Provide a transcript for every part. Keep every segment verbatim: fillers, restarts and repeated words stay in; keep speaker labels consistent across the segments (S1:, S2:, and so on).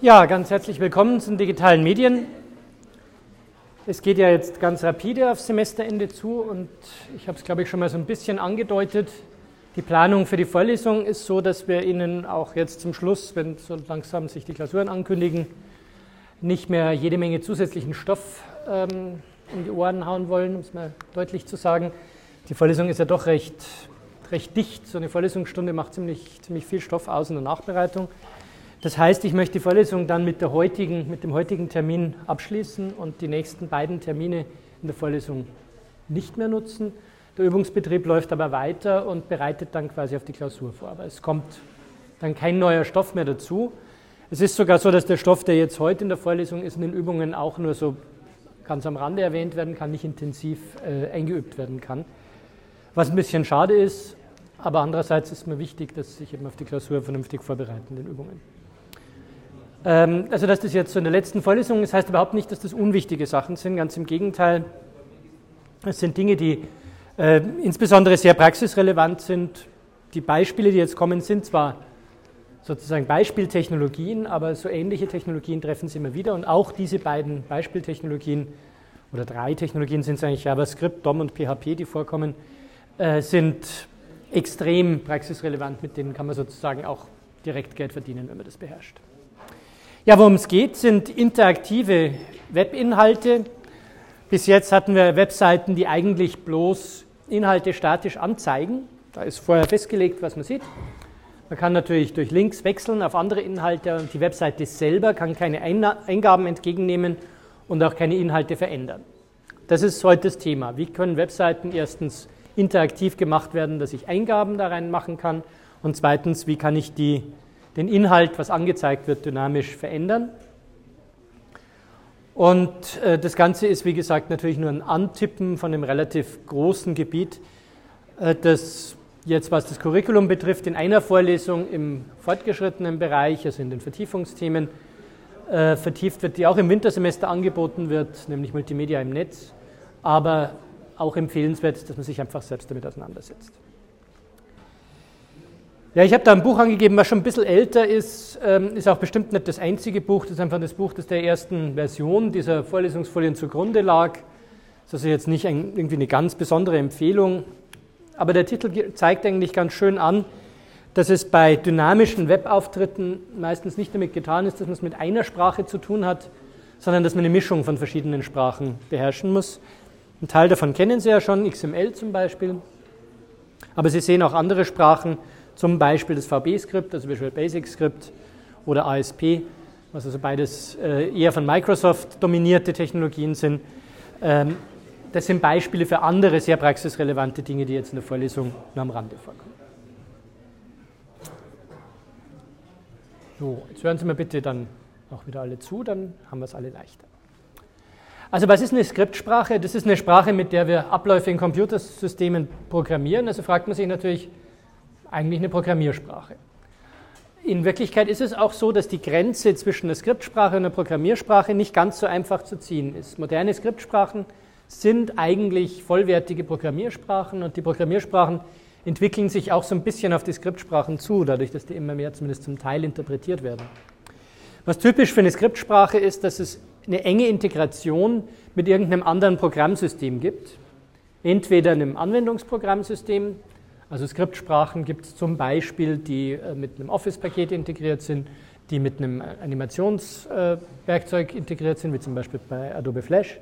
S1: Ja, ganz herzlich willkommen zu den digitalen Medien. Es geht ja jetzt ganz rapide aufs Semesterende zu und ich habe es, glaube ich, schon mal so ein bisschen angedeutet. Die Planung für die Vorlesung ist so, dass wir Ihnen auch jetzt zum Schluss, wenn so langsam sich die Klausuren ankündigen, nicht mehr jede Menge zusätzlichen Stoff ähm, um die Ohren hauen wollen, um es mal deutlich zu sagen. Die Vorlesung ist ja doch recht, recht dicht. So eine Vorlesungsstunde macht ziemlich, ziemlich viel Stoff aus in der Nachbereitung. Das heißt, ich möchte die Vorlesung dann mit, der heutigen, mit dem heutigen Termin abschließen und die nächsten beiden Termine in der Vorlesung nicht mehr nutzen. Der Übungsbetrieb läuft aber weiter und bereitet dann quasi auf die Klausur vor. Aber es kommt dann kein neuer Stoff mehr dazu. Es ist sogar so, dass der Stoff, der jetzt heute in der Vorlesung ist, in den Übungen auch nur so ganz am Rande erwähnt werden kann, nicht intensiv äh, eingeübt werden kann. Was ein bisschen schade ist, aber andererseits ist mir wichtig, dass Sie sich eben auf die Klausur vernünftig vorbereiten in den Übungen. Also, dass das jetzt so in der letzten Vorlesung ist, heißt überhaupt nicht, dass das unwichtige Sachen sind. Ganz im Gegenteil, es sind Dinge, die äh, insbesondere sehr praxisrelevant sind. Die Beispiele, die jetzt kommen, sind zwar sozusagen Beispieltechnologien, aber so ähnliche Technologien treffen Sie immer wieder. Und auch diese beiden Beispieltechnologien, oder drei Technologien sind es eigentlich, JavaScript, D O M und P H P, die vorkommen, äh, sind extrem praxisrelevant. Mit denen kann man sozusagen auch direkt Geld verdienen, wenn man das beherrscht. Ja, worum es geht, sind interaktive Webinhalte. Bis jetzt hatten wir Webseiten, die eigentlich bloß Inhalte statisch anzeigen. Da ist vorher festgelegt, was man sieht. Man kann natürlich durch Links wechseln auf andere Inhalte und die Webseite selber kann keine Eingaben entgegennehmen und auch keine Inhalte verändern. Das ist heute das Thema. Wie können Webseiten erstens interaktiv gemacht werden, dass ich Eingaben da rein machen kann und zweitens, wie kann ich die den Inhalt, was angezeigt wird, dynamisch verändern. Und äh, das Ganze ist, wie gesagt, natürlich nur ein Antippen von einem relativ großen Gebiet, äh, das jetzt, was das Curriculum betrifft, in einer Vorlesung im fortgeschrittenen Bereich, also in den Vertiefungsthemen, äh, vertieft wird, die auch im Wintersemester angeboten wird, nämlich Multimedia im Netz, aber auch empfehlenswert ist, dass man sich einfach selbst damit auseinandersetzt. Ja, ich habe da ein Buch angegeben, was schon ein bisschen älter ist, ähm, ist auch bestimmt nicht das einzige Buch, das ist einfach das Buch, das der ersten Version dieser Vorlesungsfolien zugrunde lag. Das ist also jetzt nicht ein, irgendwie eine ganz besondere Empfehlung, aber der Titel zeigt eigentlich ganz schön an, dass es bei dynamischen Webauftritten meistens nicht damit getan ist, dass man es mit einer Sprache zu tun hat, sondern dass man eine Mischung von verschiedenen Sprachen beherrschen muss. Ein Teil davon kennen Sie ja schon, X M L zum Beispiel, aber Sie sehen auch andere Sprachen, zum Beispiel das V B-Skript, also Visual Basic Script oder A S P, was also beides eher von Microsoft dominierte Technologien sind. Das sind Beispiele für andere sehr praxisrelevante Dinge, die jetzt in der Vorlesung nur am Rande vorkommen. So, jetzt hören Sie mir bitte dann auch wieder alle zu, dann haben wir es alle leichter. Also was ist eine Skriptsprache? Das ist eine Sprache, mit der wir Abläufe in Computersystemen programmieren. Also fragt man sich natürlich, eigentlich eine Programmiersprache. In Wirklichkeit ist es auch so, dass die Grenze zwischen der Skriptsprache und der Programmiersprache nicht ganz so einfach zu ziehen ist. Moderne Skriptsprachen sind eigentlich vollwertige Programmiersprachen und die Programmiersprachen entwickeln sich auch so ein bisschen auf die Skriptsprachen zu, dadurch, dass die immer mehr zumindest zum Teil interpretiert werden. Was typisch für eine Skriptsprache ist, dass es eine enge Integration mit irgendeinem anderen Programmsystem gibt. Entweder einem Anwendungsprogrammsystem, also Skriptsprachen gibt es zum Beispiel, die mit einem Office-Paket integriert sind, die mit einem Animationswerkzeug integriert sind, wie zum Beispiel bei Adobe Flash,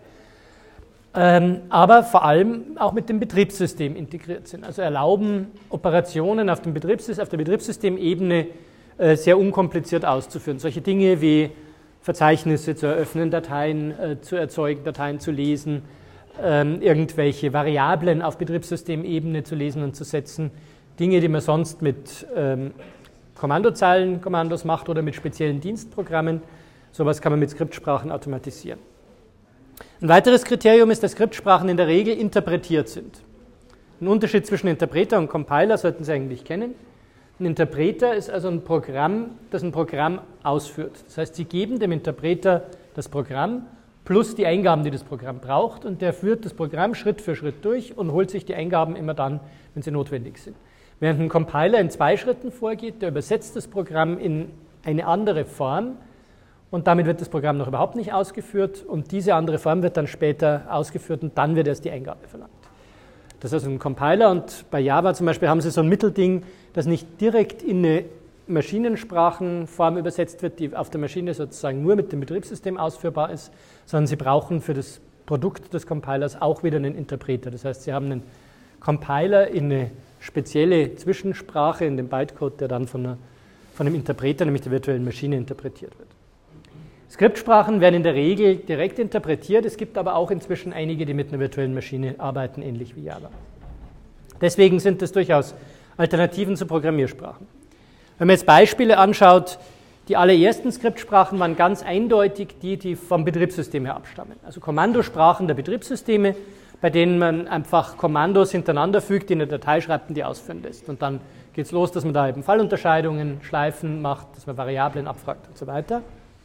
S1: aber vor allem auch mit dem Betriebssystem integriert sind. Also erlauben Operationen auf, dem Betriebssystem, auf der Betriebssystemebene sehr unkompliziert auszuführen. Solche Dinge wie Verzeichnisse zu eröffnen, Dateien zu erzeugen, Dateien zu lesen, irgendwelche Variablen auf Betriebssystemebene zu lesen und zu setzen, Dinge, die man sonst mit ähm, Kommandozeilenkommandos macht oder mit speziellen Dienstprogrammen. Sowas kann man mit Skriptsprachen automatisieren. Ein weiteres Kriterium ist, dass Skriptsprachen in der Regel interpretiert sind. Ein Unterschied zwischen Interpreter und Compiler sollten Sie eigentlich kennen. Ein Interpreter ist also ein Programm, das ein Programm ausführt. Das heißt, Sie geben dem Interpreter das Programm plus die Eingaben, die das Programm braucht, und der führt das Programm Schritt für Schritt durch und holt sich die Eingaben immer dann, wenn sie notwendig sind. Während ein Compiler in zwei Schritten vorgeht, der übersetzt das Programm in eine andere Form und damit wird das Programm noch überhaupt nicht ausgeführt und diese andere Form wird dann später ausgeführt und dann wird erst die Eingabe verlangt. Das ist also ein Compiler und bei Java zum Beispiel haben sie so ein Mittelding, das nicht direkt in eine Maschinensprachenform übersetzt wird, die auf der Maschine sozusagen nur mit dem Betriebssystem ausführbar ist, sondern sie brauchen für das Produkt des Compilers auch wieder einen Interpreter. Das heißt, sie haben einen Compiler in eine spezielle Zwischensprache, in dem Bytecode, der dann von, einer, von einem Interpreter, nämlich der virtuellen Maschine, interpretiert wird. Skriptsprachen werden in der Regel direkt interpretiert, es gibt aber auch inzwischen einige, die mit einer virtuellen Maschine arbeiten, ähnlich wie Java. Deswegen sind das durchaus Alternativen zu Programmiersprachen. Wenn man jetzt Beispiele anschaut, die allerersten Skriptsprachen waren ganz eindeutig die, die vom Betriebssystem her abstammen. Also Kommandosprachen der Betriebssysteme, bei denen man einfach Kommandos hintereinander fügt, die in eine Datei schreibt und die ausführen lässt. Und dann geht es los, dass man da eben Fallunterscheidungen, Schleifen macht, dass man Variablen abfragt und so weiter.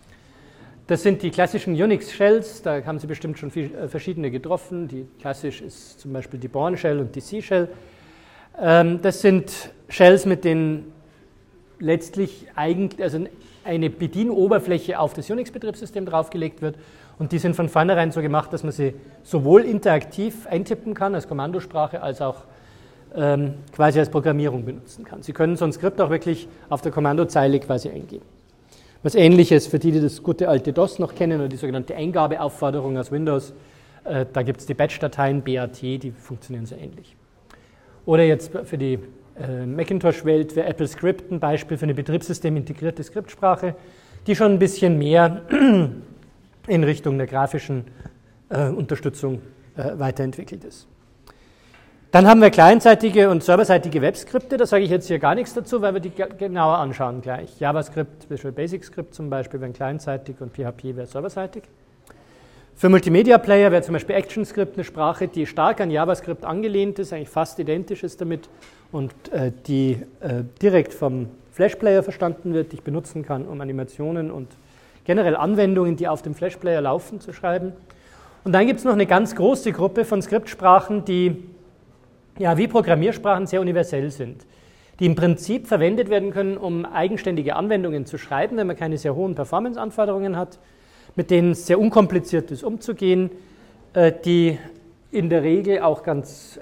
S1: Das sind die klassischen Unix-Shells, da haben Sie bestimmt schon viel, äh, verschiedene getroffen. Die klassisch ist zum Beispiel die Bourne-Shell und die C-Shell. Ähm, das sind Shells, mit denen letztlich eigentlich, also eine Bedienoberfläche auf das Unix-Betriebssystem draufgelegt wird und die sind von vornherein so gemacht, dass man sie sowohl interaktiv eintippen kann als Kommandosprache, als auch ähm, quasi als Programmierung benutzen kann. Sie können so ein Skript auch wirklich auf der Kommandozeile quasi eingeben. Was Ähnliches für die, die das gute alte DOS noch kennen oder die sogenannte Eingabeaufforderung aus Windows, äh, da gibt es die Batch-Dateien, B A T, die funktionieren so ähnlich. Oder jetzt für die äh, Macintosh-Welt wäre AppleScript ein Beispiel für eine betriebssystemintegrierte Skriptsprache, die schon ein bisschen mehr in Richtung der grafischen äh, Unterstützung äh, weiterentwickelt ist. Dann haben wir clientseitige und serverseitige Webskripte, da sage ich jetzt hier gar nichts dazu, weil wir die genauer anschauen gleich. JavaScript, Visual Basic Script zum Beispiel wären clientseitig und P H P wäre serverseitig. Für Multimedia Player wäre zum Beispiel ActionScript eine Sprache, die stark an JavaScript angelehnt ist, eigentlich fast identisch ist damit und äh, die äh, direkt vom Flash Player verstanden wird, die ich benutzen kann, um Animationen und generell Anwendungen, die auf dem Flash Player laufen, zu schreiben. Und dann gibt es noch eine ganz große Gruppe von Skriptsprachen, die ja, wie Programmiersprachen sehr universell sind, die im Prinzip verwendet werden können, um eigenständige Anwendungen zu schreiben, wenn man keine sehr hohen Performance-Anforderungen hat, mit denen es sehr unkompliziert ist umzugehen, die in der Regel auch ganz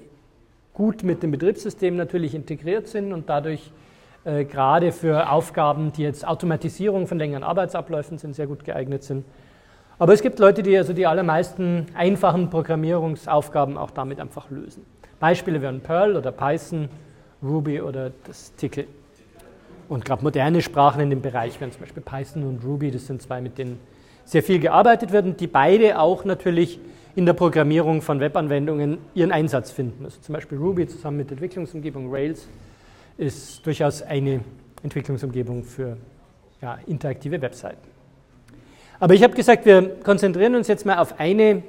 S1: gut mit dem Betriebssystem natürlich integriert sind und dadurch gerade für Aufgaben, die jetzt Automatisierung von längeren Arbeitsabläufen sind, sehr gut geeignet sind. Aber es gibt Leute, die also die allermeisten einfachen Programmierungsaufgaben auch damit einfach lösen. Beispiele wären Perl oder Python, Ruby oder das Tcl. Und gerade moderne Sprachen in dem Bereich wären zum Beispiel Python und Ruby, das sind zwei, mit denen sehr viel gearbeitet wird und die beide auch natürlich in der Programmierung von Webanwendungen ihren Einsatz finden. Also zum Beispiel Ruby zusammen mit der Entwicklungsumgebung Rails ist durchaus eine Entwicklungsumgebung für ja, interaktive Webseiten. Aber ich habe gesagt, wir konzentrieren uns jetzt mal auf eine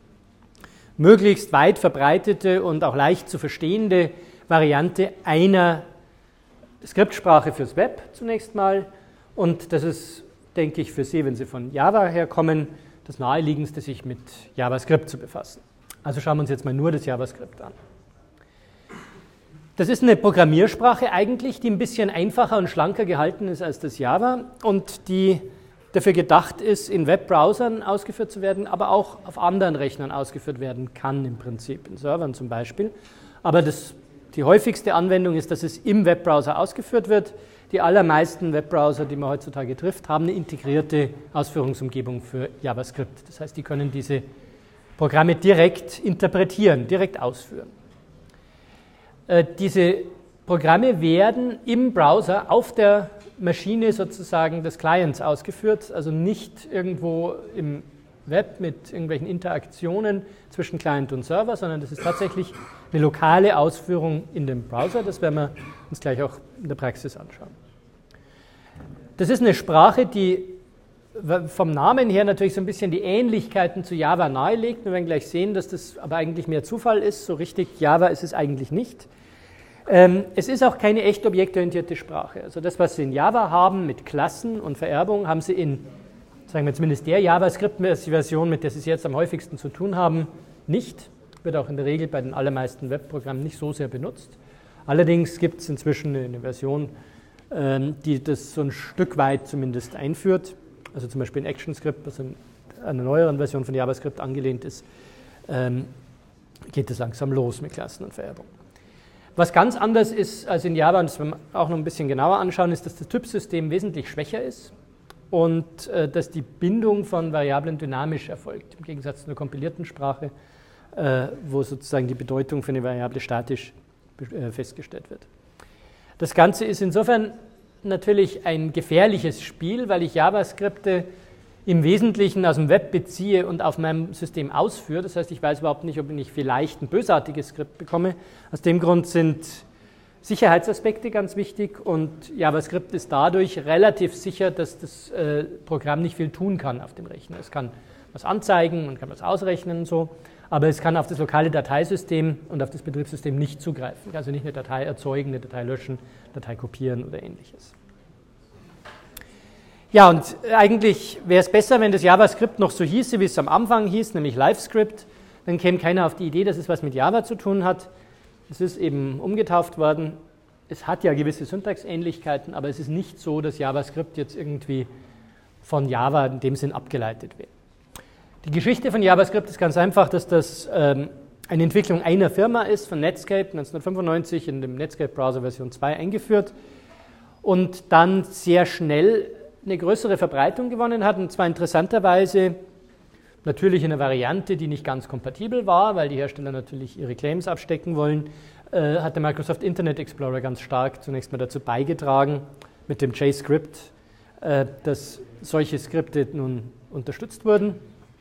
S1: möglichst weit verbreitete und auch leicht zu verstehende Variante einer Skriptsprache fürs Web zunächst mal. Und das ist, denke ich, für Sie, wenn Sie von Java herkommen, das naheliegendste, sich mit JavaScript zu befassen. Also schauen wir uns jetzt mal nur das JavaScript an. Das ist eine Programmiersprache eigentlich, die ein bisschen einfacher und schlanker gehalten ist als das Java und die dafür gedacht ist, in Webbrowsern ausgeführt zu werden, aber auch auf anderen Rechnern ausgeführt werden kann im Prinzip, in Servern zum Beispiel. Aber das, die häufigste Anwendung ist, dass es im Webbrowser ausgeführt wird. Die allermeisten Webbrowser, die man heutzutage trifft, haben eine integrierte Ausführungsumgebung für JavaScript. Das heißt, die können diese Programme direkt interpretieren, direkt ausführen. Äh, diese Programme werden im Browser auf der Maschine sozusagen des Clients ausgeführt, also nicht irgendwo im Web mit irgendwelchen Interaktionen zwischen Client und Server, sondern das ist tatsächlich eine lokale Ausführung in dem Browser. Das werden wir uns gleich auch in der Praxis anschauen. Das ist eine Sprache, die vom Namen her natürlich so ein bisschen die Ähnlichkeiten zu Java nahelegt. Wir werden gleich sehen, dass das aber eigentlich mehr Zufall ist. So richtig Java ist es eigentlich nicht. Ähm, es ist auch keine echt objektorientierte Sprache. Also das, was Sie in Java haben mit Klassen und Vererbung, haben Sie in, sagen wir zumindest der JavaScript-Version, mit der Sie es jetzt am häufigsten zu tun haben, nicht. Wird auch in der Regel bei den allermeisten Webprogrammen nicht so sehr benutzt. Allerdings gibt es inzwischen eine Version, ähm, die das so ein Stück weit zumindest einführt. also zum Beispiel in ActionScript, was an einer neueren Version von JavaScript angelehnt ist, ähm, geht es langsam los mit Klassen und Vererbung. Was ganz anders ist als in Java, und das werden wir auch noch ein bisschen genauer anschauen, ist, dass das Typsystem wesentlich schwächer ist und äh, dass die Bindung von Variablen dynamisch erfolgt, im Gegensatz zu einer kompilierten Sprache, äh, wo sozusagen die Bedeutung für eine Variable statisch äh, festgestellt wird. Das Ganze ist insofern natürlich ein gefährliches Spiel, weil ich JavaScripte im Wesentlichen aus dem Web beziehe und auf meinem System ausführe. Das heißt, ich weiß überhaupt nicht, ob ich vielleicht ein bösartiges Skript bekomme. Aus dem Grund sind Sicherheitsaspekte ganz wichtig und JavaScript ist dadurch relativ sicher, dass das äh, Programm nicht viel tun kann auf dem Rechner. Es kann was anzeigen und kann was ausrechnen und so, aber es kann auf das lokale Dateisystem und auf das Betriebssystem nicht zugreifen. Also nicht eine Datei erzeugen, eine Datei löschen, Datei kopieren oder ähnliches. Ja, und eigentlich wäre es besser, wenn das JavaScript noch so hieße, wie es am Anfang hieß, nämlich LiveScript. Dann käme keiner auf die Idee, dass es was mit Java zu tun hat. Es ist eben umgetauft worden. Es hat ja gewisse Syntaxähnlichkeiten, aber es ist nicht so, dass JavaScript jetzt irgendwie von Java in dem Sinn abgeleitet wird. Die Geschichte von JavaScript ist ganz einfach, dass das ähm, eine Entwicklung einer Firma ist, von Netscape, neunzehnhundertfünfundneunzig in dem Netscape-Browser Version zwei eingeführt und dann sehr schnell eine größere Verbreitung gewonnen hat, und zwar interessanterweise natürlich in einer Variante, die nicht ganz kompatibel war, weil die Hersteller natürlich ihre Claims abstecken wollen, äh, hat der Microsoft Internet Explorer ganz stark zunächst mal dazu beigetragen, mit dem JScript, äh, dass solche Skripte nun unterstützt wurden.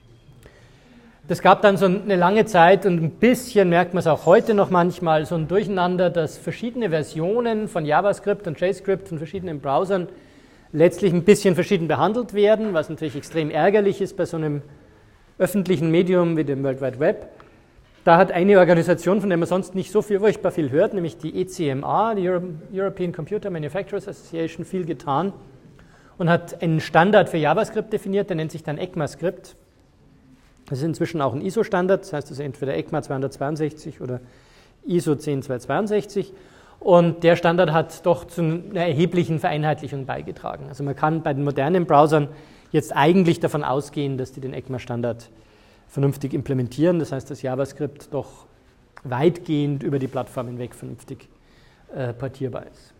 S1: Das gab dann so eine lange Zeit und ein bisschen merkt man es auch heute noch manchmal, so ein Durcheinander, dass verschiedene Versionen von JavaScript und JScript von verschiedenen Browsern letztlich ein bisschen verschieden behandelt werden, was natürlich extrem ärgerlich ist bei so einem öffentlichen Medium wie dem World Wide Web. Da hat eine Organisation, von der man sonst nicht so viel, furchtbar viel hört, nämlich die E C M A, die European Computer Manufacturers Association, viel getan und hat einen Standard für JavaScript definiert, der nennt sich dann ECMAScript. Das ist inzwischen auch ein I S O-Standard, das heißt also entweder ECMA zweihundertzweiundsechzig oder I S O zehn zwei zweiundsechzig. Und der Standard hat doch zu einer erheblichen Vereinheitlichung beigetragen. Also man kann bei den modernen Browsern jetzt eigentlich davon ausgehen, dass die den ECMA-Standard vernünftig implementieren. Das heißt, dass JavaScript doch weitgehend über die Plattform hinweg vernünftig äh, portierbar ist.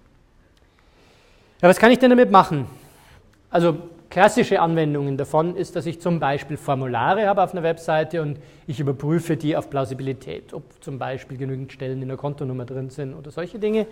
S1: Ja, was kann ich denn damit machen? Also klassische Anwendungen davon ist, dass ich zum Beispiel Formulare habe auf einer Webseite und ich überprüfe die auf Plausibilität, ob zum Beispiel genügend Stellen in der Kontonummer drin sind oder solche Dinge.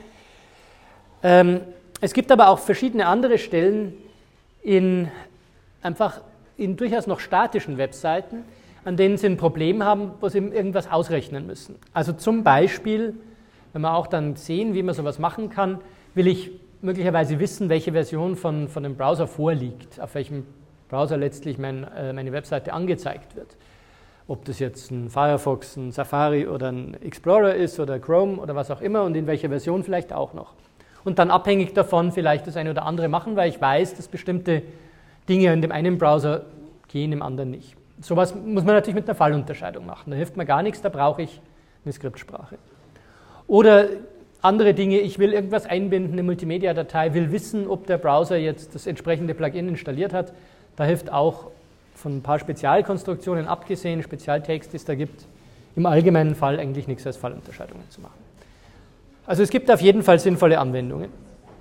S1: Ähm, es gibt aber auch verschiedene andere Stellen in einfach in durchaus noch statischen Webseiten, an denen sie ein Problem haben, wo sie irgendwas ausrechnen müssen. Also zum Beispiel, wenn wir auch dann sehen, wie man sowas machen kann, will ich möglicherweise wissen, welche Version von, von dem Browser vorliegt, auf welchem Browser letztlich mein, äh, meine Webseite angezeigt wird. Ob das jetzt ein Firefox, ein Safari oder ein Explorer ist oder Chrome oder was auch immer und in welcher Version vielleicht auch noch. Und dann abhängig davon vielleicht das eine oder andere machen, weil ich weiß, dass bestimmte Dinge in dem einen Browser gehen, im anderen nicht. Sowas muss man natürlich mit einer Fallunterscheidung machen. Da hilft mir gar nichts, da brauche ich eine Skriptsprache. Oder andere Dinge, ich will irgendwas einbinden, eine Multimedia-Datei, will wissen, ob der Browser jetzt das entsprechende Plugin installiert hat. Da hilft auch, von ein paar Spezialkonstruktionen abgesehen, Spezialtext, die es da gibt, im allgemeinen Fall eigentlich nichts als Fallunterscheidungen zu machen. Also es gibt auf jeden Fall sinnvolle Anwendungen.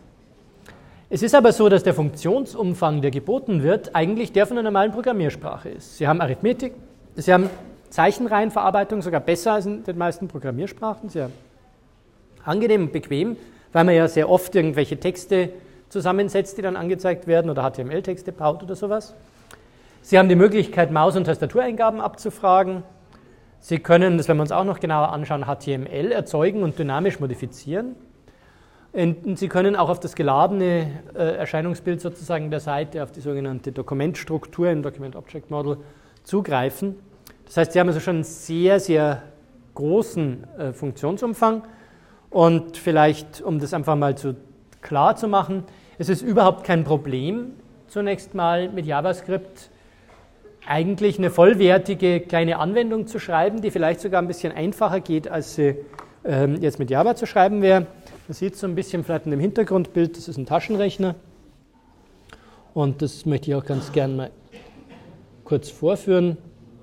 S1: Es ist aber so, dass der Funktionsumfang, der geboten wird, eigentlich der von einer normalen Programmiersprache ist. Sie haben Arithmetik, Sie haben Zeichenreihenverarbeitung, sogar besser als in den meisten Programmiersprachen, sehr angenehm und bequem, weil man ja sehr oft irgendwelche Texte zusammensetzt, die dann angezeigt werden oder H T M L-Texte baut oder sowas. Sie haben die Möglichkeit, Maus- und Tastatureingaben abzufragen. Sie können, das werden wir uns auch noch genauer anschauen, H T M L erzeugen und dynamisch modifizieren. Und Sie können auch auf das geladene äh, Erscheinungsbild sozusagen der Seite, auf die sogenannte Dokumentstruktur im Document Object Model zugreifen. Das heißt, Sie haben also schon einen sehr, sehr großen äh, Funktionsumfang. Und vielleicht, um das einfach mal zu klar zu machen, es ist überhaupt kein Problem, zunächst mal mit JavaScript eigentlich eine vollwertige kleine Anwendung zu schreiben, die vielleicht sogar ein bisschen einfacher geht, als sie ähm, jetzt mit Java zu schreiben wäre. Man sieht so ein bisschen vielleicht in dem Hintergrundbild, das ist ein Taschenrechner. Und das möchte ich auch ganz gern mal kurz vorführen.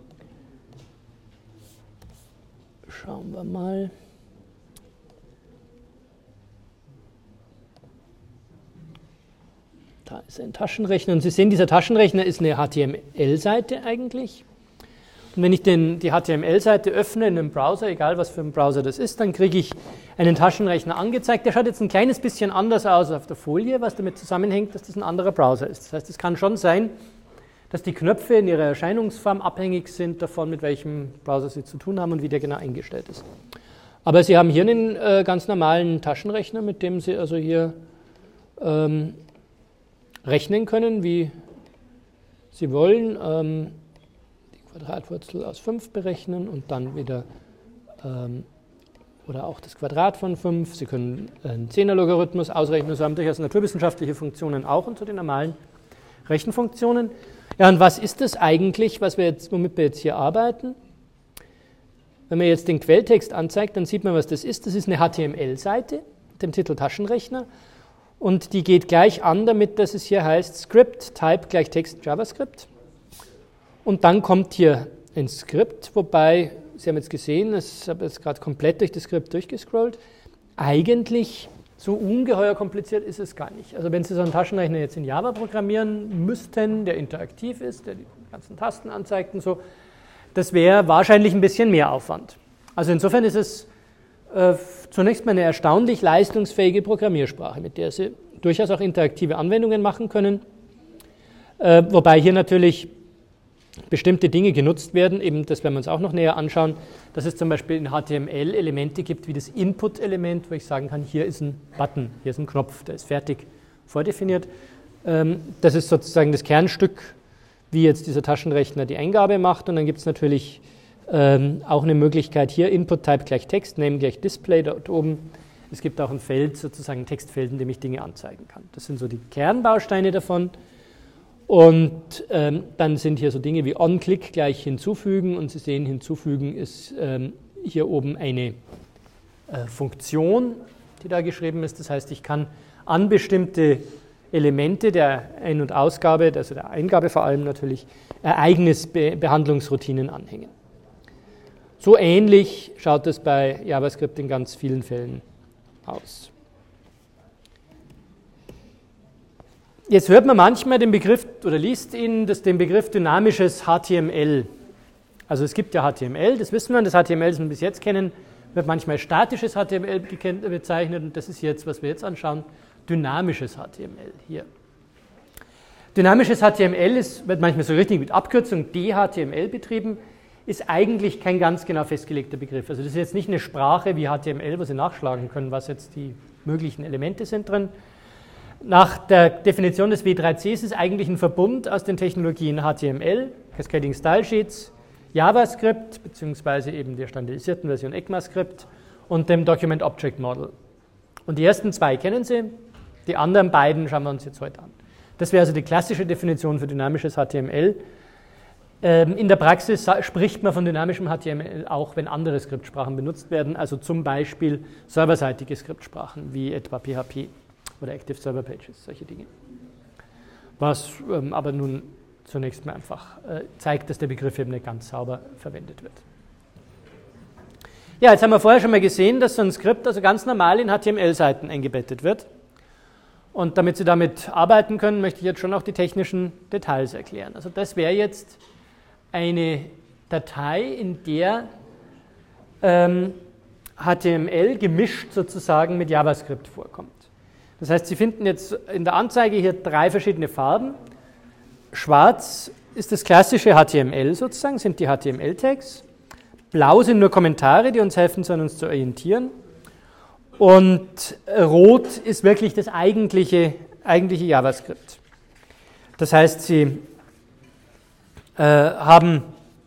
S1: Schauen wir mal. Da ist ein Taschenrechner und Sie sehen, dieser Taschenrechner ist eine H T M L-Seite eigentlich. Und wenn ich den, die H T M L-Seite öffne in einem Browser, egal was für ein Browser das ist, dann kriege ich einen Taschenrechner angezeigt. Der schaut jetzt ein kleines bisschen anders aus auf der Folie, was damit zusammenhängt, dass das ein anderer Browser ist. Das heißt, es kann schon sein, dass die Knöpfe in ihrer Erscheinungsform abhängig sind davon, mit welchem Browser Sie zu tun haben und wie der genau eingestellt ist. Aber Sie haben hier einen äh, ganz normalen Taschenrechner, mit dem Sie also hier ähm, rechnen können, wie Sie wollen. Ähm, die Quadratwurzel aus fünf berechnen und dann wieder, ähm, oder auch das Quadrat von fünf. Sie können einen Zehner-Logarithmus ausrechnen. Sie haben durchaus naturwissenschaftliche Funktionen auch unter den normalen Rechenfunktionen. Ja, und was ist das eigentlich, was wir jetzt, womit wir jetzt hier arbeiten? Wenn man jetzt den Quelltext anzeigt, dann sieht man, was das ist. Das ist eine H T M L-Seite mit dem Titel Taschenrechner. Und die geht gleich an damit, dass es hier heißt Script, Type gleich Text, JavaScript. Und dann kommt hier ein Skript, wobei, Sie haben jetzt gesehen, ich habe jetzt gerade komplett durch das Skript durchgescrollt. Eigentlich so ungeheuer kompliziert ist es gar nicht. Also wenn Sie so einen Taschenrechner jetzt in Java programmieren müssten, der interaktiv ist, der die ganzen Tasten anzeigt und so, das wäre wahrscheinlich ein bisschen mehr Aufwand. Also insofern ist es äh, zunächst mal eine erstaunlich leistungsfähige Programmiersprache, mit der Sie durchaus auch interaktive Anwendungen machen können, äh, wobei hier natürlich bestimmte Dinge genutzt werden, eben das werden wir uns auch noch näher anschauen, dass es zum Beispiel in H T M L Elemente gibt wie das Input-Element, wo ich sagen kann, hier ist ein Button, hier ist ein Knopf, der ist fertig vordefiniert. Das ist sozusagen das Kernstück, wie jetzt dieser Taschenrechner die Eingabe macht, und dann gibt es natürlich auch eine Möglichkeit hier, Input-Type gleich Text, Name gleich Display dort oben. Es gibt auch ein Feld, sozusagen ein Textfeld, in dem ich Dinge anzeigen kann. Das sind so die Kernbausteine davon. Und ähm, dann sind hier so Dinge wie OnClick gleich hinzufügen, und Sie sehen, hinzufügen ist ähm, hier oben eine äh, Funktion, die da geschrieben ist. Das heißt, ich kann an bestimmte Elemente der Ein- und Ausgabe, also der Eingabe vor allem natürlich, Ereignisbehandlungsroutinen anhängen. So ähnlich schaut es bei JavaScript in ganz vielen Fällen aus. Jetzt hört man manchmal den Begriff oder liest Ihnen das, den Begriff dynamisches H T M L. Also es gibt ja H T M L, das wissen wir, das H T M L, das wir bis jetzt kennen, wird manchmal statisches H T M L bezeichnet, und das ist jetzt, was wir jetzt anschauen, dynamisches H T M L hier. Dynamisches H T M L ist, wird manchmal so richtig mit Abkürzung D H T M L betrieben, ist eigentlich kein ganz genau festgelegter Begriff. Also das ist jetzt nicht eine Sprache wie H T M L, wo Sie nachschlagen können, was jetzt die möglichen Elemente sind drin. Nach der Definition des W drei C ist es eigentlich ein Verbund aus den Technologien H T M L, Cascading Style Sheets, JavaScript, beziehungsweise eben der standardisierten Version ECMAScript und dem Document Object Model. Und die ersten zwei kennen Sie, die anderen beiden schauen wir uns jetzt heute an. Das wäre also die klassische Definition für dynamisches H T M L. In der Praxis spricht man von dynamischem H T M L auch, wenn andere Skriptsprachen benutzt werden, also zum Beispiel serverseitige Skriptsprachen wie etwa P H P. Oder Active Server Pages, solche Dinge. Was ähm, aber nun zunächst mal einfach äh, zeigt, dass der Begriff eben nicht ganz sauber verwendet wird. Ja, jetzt haben wir vorher schon mal gesehen, dass so ein Skript also ganz normal in H T M L-Seiten eingebettet wird. Und damit Sie damit arbeiten können, möchte ich jetzt schon auch die technischen Details erklären. Also das wäre jetzt eine Datei, in der ähm, H T M L gemischt sozusagen mit JavaScript vorkommt. Das heißt, Sie finden jetzt in der Anzeige hier drei verschiedene Farben. Schwarz ist das klassische H T M L sozusagen, sind die H T M L-Tags. Blau sind nur Kommentare, die uns helfen sollen, uns zu orientieren. Und rot ist wirklich das eigentliche, eigentliche JavaScript. Das heißt, Sie äh, haben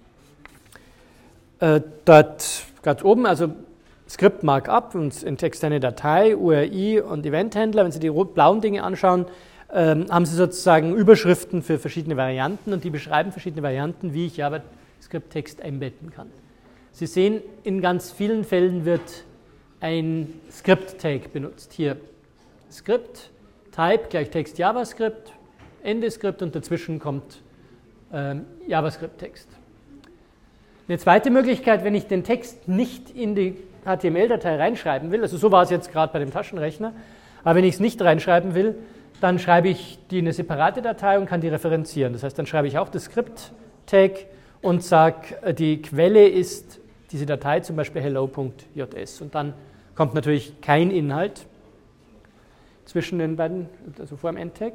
S1: äh, dort ganz oben, also Script Markup und in Text eine Datei, U R I und Event-Händler. Wenn Sie die blauen Dinge anschauen, ähm, haben Sie sozusagen Überschriften für verschiedene Varianten, und die beschreiben verschiedene Varianten, wie ich JavaScript-Text einbetten kann. Sie sehen, in ganz vielen Fällen wird ein Script-Tag benutzt. Hier Script, Type gleich Text JavaScript, Ende-Skript und dazwischen kommt ähm, JavaScript-Text. Eine zweite Möglichkeit, wenn ich den Text nicht in die H T M L-Datei reinschreiben will, also so war es jetzt gerade bei dem Taschenrechner, aber wenn ich es nicht reinschreiben will, dann schreibe ich die in eine separate Datei und kann die referenzieren. Das heißt, dann schreibe ich auch das Script-Tag und sage, die Quelle ist diese Datei, zum Beispiel hello.js. Und dann kommt natürlich kein Inhalt zwischen den beiden, also vor dem Endtag.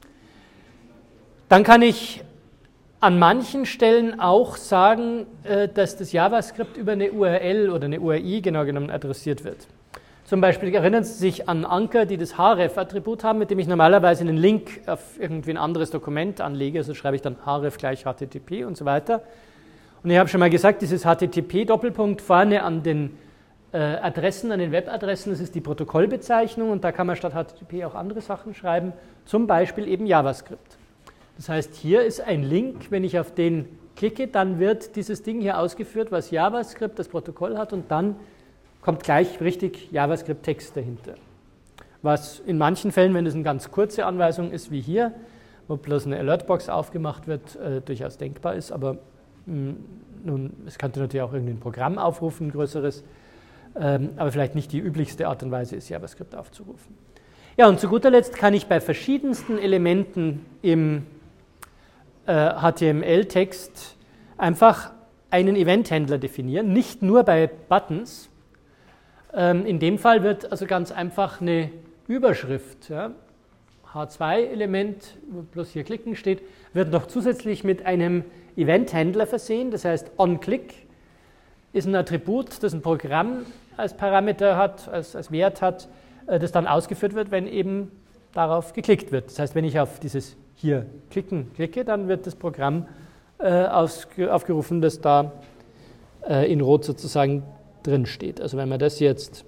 S1: Dann kann ich an manchen Stellen auch sagen, dass das JavaScript über eine U R L oder eine U R I genau genommen adressiert wird. Zum Beispiel erinnern Sie sich an Anker, die das href-Attribut haben, mit dem ich normalerweise einen Link auf irgendwie ein anderes Dokument anlege. Also schreibe ich dann href gleich H T T P und so weiter. Und ich habe schon mal gesagt, dieses H T T P-Doppelpunkt vorne an den äh, Adressen, an den Webadressen, das ist die Protokollbezeichnung und da kann man statt H T T P auch andere Sachen schreiben, zum Beispiel eben JavaScript. Das heißt, hier ist ein Link, wenn ich auf den klicke, dann wird dieses Ding hier ausgeführt, was JavaScript, das Protokoll hat und dann kommt gleich richtig JavaScript-Text dahinter. Was in manchen Fällen, wenn es eine ganz kurze Anweisung ist, wie hier, wo bloß eine Alertbox aufgemacht wird, äh, durchaus denkbar ist, aber mh, nun, es könnte natürlich auch irgendein Programm aufrufen, ein größeres, ähm, aber vielleicht nicht die üblichste Art und Weise ist, JavaScript aufzurufen. Ja, und zu guter Letzt kann ich bei verschiedensten Elementen im äh, H T M L-Text einfach einen Event-Händler definieren, nicht nur bei Buttons. Ähm, in dem Fall wird also ganz einfach eine Überschrift, ja, H zwei Element, wo bloß hier klicken steht, wird noch zusätzlich mit einem Event-Händler versehen. Das heißt, onClick ist ein Attribut, das ein Programm als Parameter hat, als, als Wert hat, äh, das dann ausgeführt wird, wenn eben darauf geklickt wird. Das heißt, wenn ich auf dieses hier klicken klicke, dann wird das Programm äh, aufgerufen, das da äh, in Rot sozusagen drin steht. Also wenn man das jetzt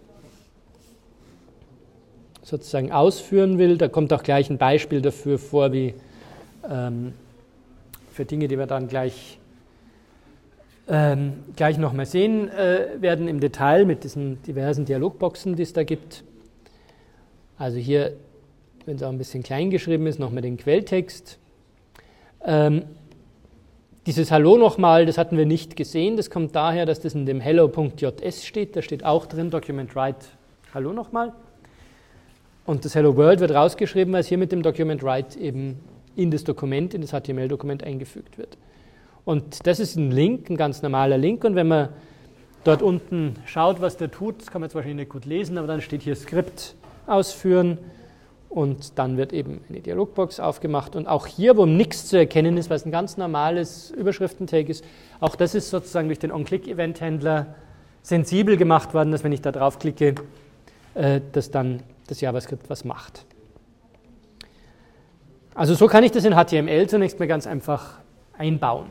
S1: sozusagen ausführen will, da kommt auch gleich ein Beispiel dafür vor, wie ähm, für Dinge, die wir dann gleich, ähm, gleich nochmal sehen äh, werden im Detail mit diesen diversen Dialogboxen, die es da gibt. Also hier, wenn es auch ein bisschen klein geschrieben ist, nochmal den Quelltext. Ähm, Dieses Hallo nochmal, das hatten wir nicht gesehen, das kommt daher, dass das in dem hello.js steht, da steht auch drin Document Write Hallo nochmal. Und das Hello World wird rausgeschrieben, weil es hier mit dem Document Write eben in das Dokument, in das H T M L-Dokument eingefügt wird. Und das ist ein Link, ein ganz normaler Link, und wenn man dort unten schaut, was der tut, das kann man jetzt wahrscheinlich nicht gut lesen, aber dann steht hier Skript ausführen. Und dann wird eben eine Dialogbox aufgemacht. Und auch hier, wo nichts zu erkennen ist, weil es ein ganz normales Überschriftentag ist, auch das ist sozusagen durch den OnClick-Event-Händler sensibel gemacht worden, dass wenn ich da draufklicke, äh, dass dann das JavaScript was macht. Also so kann ich das in H T M L zunächst mal ganz einfach einbauen.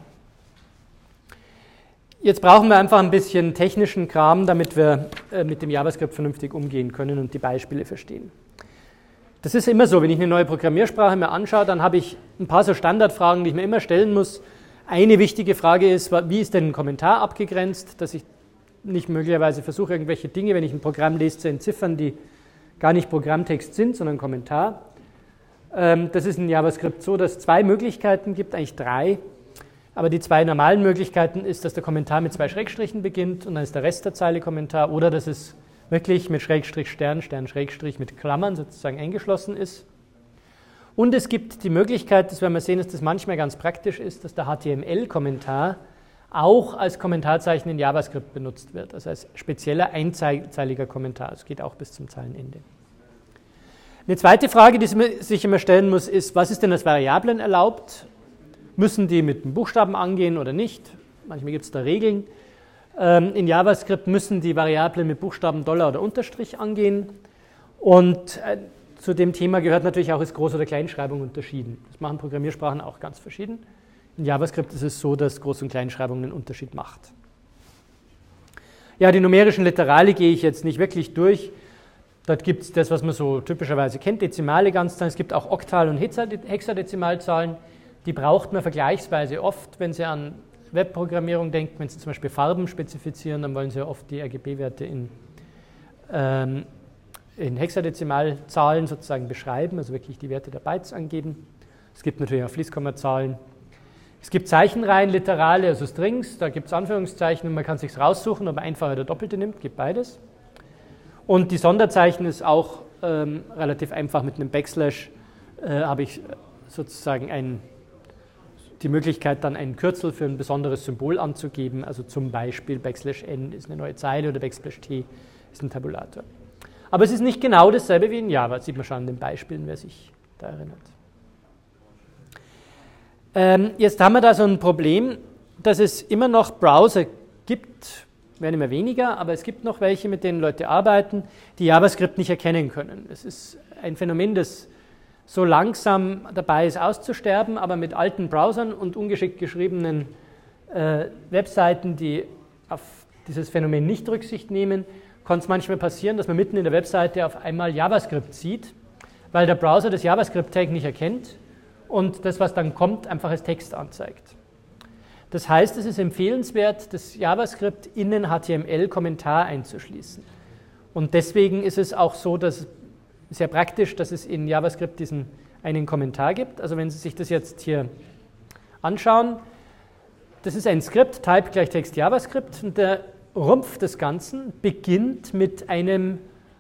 S1: Jetzt brauchen wir einfach ein bisschen technischen Kram, damit wir äh, mit dem JavaScript vernünftig umgehen können und die Beispiele verstehen. Das ist immer so, wenn ich eine neue Programmiersprache mir anschaue, dann habe ich ein paar so Standardfragen, die ich mir immer stellen muss. Eine wichtige Frage ist, wie ist denn ein Kommentar abgegrenzt, dass ich nicht möglicherweise versuche, irgendwelche Dinge, wenn ich ein Programm lese, zu entziffern, die gar nicht Programmtext sind, sondern Kommentar. Das ist in JavaScript so, dass es zwei Möglichkeiten gibt, eigentlich drei. Aber die zwei normalen Möglichkeiten ist, dass der Kommentar mit zwei Schrägstrichen beginnt und dann ist der Rest der Zeile Kommentar, oder dass es wirklich mit Schrägstrich, Stern, Stern, Schrägstrich mit Klammern sozusagen eingeschlossen ist. Und es gibt die Möglichkeit, das werden wir sehen, dass das manchmal ganz praktisch ist, dass der H T M L-Kommentar auch als Kommentarzeichen in JavaScript benutzt wird, also als spezieller einzeiliger Kommentar. Das geht auch bis zum Zeilenende. Eine zweite Frage, die sich immer stellen muss, ist, was ist denn als Variablen erlaubt? Müssen die mit einem Buchstaben angehen oder nicht? Manchmal gibt es da Regeln. In JavaScript müssen die Variablen mit Buchstaben Dollar oder Unterstrich angehen. Und äh, zu dem Thema gehört natürlich auch, ist Groß- oder Kleinschreibung unterschieden. Das machen Programmiersprachen auch ganz verschieden. In JavaScript ist es so, dass Groß- und Kleinschreibung einen Unterschied macht. Ja, die numerischen Literale gehe ich jetzt nicht wirklich durch. Dort gibt es das, was man so typischerweise kennt, Dezimale, Ganzzahlen. Es gibt auch Oktal- und Hexadezimalzahlen. Die braucht man vergleichsweise oft, wenn Sie an Webprogrammierung denken. Wenn Sie zum Beispiel Farben spezifizieren, dann wollen Sie ja oft die R G B-Werte in, ähm, in Hexadezimalzahlen sozusagen beschreiben, also wirklich die Werte der Bytes angeben. Es gibt natürlich auch Fließkommazahlen. Es gibt Zeichenreihen, Literale, also Strings, da gibt es Anführungszeichen und man kann es sich raussuchen, ob man einfache oder doppelte nimmt, gibt beides. Und die Sonderzeichen ist auch ähm, relativ einfach. Mit einem Backslash äh, habe ich sozusagen ein, die Möglichkeit, dann ein Kürzel für ein besonderes Symbol anzugeben. Also zum Beispiel Backslash n ist eine neue Zeile oder Backslash t ist ein Tabulator. Aber es ist nicht genau dasselbe wie in Java, das sieht man schon an den Beispielen, wer sich da erinnert. Ähm, jetzt haben wir da so ein Problem, dass es immer noch Browser gibt, werden immer weniger, aber es gibt noch welche, mit denen Leute arbeiten, die JavaScript nicht erkennen können. Es ist ein Phänomen, das so langsam dabei ist auszusterben, aber mit alten Browsern und ungeschickt geschriebenen äh, Webseiten, die auf dieses Phänomen nicht Rücksicht nehmen, kann es manchmal passieren, dass man mitten in der Webseite auf einmal JavaScript sieht, weil der Browser das JavaScript-Tag nicht erkennt und das, was dann kommt, einfach als Text anzeigt. Das heißt, es ist empfehlenswert, das JavaScript in den H T M L-Kommentar einzuschließen. Und deswegen ist es auch so, dass sehr praktisch, dass es in JavaScript diesen einen Kommentar gibt. Also wenn Sie sich das jetzt hier anschauen, das ist ein Skript, Type gleich Text JavaScript, und der Rumpf des Ganzen beginnt mit einem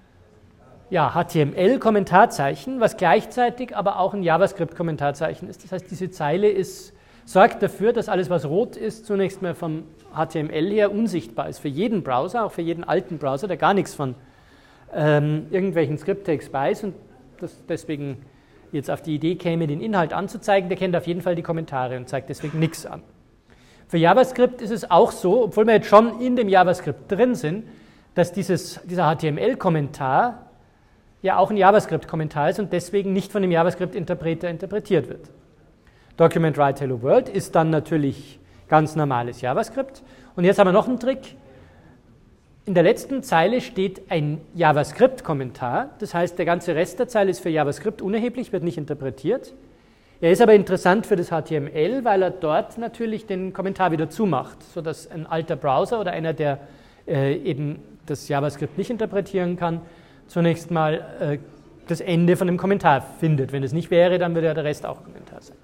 S1: ja, H T M L-Kommentarzeichen, was gleichzeitig aber auch ein JavaScript-Kommentarzeichen ist. Das heißt, diese Zeile ist, sorgt dafür, dass alles, was rot ist, zunächst mal vom H T M L her unsichtbar ist. Für jeden Browser, auch für jeden alten Browser, der gar nichts von ähm, irgendwelchen Script-Tags weiß und das deswegen jetzt auf die Idee käme, den Inhalt anzuzeigen, der kennt auf jeden Fall die Kommentare und zeigt deswegen nichts an. Für JavaScript ist es auch so, obwohl wir jetzt schon in dem JavaScript drin sind, dass dieses, dieser H T M L-Kommentar ja auch ein JavaScript-Kommentar ist und deswegen nicht von dem JavaScript-Interpreter interpretiert wird. Document Write Hello World ist dann natürlich ganz normales JavaScript. Und jetzt haben wir noch einen Trick. In der letzten Zeile steht ein JavaScript-Kommentar. Das heißt, der ganze Rest der Zeile ist für JavaScript unerheblich, wird nicht interpretiert. Er ist aber interessant für das H T M L, weil er dort natürlich den Kommentar wieder zumacht, sodass ein alter Browser oder einer, der äh, eben das JavaScript nicht interpretieren kann, zunächst mal äh, das Ende von dem Kommentar findet. Wenn es nicht wäre, dann würde ja der Rest auch Kommentar sein.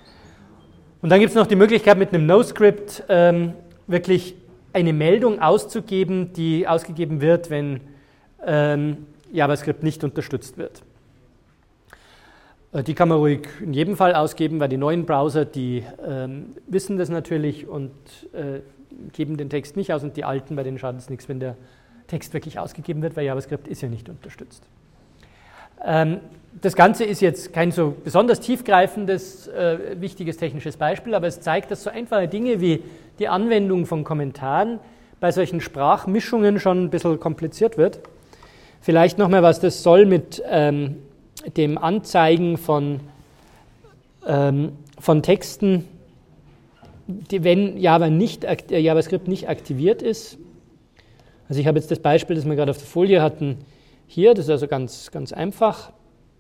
S1: Und dann gibt es noch die Möglichkeit, mit einem NoScript ähm, wirklich eine Meldung auszugeben, die ausgegeben wird, wenn ähm, JavaScript nicht unterstützt wird. Äh, die kann man ruhig in jedem Fall ausgeben, weil die neuen Browser, die ähm, wissen das natürlich und äh, geben den Text nicht aus und die alten, bei denen schadet es nichts, wenn der Text wirklich ausgegeben wird, weil JavaScript ist ja nicht unterstützt. Ähm, das Ganze ist jetzt kein so besonders tiefgreifendes, äh, wichtiges technisches Beispiel, aber es zeigt, dass so einfache Dinge wie die Anwendung von Kommentaren bei solchen Sprachmischungen schon ein bisschen kompliziert wird. Vielleicht nochmal, was das soll mit ähm, dem Anzeigen von, ähm, von Texten, die, wenn Java nicht, äh, JavaScript nicht aktiviert ist. Also ich habe jetzt das Beispiel, das wir gerade auf der Folie hatten, hier, das ist also ganz, ganz einfach.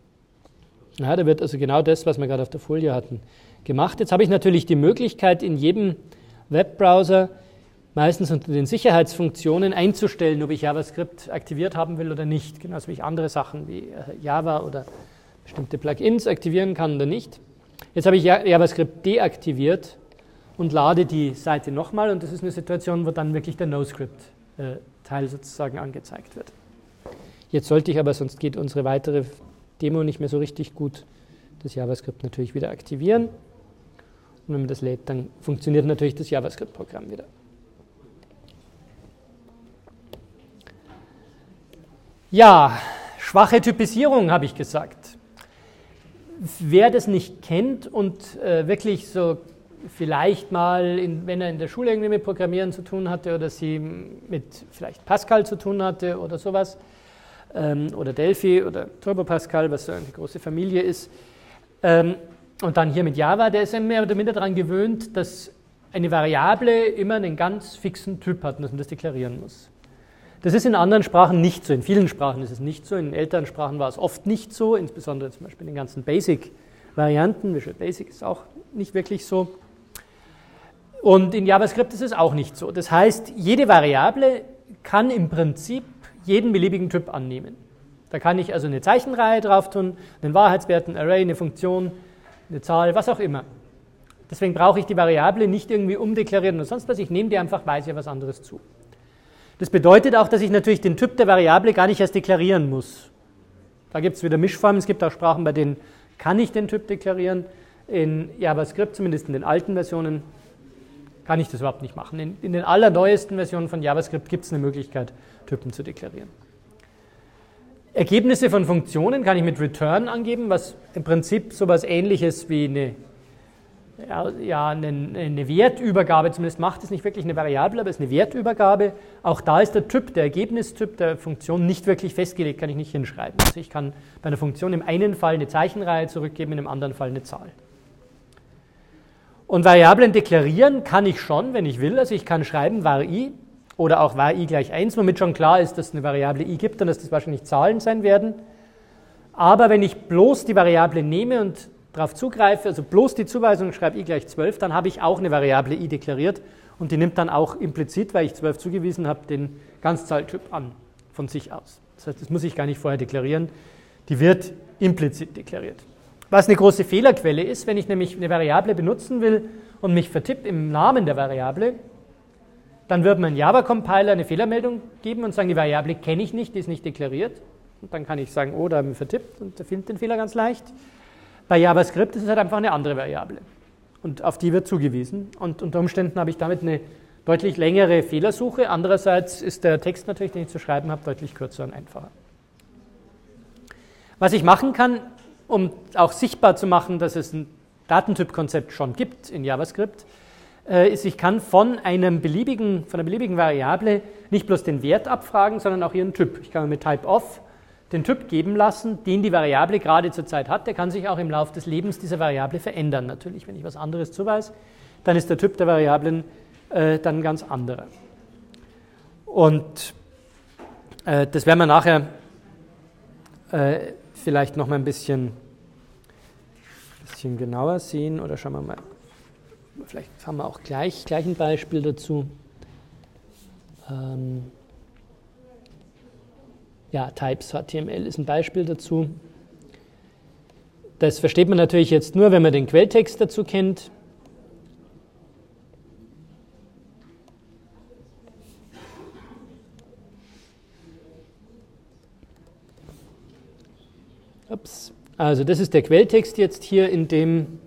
S1: Ja, da wird also genau das, was wir gerade auf der Folie hatten, gemacht. Jetzt habe ich natürlich die Möglichkeit, in jedem Webbrowser meistens unter den Sicherheitsfunktionen einzustellen, ob ich JavaScript aktiviert haben will oder nicht. Genauso wie ich andere Sachen wie Java oder bestimmte Plugins aktivieren kann oder nicht. Jetzt habe ich JavaScript deaktiviert und lade die Seite nochmal und das ist eine Situation, wo dann wirklich der NoScript-Teil sozusagen angezeigt wird. Jetzt sollte ich aber, sonst geht unsere weitere Demo nicht mehr so richtig gut, das JavaScript natürlich wieder aktivieren. Und wenn man das lädt, dann funktioniert natürlich das JavaScript-Programm wieder. Ja, schwache Typisierung habe ich gesagt. Wer das nicht kennt und äh, wirklich so vielleicht mal, in, wenn er in der Schule irgendwie mit Programmieren zu tun hatte oder sie mit vielleicht Pascal zu tun hatte oder sowas, ähm, oder Delphi oder Turbo Pascal, was so eine große Familie ist, ähm, und dann hier mit Java, der ist mehr oder minder daran gewöhnt, dass eine Variable immer einen ganz fixen Typ hat und dass man das deklarieren muss. Das ist in anderen Sprachen nicht so, in vielen Sprachen ist es nicht so, in älteren Sprachen war es oft nicht so, insbesondere zum Beispiel in den ganzen Basic-Varianten, Visual Basic ist auch nicht wirklich so. Und in JavaScript ist es auch nicht so. Das heißt, jede Variable kann im Prinzip jeden beliebigen Typ annehmen. Da kann ich also eine Zeichenreihe drauf tun, einen Wahrheitswert, ein Array, eine Funktion, eine Zahl, was auch immer. Deswegen brauche ich die Variable nicht irgendwie umdeklarieren oder sonst was, ich nehme die einfach, weise ja was anderes zu. Das bedeutet auch, dass ich natürlich den Typ der Variable gar nicht erst deklarieren muss. Da gibt es wieder Mischformen, es gibt auch Sprachen, bei denen kann ich den Typ deklarieren. In JavaScript, zumindest in den alten Versionen, kann ich das überhaupt nicht machen. In, in den allerneuesten Versionen von JavaScript gibt es eine Möglichkeit, Typen zu deklarieren. Ergebnisse von Funktionen kann ich mit Return angeben, was im Prinzip so etwas Ähnliches wie eine, ja, ja, eine, eine Wertübergabe zumindest macht. Es ist nicht wirklich eine Variable, aber es ist eine Wertübergabe. Auch da ist der Typ, der Ergebnistyp der Funktion nicht wirklich festgelegt, kann ich nicht hinschreiben. Also ich kann bei einer Funktion im einen Fall eine Zeichenreihe zurückgeben, in dem anderen Fall eine Zahl. Und Variablen deklarieren kann ich schon, wenn ich will. Also ich kann schreiben var i oder auch var i gleich eins, womit schon klar ist, dass es eine Variable i gibt und dass das wahrscheinlich Zahlen sein werden. Aber wenn ich bloß die Variable nehme und darauf zugreife, also bloß die Zuweisung schreibe i gleich zwölf, dann habe ich auch eine Variable i deklariert und die nimmt dann auch implizit, weil ich zwölf zugewiesen habe, den Ganzzahltyp an von sich aus. Das heißt, das muss ich gar nicht vorher deklarieren, die wird implizit deklariert. Was eine große Fehlerquelle ist, wenn ich nämlich eine Variable benutzen will und mich vertippe im Namen der Variable, dann wird mein Java-Compiler eine Fehlermeldung geben und sagen, die Variable kenne ich nicht, die ist nicht deklariert. Und dann kann ich sagen, oh, da haben wir vertippt und der findet den Fehler ganz leicht. Bei JavaScript ist es halt einfach eine andere Variable und auf die wird zugewiesen. Und unter Umständen habe ich damit eine deutlich längere Fehlersuche. Andererseits ist der Text natürlich, den ich zu schreiben habe, deutlich kürzer und einfacher. Was ich machen kann, um auch sichtbar zu machen, dass es ein Datentyp-Konzept schon gibt in JavaScript, ist, ich kann von, einem beliebigen, von einer beliebigen Variable nicht bloß den Wert abfragen, sondern auch ihren Typ. Ich kann mit typeof den Typ geben lassen, den die Variable gerade zur Zeit hat. Der kann sich auch im Laufe des Lebens dieser Variable verändern. Natürlich, wenn ich was anderes zuweise, dann ist der Typ der Variablen äh, dann ein ganz anderer. Und äh, das werden wir nachher äh, vielleicht noch mal ein bisschen, bisschen genauer sehen. Oder schauen wir mal. Vielleicht haben wir auch gleich, gleich ein Beispiel dazu. Ähm ja, Types H T M L ist ein Beispiel dazu. Das versteht man natürlich jetzt nur, wenn man den Quelltext dazu kennt. Ups. Also das ist der Quelltext jetzt hier, in dem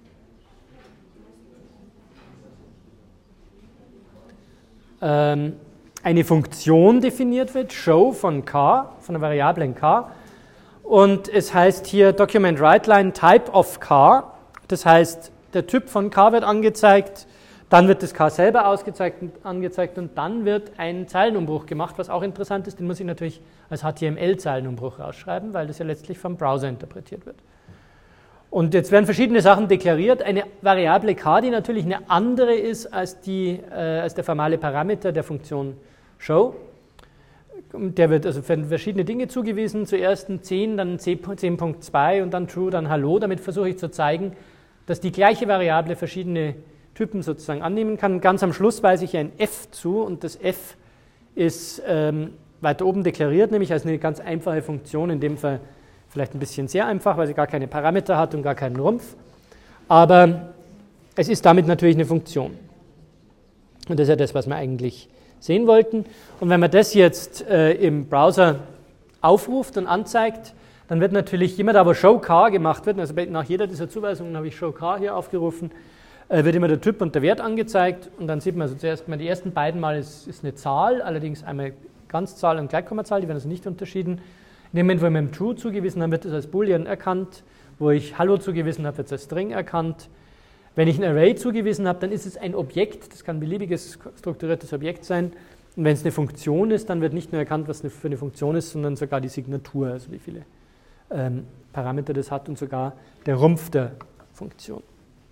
S1: eine Funktion definiert wird, show von k, von der Variablen k. Und es heißt hier Document WriteLine Type of k. Das heißt, der Typ von k wird angezeigt, dann wird das k selber ausgezeigt, angezeigt und dann wird ein Zeilenumbruch gemacht, was auch interessant ist. Den muss ich natürlich als H T M L-Zeilenumbruch rausschreiben, weil das ja letztlich vom Browser interpretiert wird. Und jetzt werden verschiedene Sachen deklariert. Eine Variable k, die natürlich eine andere ist als, die, äh, als der formale Parameter der Funktion show. Der wird also für verschiedene Dinge zugewiesen. Zuerst ein zehn, dann ein zehn Punkt zwei und dann true, dann hallo. Damit versuche ich zu zeigen, dass die gleiche Variable verschiedene Typen sozusagen annehmen kann. Ganz am Schluss weise ich ein f zu und das f ist ähm, weiter oben deklariert, nämlich als eine ganz einfache Funktion, in dem Fall vielleicht ein bisschen sehr einfach, weil sie gar keine Parameter hat und gar keinen Rumpf. Aber es ist damit natürlich eine Funktion. Und das ist ja das, was wir eigentlich sehen wollten. Und wenn man das jetzt äh, im Browser aufruft und anzeigt, dann wird natürlich immer da, wo show k gemacht wird, also nach jeder dieser Zuweisungen habe ich show k hier aufgerufen, äh, wird immer der Typ und der Wert angezeigt. Und dann sieht man also zuerst mal, die ersten beiden Mal ist, ist eine Zahl, allerdings einmal Ganzzahl und Gleichkommazahl, die werden also nicht unterschieden. In dem Moment, wo ich mir True zugewiesen habe, wird es als Boolean erkannt. Wo ich Hallo zugewiesen habe, wird es als String erkannt. Wenn ich ein Array zugewiesen habe, dann ist es ein Objekt. Das kann ein beliebiges strukturiertes Objekt sein. Und wenn es eine Funktion ist, dann wird nicht nur erkannt, was es für eine Funktion ist, sondern sogar die Signatur, also wie viele ähm, Parameter das hat und sogar der Rumpf der Funktion.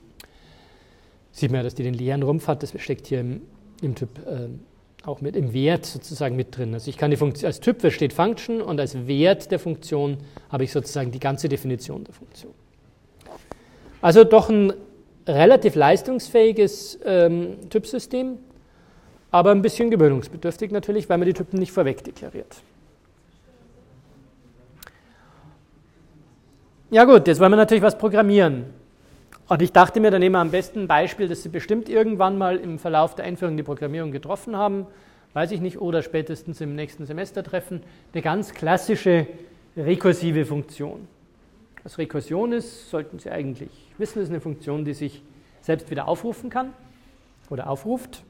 S1: Sieht man ja, dass die den leeren Rumpf hat. Das steckt hier im, im Typ ähm, auch mit im Wert sozusagen mit drin. Also ich kann die Funktion, als Typ steht Function und als Wert der Funktion habe ich sozusagen die ganze Definition der Funktion. Also doch ein relativ leistungsfähiges ähm, Typsystem, aber ein bisschen gewöhnungsbedürftig natürlich, weil man die Typen nicht vorweg deklariert. Ja gut, jetzt wollen wir natürlich was programmieren. Und ich dachte mir, dann nehmen wir am besten ein Beispiel, das Sie bestimmt irgendwann mal im Verlauf der Einführung in die Programmierung getroffen haben, weiß ich nicht, oder spätestens im nächsten Semester treffen, eine ganz klassische rekursive Funktion. Was Rekursion ist, sollten Sie eigentlich wissen, ist eine Funktion, die sich selbst wieder aufrufen kann oder aufruft.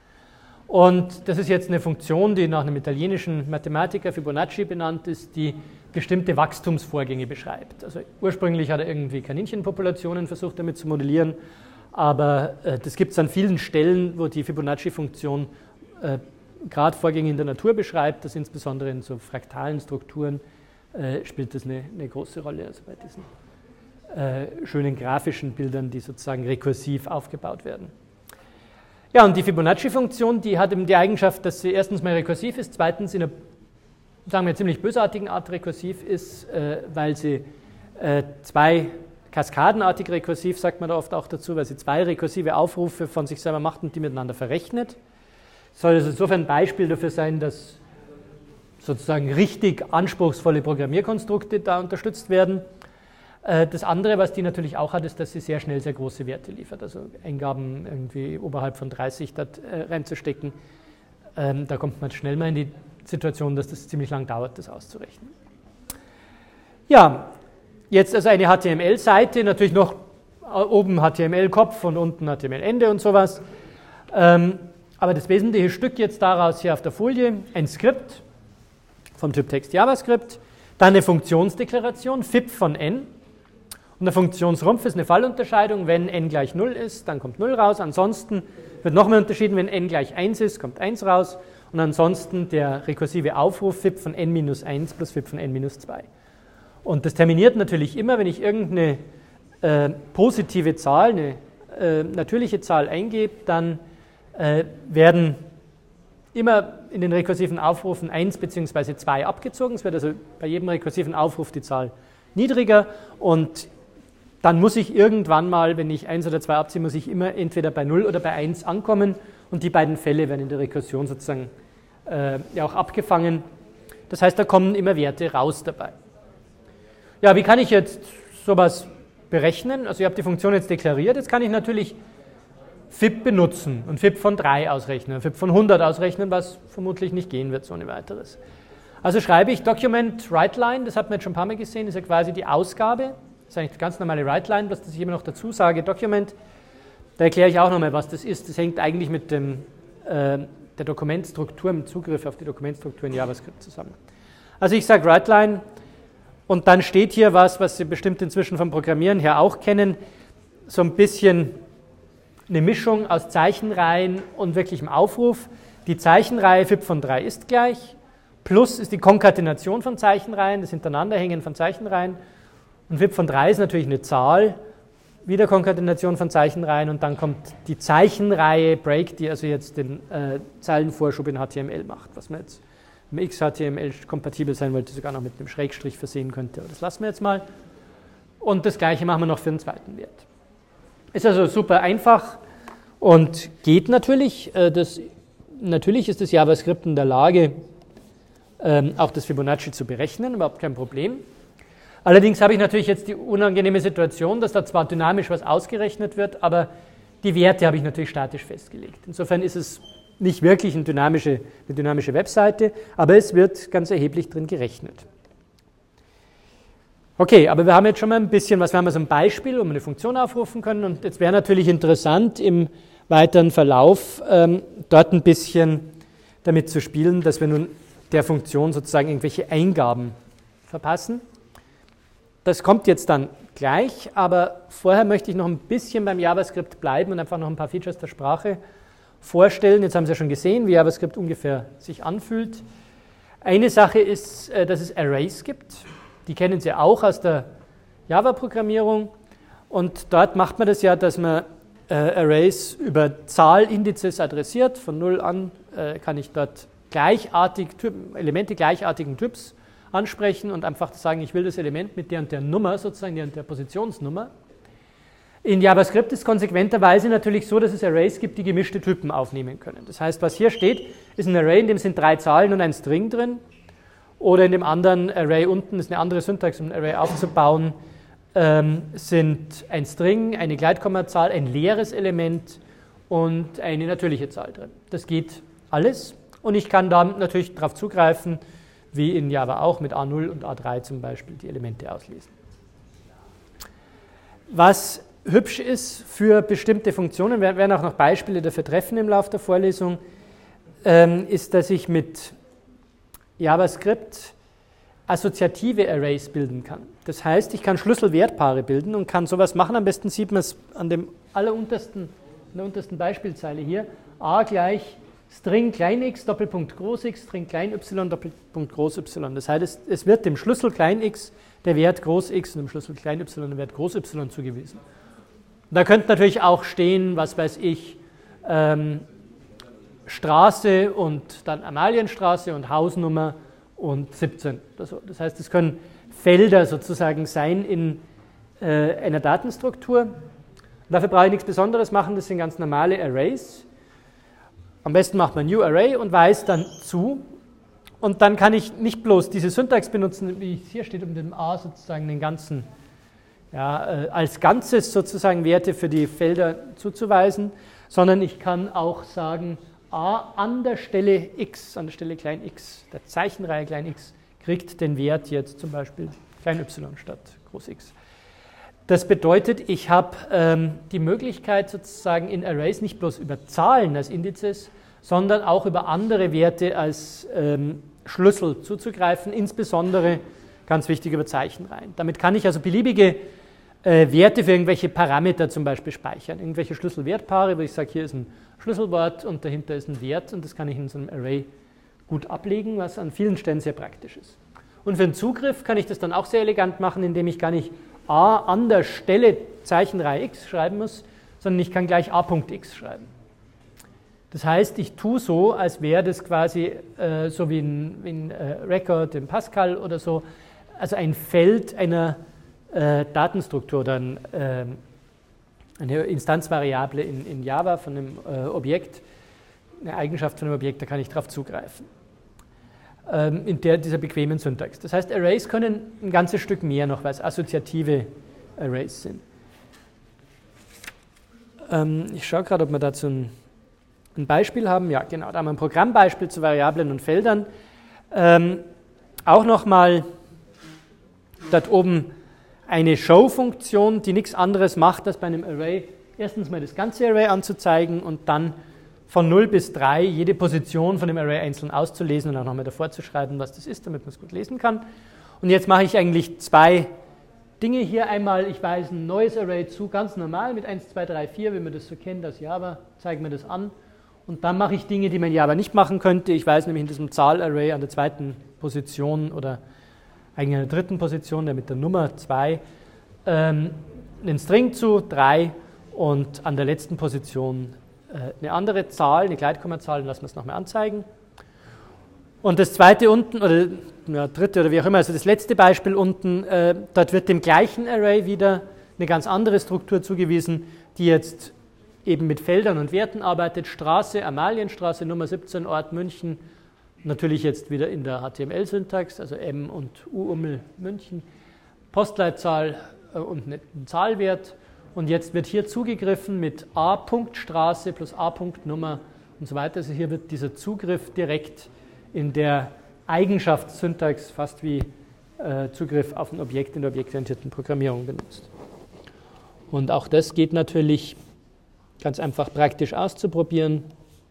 S1: Und das ist jetzt eine Funktion, die nach einem italienischen Mathematiker Fibonacci benannt ist, die bestimmte Wachstumsvorgänge beschreibt. Also ursprünglich hat er irgendwie Kaninchenpopulationen versucht damit zu modellieren, aber äh, das gibt es an vielen Stellen, wo die Fibonacci-Funktion äh, gerade Vorgänge in der Natur beschreibt, das insbesondere in so fraktalen Strukturen äh, spielt das eine, eine große Rolle, also bei diesen äh, schönen grafischen Bildern, die sozusagen rekursiv aufgebaut werden. Ja, und die Fibonacci-Funktion, die hat eben die Eigenschaft, dass sie erstens mal rekursiv ist, zweitens in einer, sagen wir, ziemlich bösartigen Art rekursiv ist, äh, weil sie äh, zwei kaskadenartig rekursiv, sagt man da oft auch dazu, weil sie zwei rekursive Aufrufe von sich selber macht und die miteinander verrechnet. Soll also insofern ein Beispiel dafür sein, dass sozusagen richtig anspruchsvolle Programmierkonstrukte da unterstützt werden. Das andere, was die natürlich auch hat, ist, dass sie sehr schnell sehr große Werte liefert. Also Eingaben irgendwie oberhalb von dreißig dort reinzustecken, da kommt man schnell mal in die Situation, dass das ziemlich lang dauert, das auszurechnen. Ja, jetzt also eine H T M L-Seite, natürlich noch oben H T M L-Kopf und unten H T M L-Ende und sowas. Aber das wesentliche Stück jetzt daraus hier auf der Folie, ein Skript vom Typ Text JavaScript, dann eine Funktionsdeklaration, Fib von n. Und der Funktionsrumpf ist eine Fallunterscheidung, wenn n gleich null ist, dann kommt null raus. Ansonsten wird nochmal unterschieden, wenn n gleich eins ist, kommt eins raus. Und ansonsten der rekursive Aufruf Fib von n minus eins plus Fib von n minus zwei. Und das terminiert natürlich immer, wenn ich irgendeine äh, positive Zahl, eine äh, natürliche Zahl eingebe, dann äh, werden immer in den rekursiven Aufrufen eins bzw. zwei abgezogen. Es wird also bei jedem rekursiven Aufruf die Zahl niedriger und dann muss ich irgendwann mal, wenn ich eins oder zwei abziehe, muss ich immer entweder bei null oder bei eins ankommen und die beiden Fälle werden in der Rekursion sozusagen äh, ja auch abgefangen. Das heißt, da kommen immer Werte raus dabei. Ja, wie kann ich jetzt sowas berechnen? Also ich habe die Funktion jetzt deklariert, jetzt kann ich natürlich Fib benutzen und Fib von drei ausrechnen, Fib von hundert ausrechnen, was vermutlich nicht gehen wird, so ohne weiteres. Also schreibe ich Document WriteLine, das hat man jetzt schon ein paar Mal gesehen, das ist ja quasi die Ausgabe. Das ist eigentlich die ganz normale WriteLine, was ich immer noch dazu sage, Document. Da erkläre ich auch nochmal, was das ist. Das hängt eigentlich mit dem, äh, der Dokumentstruktur, mit Zugriff auf die Dokumentstruktur in JavaScript zusammen. Also ich sage WriteLine und dann steht hier was, was Sie bestimmt inzwischen vom Programmieren her auch kennen, so ein bisschen eine Mischung aus Zeichenreihen und wirklichem Aufruf. Die Zeichenreihe Fib von drei ist gleich, plus ist die Konkatenation von Zeichenreihen, das Hintereinanderhängen von Zeichenreihen. Und Fib von drei ist natürlich eine Zahl, wieder Konkatenation von Zeichenreihen und dann kommt die Zeichenreihe Break, die also jetzt den äh, Zeilenvorschub in H T M L macht, was man jetzt im X H T M L kompatibel sein wollte, sogar noch mit einem Schrägstrich versehen könnte, aber das lassen wir jetzt mal. Und das gleiche machen wir noch für den zweiten Wert. Ist also super einfach und geht natürlich. Äh, das, natürlich ist das JavaScript in der Lage, ähm, auch das Fibonacci zu berechnen, überhaupt kein Problem. Allerdings habe ich natürlich jetzt die unangenehme Situation, dass da zwar dynamisch was ausgerechnet wird, aber die Werte habe ich natürlich statisch festgelegt. Insofern ist es nicht wirklich eine dynamische, eine dynamische Webseite, aber es wird ganz erheblich drin gerechnet. Okay, aber wir haben jetzt schon mal ein bisschen was, wir haben also ein Beispiel, wo wir eine Funktion aufrufen können und jetzt wäre natürlich interessant im weiteren Verlauf ähm, dort ein bisschen damit zu spielen, dass wir nun der Funktion sozusagen irgendwelche Eingaben verpassen. Das kommt jetzt dann gleich, aber vorher möchte ich noch ein bisschen beim JavaScript bleiben und einfach noch ein paar Features der Sprache vorstellen. Jetzt haben Sie ja schon gesehen, wie JavaScript ungefähr sich anfühlt. Eine Sache ist, dass es Arrays gibt. Die kennen Sie auch aus der Java-Programmierung. Und dort macht man das ja, dass man äh, Arrays über Zahlindizes adressiert. Von null an äh, kann ich dort gleichartig, Elemente gleichartigen Typs ansprechen und einfach sagen, ich will das Element mit der und der Nummer, sozusagen der und der Positionsnummer. In JavaScript ist konsequenterweise natürlich so, dass es Arrays gibt, die gemischte Typen aufnehmen können. Das heißt, was hier steht, ist ein Array, in dem sind drei Zahlen und ein String drin. Oder in dem anderen Array unten ist eine andere Syntax, um ein Array aufzubauen. ähm, sind ein String, eine Gleitkommazahl, ein leeres Element und eine natürliche Zahl drin. Das geht alles und ich kann da natürlich darauf zugreifen, wie in Java auch, mit A null und A drei zum Beispiel die Elemente auslesen. Was hübsch ist für bestimmte Funktionen, wir werden auch noch Beispiele dafür treffen im Laufe der Vorlesung, ähm, ist, dass ich mit JavaScript assoziative Arrays bilden kann. Das heißt, ich kann Schlüsselwertpaare bilden und kann sowas machen. Am besten sieht man es an dem alleruntersten, an der untersten Beispielzeile hier. A gleich String klein x, Doppelpunkt groß x, String klein y, Doppelpunkt groß y. Das heißt, es, es wird dem Schlüssel klein x der Wert groß x und dem Schlüssel klein y der Wert groß y zugewiesen. Und da könnte natürlich auch stehen, was weiß ich, ähm, Straße und dann Amalienstraße und Hausnummer und siebzehn. Das heißt, es können Felder sozusagen sein in äh, einer Datenstruktur. Und dafür brauche ich nichts Besonderes machen, das sind ganz normale Arrays. Am besten macht man New Array und weist dann zu. Und dann kann ich nicht bloß diese Syntax benutzen, wie es hier steht, um dem A sozusagen den ganzen, ja, äh, als Ganzes sozusagen Werte für die Felder zuzuweisen, sondern ich kann auch sagen, A an der Stelle x, an der Stelle klein x, der Zeichenreihe klein x, kriegt den Wert jetzt zum Beispiel klein y statt groß x. Das bedeutet, ich habe ähm, die Möglichkeit sozusagen in Arrays nicht bloß über Zahlen als Indizes, sondern auch über andere Werte als ähm, Schlüssel zuzugreifen, insbesondere, ganz wichtig, über Zeichenreihen. Damit kann ich also beliebige äh, Werte für irgendwelche Parameter zum Beispiel speichern, irgendwelche Schlüsselwertpaare, wo ich sage, hier ist ein Schlüsselwort und dahinter ist ein Wert und das kann ich in so einem Array gut ablegen, was an vielen Stellen sehr praktisch ist. Und für den Zugriff kann ich das dann auch sehr elegant machen, indem ich gar nicht A an der Stelle Zeichenreihe x schreiben muss, sondern ich kann gleich A.x schreiben. Das heißt, ich tue so, als wäre das quasi äh, so wie ein, wie ein äh, Record in Pascal oder so, also ein Feld einer äh, Datenstruktur oder ein, äh, eine Instanzvariable in, in Java von einem äh, Objekt, eine Eigenschaft von einem Objekt, da kann ich darauf zugreifen. Ähm, in der, dieser bequemen Syntax. Das heißt, Arrays können ein ganzes Stück mehr noch, weil es assoziative Arrays sind. Ähm, ich schaue gerade, ob wir dazu ein, ein Beispiel haben. Ja, genau, da haben wir ein Programmbeispiel zu Variablen und Feldern. Ähm, auch nochmal dort oben eine Show-Funktion, die nichts anderes macht, als bei einem Array erstens mal das ganze Array anzuzeigen und dann von null bis drei jede Position von dem Array einzeln auszulesen und auch nochmal davor zu schreiben, was das ist, damit man es gut lesen kann. Und jetzt mache ich eigentlich zwei Dinge hier. Einmal, ich weise ein neues Array zu, ganz normal mit eins, zwei, drei, vier, wie man das so kennt aus Java, zeige mir das an. Und dann mache ich Dinge, die man in Java nicht machen könnte. Ich weise nämlich in diesem Zahlarray an der zweiten Position oder eigentlich an der dritten Position, der mit der Nummer zwei, ähm, einen String zu, drei, und an der letzten Position äh, eine andere Zahl, eine Gleitkommazahl, lassen wir es nochmal anzeigen. Und das zweite unten, oder ja, dritte oder wie auch immer, also das letzte Beispiel unten, äh, dort wird dem gleichen Array wieder eine ganz andere Struktur zugewiesen, die jetzt eben mit Feldern und Werten arbeitet. Straße, Amalienstraße, Nummer siebzehn, Ort München, natürlich jetzt wieder in der H T M L-Syntax, also M und U-Ummel München, Postleitzahl äh, und ein Zahlwert. Und jetzt wird hier zugegriffen mit A-Punkt-Straße plus A-Punkt-Nummer und so weiter. Also hier wird dieser Zugriff direkt in der Eigenschaftssyntax fast wie äh, Zugriff auf ein Objekt in der objektorientierten Programmierung benutzt. Und auch das geht natürlich ganz einfach praktisch auszuprobieren.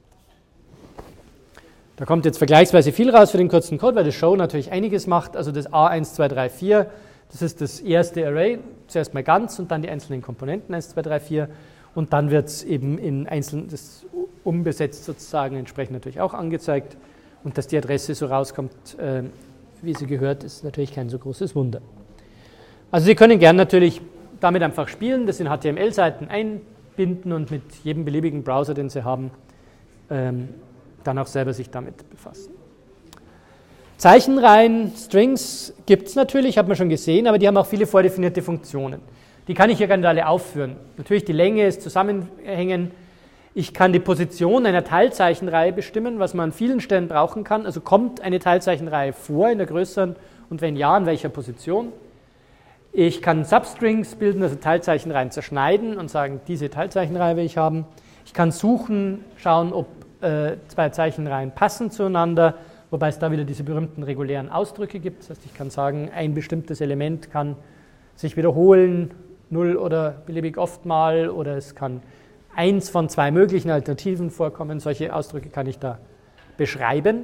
S1: Da kommt jetzt vergleichsweise viel raus für den kurzen Code, weil das Show natürlich einiges macht. Also das A eins, zwei, drei, vier, das ist das erste Array, zuerst mal ganz und dann die einzelnen Komponenten eins, zwei, drei, vier. Und dann wird es eben in einzelnen, das umbesetzt sozusagen, entsprechend natürlich auch angezeigt. Und dass die Adresse so rauskommt, äh, wie sie gehört, ist natürlich kein so großes Wunder. Also Sie können gern natürlich damit einfach spielen, das in H T M L-Seiten einbinden und mit jedem beliebigen Browser, den Sie haben, ähm, dann auch selber sich damit befassen. Zeichenreihen, Strings gibt es natürlich, hat man schon gesehen, aber die haben auch viele vordefinierte Funktionen. Die kann ich hier gerne alle aufführen. Natürlich die Länge ist zusammenhängen. Ich kann die Position einer Teilzeichenreihe bestimmen, was man an vielen Stellen brauchen kann. Also kommt eine Teilzeichenreihe vor in der größeren und wenn ja, in welcher Position. Ich kann Substrings bilden, also Teilzeichenreihen zerschneiden und sagen, diese Teilzeichenreihe will ich haben. Ich kann suchen, schauen, ob äh, zwei Zeichenreihen passen zueinander, wobei es da wieder diese berühmten regulären Ausdrücke gibt. Das heißt, ich kann sagen, ein bestimmtes Element kann sich wiederholen, null oder beliebig oft mal, oder es kann eins von zwei möglichen Alternativen vorkommen. Solche Ausdrücke kann ich da beschreiben.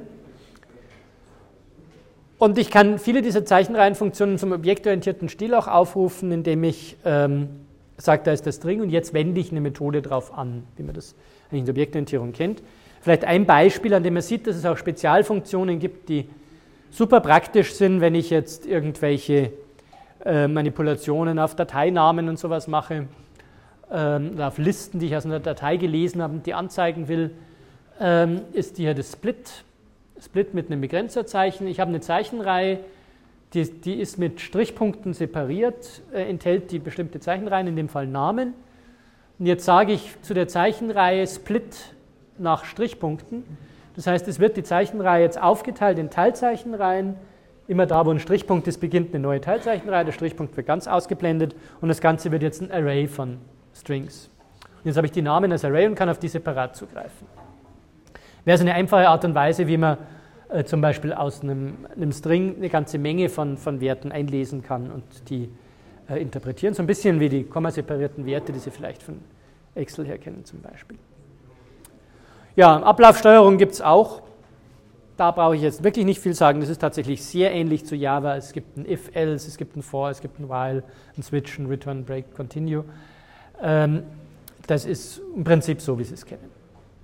S1: Und ich kann viele dieser Zeichenreihenfunktionen zum objektorientierten Stil auch aufrufen, indem ich ähm, sage, da ist der String und jetzt wende ich eine Methode drauf an, wie man das eigentlich in der Objektorientierung kennt. Vielleicht ein Beispiel, an dem man sieht, dass es auch Spezialfunktionen gibt, die super praktisch sind, wenn ich jetzt irgendwelche äh, Manipulationen auf Dateinamen und sowas mache, ähm, oder auf Listen, die ich aus einer Datei gelesen habe und die anzeigen will, ähm, ist hier das Split. Split mit einem Begrenzerzeichen. Ich habe eine Zeichenreihe, die, die ist mit Strichpunkten separiert, äh, enthält die bestimmte Zeichenreihen, in dem Fall Namen. Und jetzt sage ich zu der Zeichenreihe Split nach Strichpunkten. Das heißt, es wird die Zeichenreihe jetzt aufgeteilt in Teilzeichenreihen. Immer da, wo ein Strichpunkt ist, beginnt eine neue Teilzeichenreihe. Der Strichpunkt wird ganz ausgeblendet und das Ganze wird jetzt ein Array von Strings. Und jetzt habe ich die Namen als Array und kann auf die separat zugreifen. Wäre also eine einfache Art und Weise, wie man äh, zum Beispiel aus einem, einem String eine ganze Menge von, von Werten einlesen kann und die äh, interpretieren. So ein bisschen wie die kommaseparierten Werte, die Sie vielleicht von Excel her kennen zum Beispiel. Ja, Ablaufsteuerung gibt es auch. Da brauche ich jetzt wirklich nicht viel sagen. Das ist tatsächlich sehr ähnlich zu Java. Es gibt ein If-Else, es gibt ein For, es gibt ein While, ein Switch, ein Return, Break, Continue. Ähm, das ist im Prinzip so, wie Sie es kennen.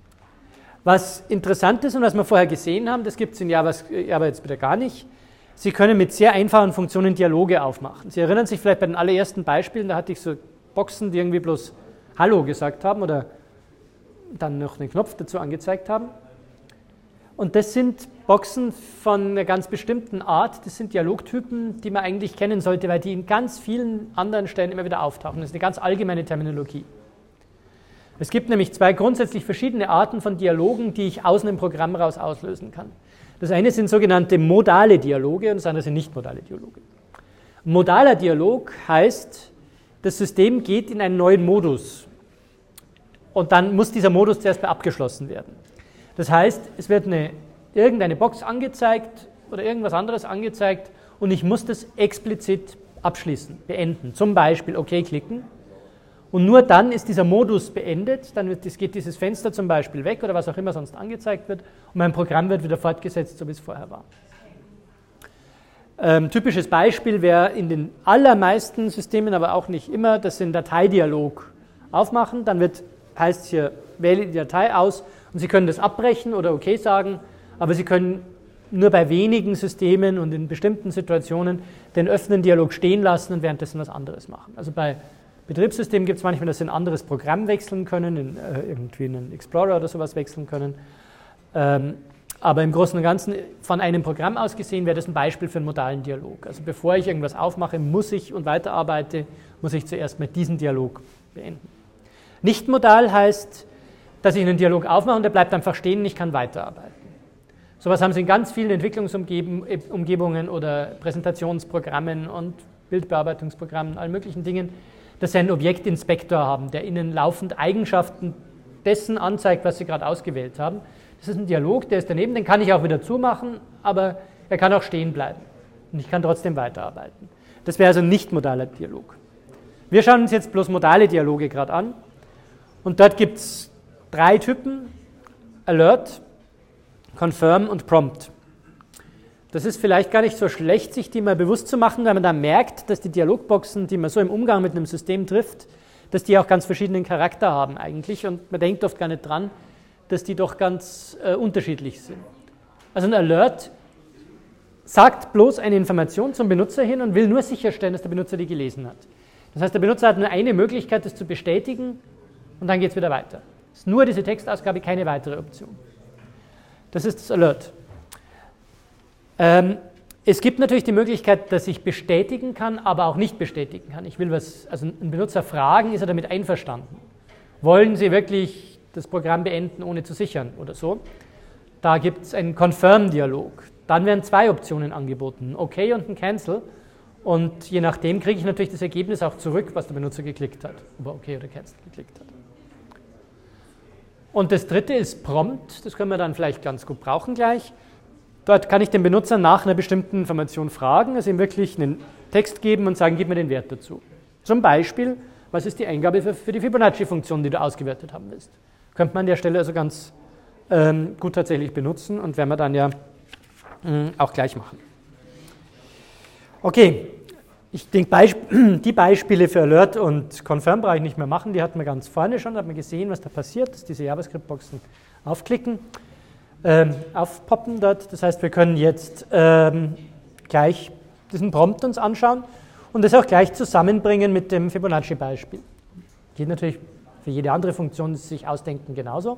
S1: Was interessant ist und was wir vorher gesehen haben, das gibt es in Java, Java jetzt wieder gar nicht. Sie können mit sehr einfachen Funktionen Dialoge aufmachen. Sie erinnern sich vielleicht bei den allerersten Beispielen, da hatte ich so Boxen, die irgendwie bloß Hallo gesagt haben oder dann noch einen Knopf dazu angezeigt haben. Und das sind Boxen von einer ganz bestimmten Art, das sind Dialogtypen, die man eigentlich kennen sollte, weil die in ganz vielen anderen Stellen immer wieder auftauchen. Das ist eine ganz allgemeine Terminologie. Es gibt nämlich zwei grundsätzlich verschiedene Arten von Dialogen, die ich aus einem Programm raus auslösen kann. Das eine sind sogenannte modale Dialoge und das andere sind nicht-modale Dialoge. Ein modaler Dialog heißt, das System geht in einen neuen Modus und dann muss dieser Modus zuerst mal abgeschlossen werden. Das heißt, es wird eine, irgendeine Box angezeigt oder irgendwas anderes angezeigt und ich muss das explizit abschließen, beenden. Zum Beispiel OK klicken. Und nur dann ist dieser Modus beendet, dann wird, geht dieses Fenster zum Beispiel weg oder was auch immer sonst angezeigt wird und mein Programm wird wieder fortgesetzt, so wie es vorher war. Ähm, typisches Beispiel wäre in den allermeisten Systemen, aber auch nicht immer, dass Sie einen Dateidialog aufmachen, dann wird, heißt es hier, wähle die Datei aus und Sie können das abbrechen oder OK sagen, aber Sie können nur bei wenigen Systemen und in bestimmten Situationen den öffnen Dialog stehen lassen und währenddessen was anderes machen. Also bei Betriebssystemen gibt es manchmal, dass Sie ein anderes Programm wechseln können, in, äh, irgendwie einen Explorer oder sowas wechseln können. Ähm, aber im Großen und Ganzen von einem Programm aus gesehen wäre das ein Beispiel für einen modalen Dialog. Also bevor ich irgendwas aufmache, muss ich und weiterarbeite, muss ich zuerst mal diesen Dialog beenden. Nicht modal heißt, dass ich einen Dialog aufmache und der bleibt einfach stehen und ich kann weiterarbeiten. Sowas haben Sie in ganz vielen Entwicklungsumgebungen oder Präsentationsprogrammen und Bildbearbeitungsprogrammen, allen möglichen Dingen, dass Sie einen Objektinspektor haben, der Ihnen laufend Eigenschaften dessen anzeigt, was Sie gerade ausgewählt haben. Das ist ein Dialog, der ist daneben, den kann ich auch wieder zumachen, aber er kann auch stehen bleiben und ich kann trotzdem weiterarbeiten. Das wäre also ein nicht modaler Dialog. Wir schauen uns jetzt bloß modale Dialoge gerade an und dort gibt es drei Typen, Alert, Confirm und Prompt. Das ist vielleicht gar nicht so schlecht, sich die mal bewusst zu machen, weil man dann merkt, dass die Dialogboxen, die man so im Umgang mit einem System trifft, dass die auch ganz verschiedenen Charakter haben eigentlich und man denkt oft gar nicht dran, dass die doch ganz äh, unterschiedlich sind. Also ein Alert sagt bloß eine Information zum Benutzer hin und will nur sicherstellen, dass der Benutzer die gelesen hat. Das heißt, der Benutzer hat nur eine Möglichkeit, das zu bestätigen und dann geht es wieder weiter. Es ist nur diese Textausgabe, keine weitere Option. Das ist das Alert. Ähm, es gibt natürlich die Möglichkeit, dass ich bestätigen kann, aber auch nicht bestätigen kann. Ich will was, also einen Benutzer fragen, ist er damit einverstanden? Wollen Sie wirklich das Programm beenden, ohne zu sichern oder so? Da gibt es einen Confirm-Dialog. Dann werden zwei Optionen angeboten, ein OK und ein Cancel. Und je nachdem kriege ich natürlich das Ergebnis auch zurück, was der Benutzer geklickt hat, ob er OK oder Cancel geklickt hat. Und das dritte ist Prompt, das können wir dann vielleicht ganz gut brauchen gleich. Dort kann ich den Benutzer nach einer bestimmten Information fragen, also ihm wirklich einen Text geben und sagen, gib mir den Wert dazu. Zum Beispiel, was ist die Eingabe für, für die Fibonacci-Funktion, die du ausgewertet haben willst? Könnte man an der Stelle also ganz ähm, gut tatsächlich benutzen und werden wir dann ja mh, auch gleich machen. Okay, ich denke, Beisp die Beispiele für Alert und Confirm brauche ich nicht mehr machen, die hatten wir ganz vorne schon, da hat man gesehen, was da passiert, dass diese JavaScript-Boxen aufklicken, ähm, aufpoppen dort. Das heißt, wir können jetzt ähm, gleich diesen Prompt uns anschauen und das auch gleich zusammenbringen mit dem Fibonacci-Beispiel. Geht natürlich für jede andere Funktion, die Sie sich ausdenken, genauso.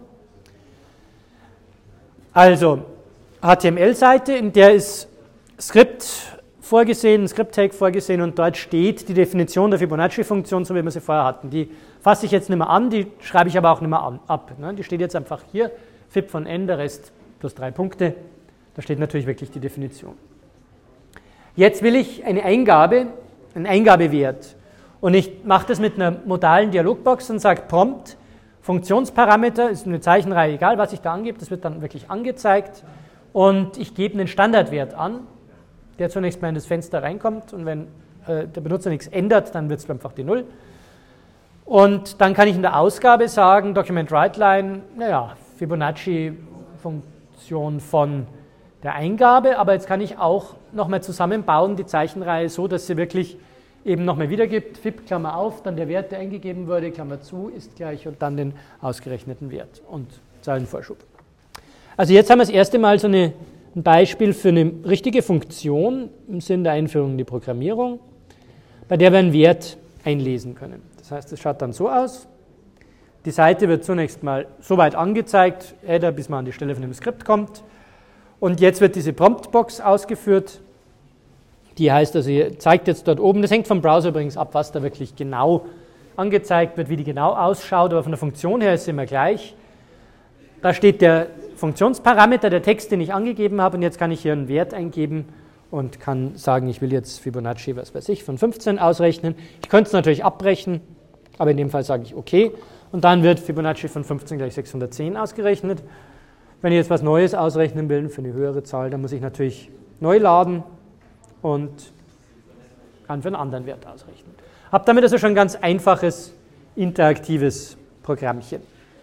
S1: Also, H T M L-Seite, in der ist Skript vorgesehen, ein Script-Tag vorgesehen und dort steht die Definition der Fibonacci-Funktion, so wie wir sie vorher hatten. Die fasse ich jetzt nicht mehr an, die schreibe ich aber auch nicht mehr an, ab. Ne? Die steht jetzt einfach hier, Fib von n, der Rest plus drei Punkte. Da steht natürlich wirklich die Definition. Jetzt will ich eine Eingabe, einen Eingabewert. Und ich mache das mit einer modalen Dialogbox und sage Prompt, Funktionsparameter, ist eine Zeichenreihe, egal was ich da angebe, das wird dann wirklich angezeigt. Und ich gebe einen Standardwert an, der zunächst mal in das Fenster reinkommt und wenn äh, der Benutzer nichts ändert, dann wird es einfach die Null. Und dann kann ich in der Ausgabe sagen, Document WriteLine, naja, Fibonacci-Funktion von der Eingabe, aber jetzt kann ich auch nochmal zusammenbauen, die Zeichenreihe so, dass sie wirklich eben nochmal wiedergibt, Fib, Klammer auf, dann der Wert, der eingegeben wurde, Klammer zu, ist gleich und dann den ausgerechneten Wert und Zeilenvorschub. Also jetzt haben wir das erste Mal so eine ein Beispiel für eine richtige Funktion im Sinn der Einführung in die Programmierung, bei der wir einen Wert einlesen können. Das heißt, es schaut dann so aus. Die Seite wird zunächst mal so weit angezeigt, Header, bis man an die Stelle von dem Skript kommt. Und jetzt wird diese Promptbox ausgeführt. Die heißt also, ihr zeigt jetzt dort oben, das hängt vom Browser übrigens ab, was da wirklich genau angezeigt wird, wie die genau ausschaut, aber von der Funktion her ist sie immer gleich. Da steht der Funktionsparameter, der Text, den ich angegeben habe, und jetzt kann ich hier einen Wert eingeben und kann sagen, ich will jetzt Fibonacci, was weiß ich, von fünfzehn ausrechnen. Ich könnte es natürlich abbrechen, aber in dem Fall sage ich OK. Und dann wird Fibonacci von fünfzehn gleich sechshundertzehn ausgerechnet. Wenn ich jetzt was Neues ausrechnen will für eine höhere Zahl, dann muss ich natürlich neu laden und kann für einen anderen Wert ausrechnen. Habe damit also schon ein ganz einfaches, interaktives Programmchen.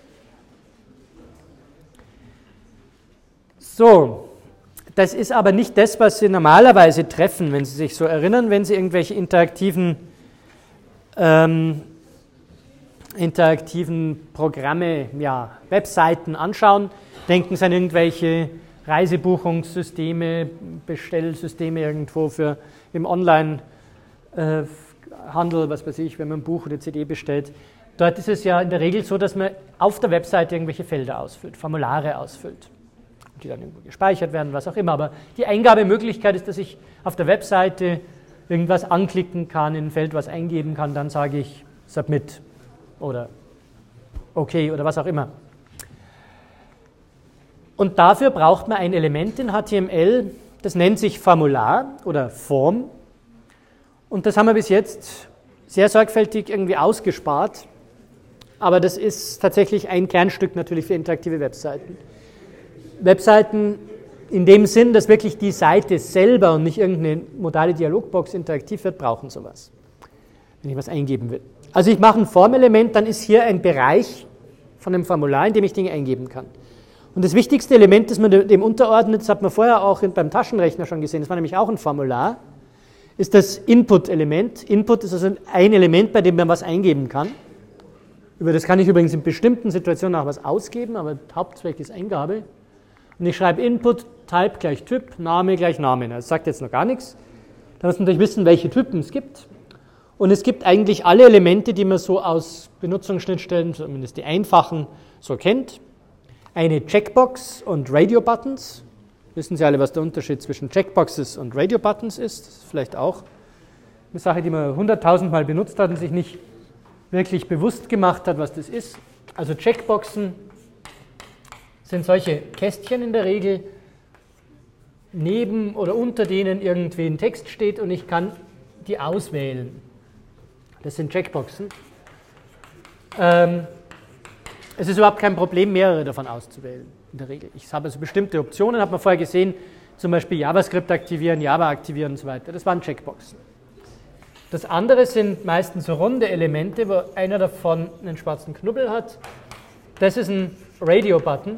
S1: So, das ist aber nicht das, was Sie normalerweise treffen, wenn Sie sich so erinnern, wenn Sie irgendwelche interaktiven, ähm, interaktiven Programme, ja, Webseiten anschauen. Denken Sie an irgendwelche Reisebuchungssysteme, Bestellsysteme irgendwo für im Online-Handel, was weiß ich, wenn man ein Buch oder C D bestellt. Dort ist es ja in der Regel so, dass man auf der Webseite irgendwelche Felder ausfüllt, Formulare ausfüllt, die dann irgendwo gespeichert werden, was auch immer. Aber die Eingabemöglichkeit ist, dass ich auf der Webseite irgendwas anklicken kann, in ein Feld was eingeben kann, dann sage ich Submit oder OK oder was auch immer. Und dafür braucht man ein Element in H T M L, das nennt sich Formular oder Form. Und das haben wir bis jetzt sehr sorgfältig irgendwie ausgespart. Aber das ist tatsächlich ein Kernstück natürlich für interaktive Webseiten. Webseiten in dem Sinn, dass wirklich die Seite selber und nicht irgendeine modale Dialogbox interaktiv wird, brauchen sowas, wenn ich was eingeben will. Also ich mache ein Formelement, dann ist hier ein Bereich von einem Formular, in dem ich Dinge eingeben kann. Und das wichtigste Element, das man dem unterordnet, das hat man vorher auch beim Taschenrechner schon gesehen, das war nämlich auch ein Formular, ist das Input-Element. Input ist also ein Element, bei dem man was eingeben kann. Über das kann ich übrigens in bestimmten Situationen auch was ausgeben, aber Hauptzweck ist Eingabe. Und ich schreibe Input, Type gleich Typ, Name gleich Name. Das sagt jetzt noch gar nichts. Da muss man natürlich wissen, welche Typen es gibt. Und es gibt eigentlich alle Elemente, die man so aus Benutzungsschnittstellen, zumindest die einfachen, so kennt. Eine Checkbox und Radio-Buttons. Wissen Sie alle, was der Unterschied zwischen Checkboxes und Radio-Buttons ist? Das ist vielleicht auch eine Sache, die man hunderttausend Mal benutzt hat und sich nicht wirklich bewusst gemacht hat, was das ist. Also Checkboxen sind solche Kästchen in der Regel, neben oder unter denen irgendwie ein Text steht und ich kann die auswählen. Das sind Checkboxen. Ähm, es ist überhaupt kein Problem, mehrere davon auszuwählen, in der Regel. Ich habe also bestimmte Optionen, hat man vorher gesehen, zum Beispiel JavaScript aktivieren, Java aktivieren und so weiter. Das waren Checkboxen. Das andere sind meistens so runde Elemente, wo einer davon einen schwarzen Knubbel hat. Das ist ein Radio-Button.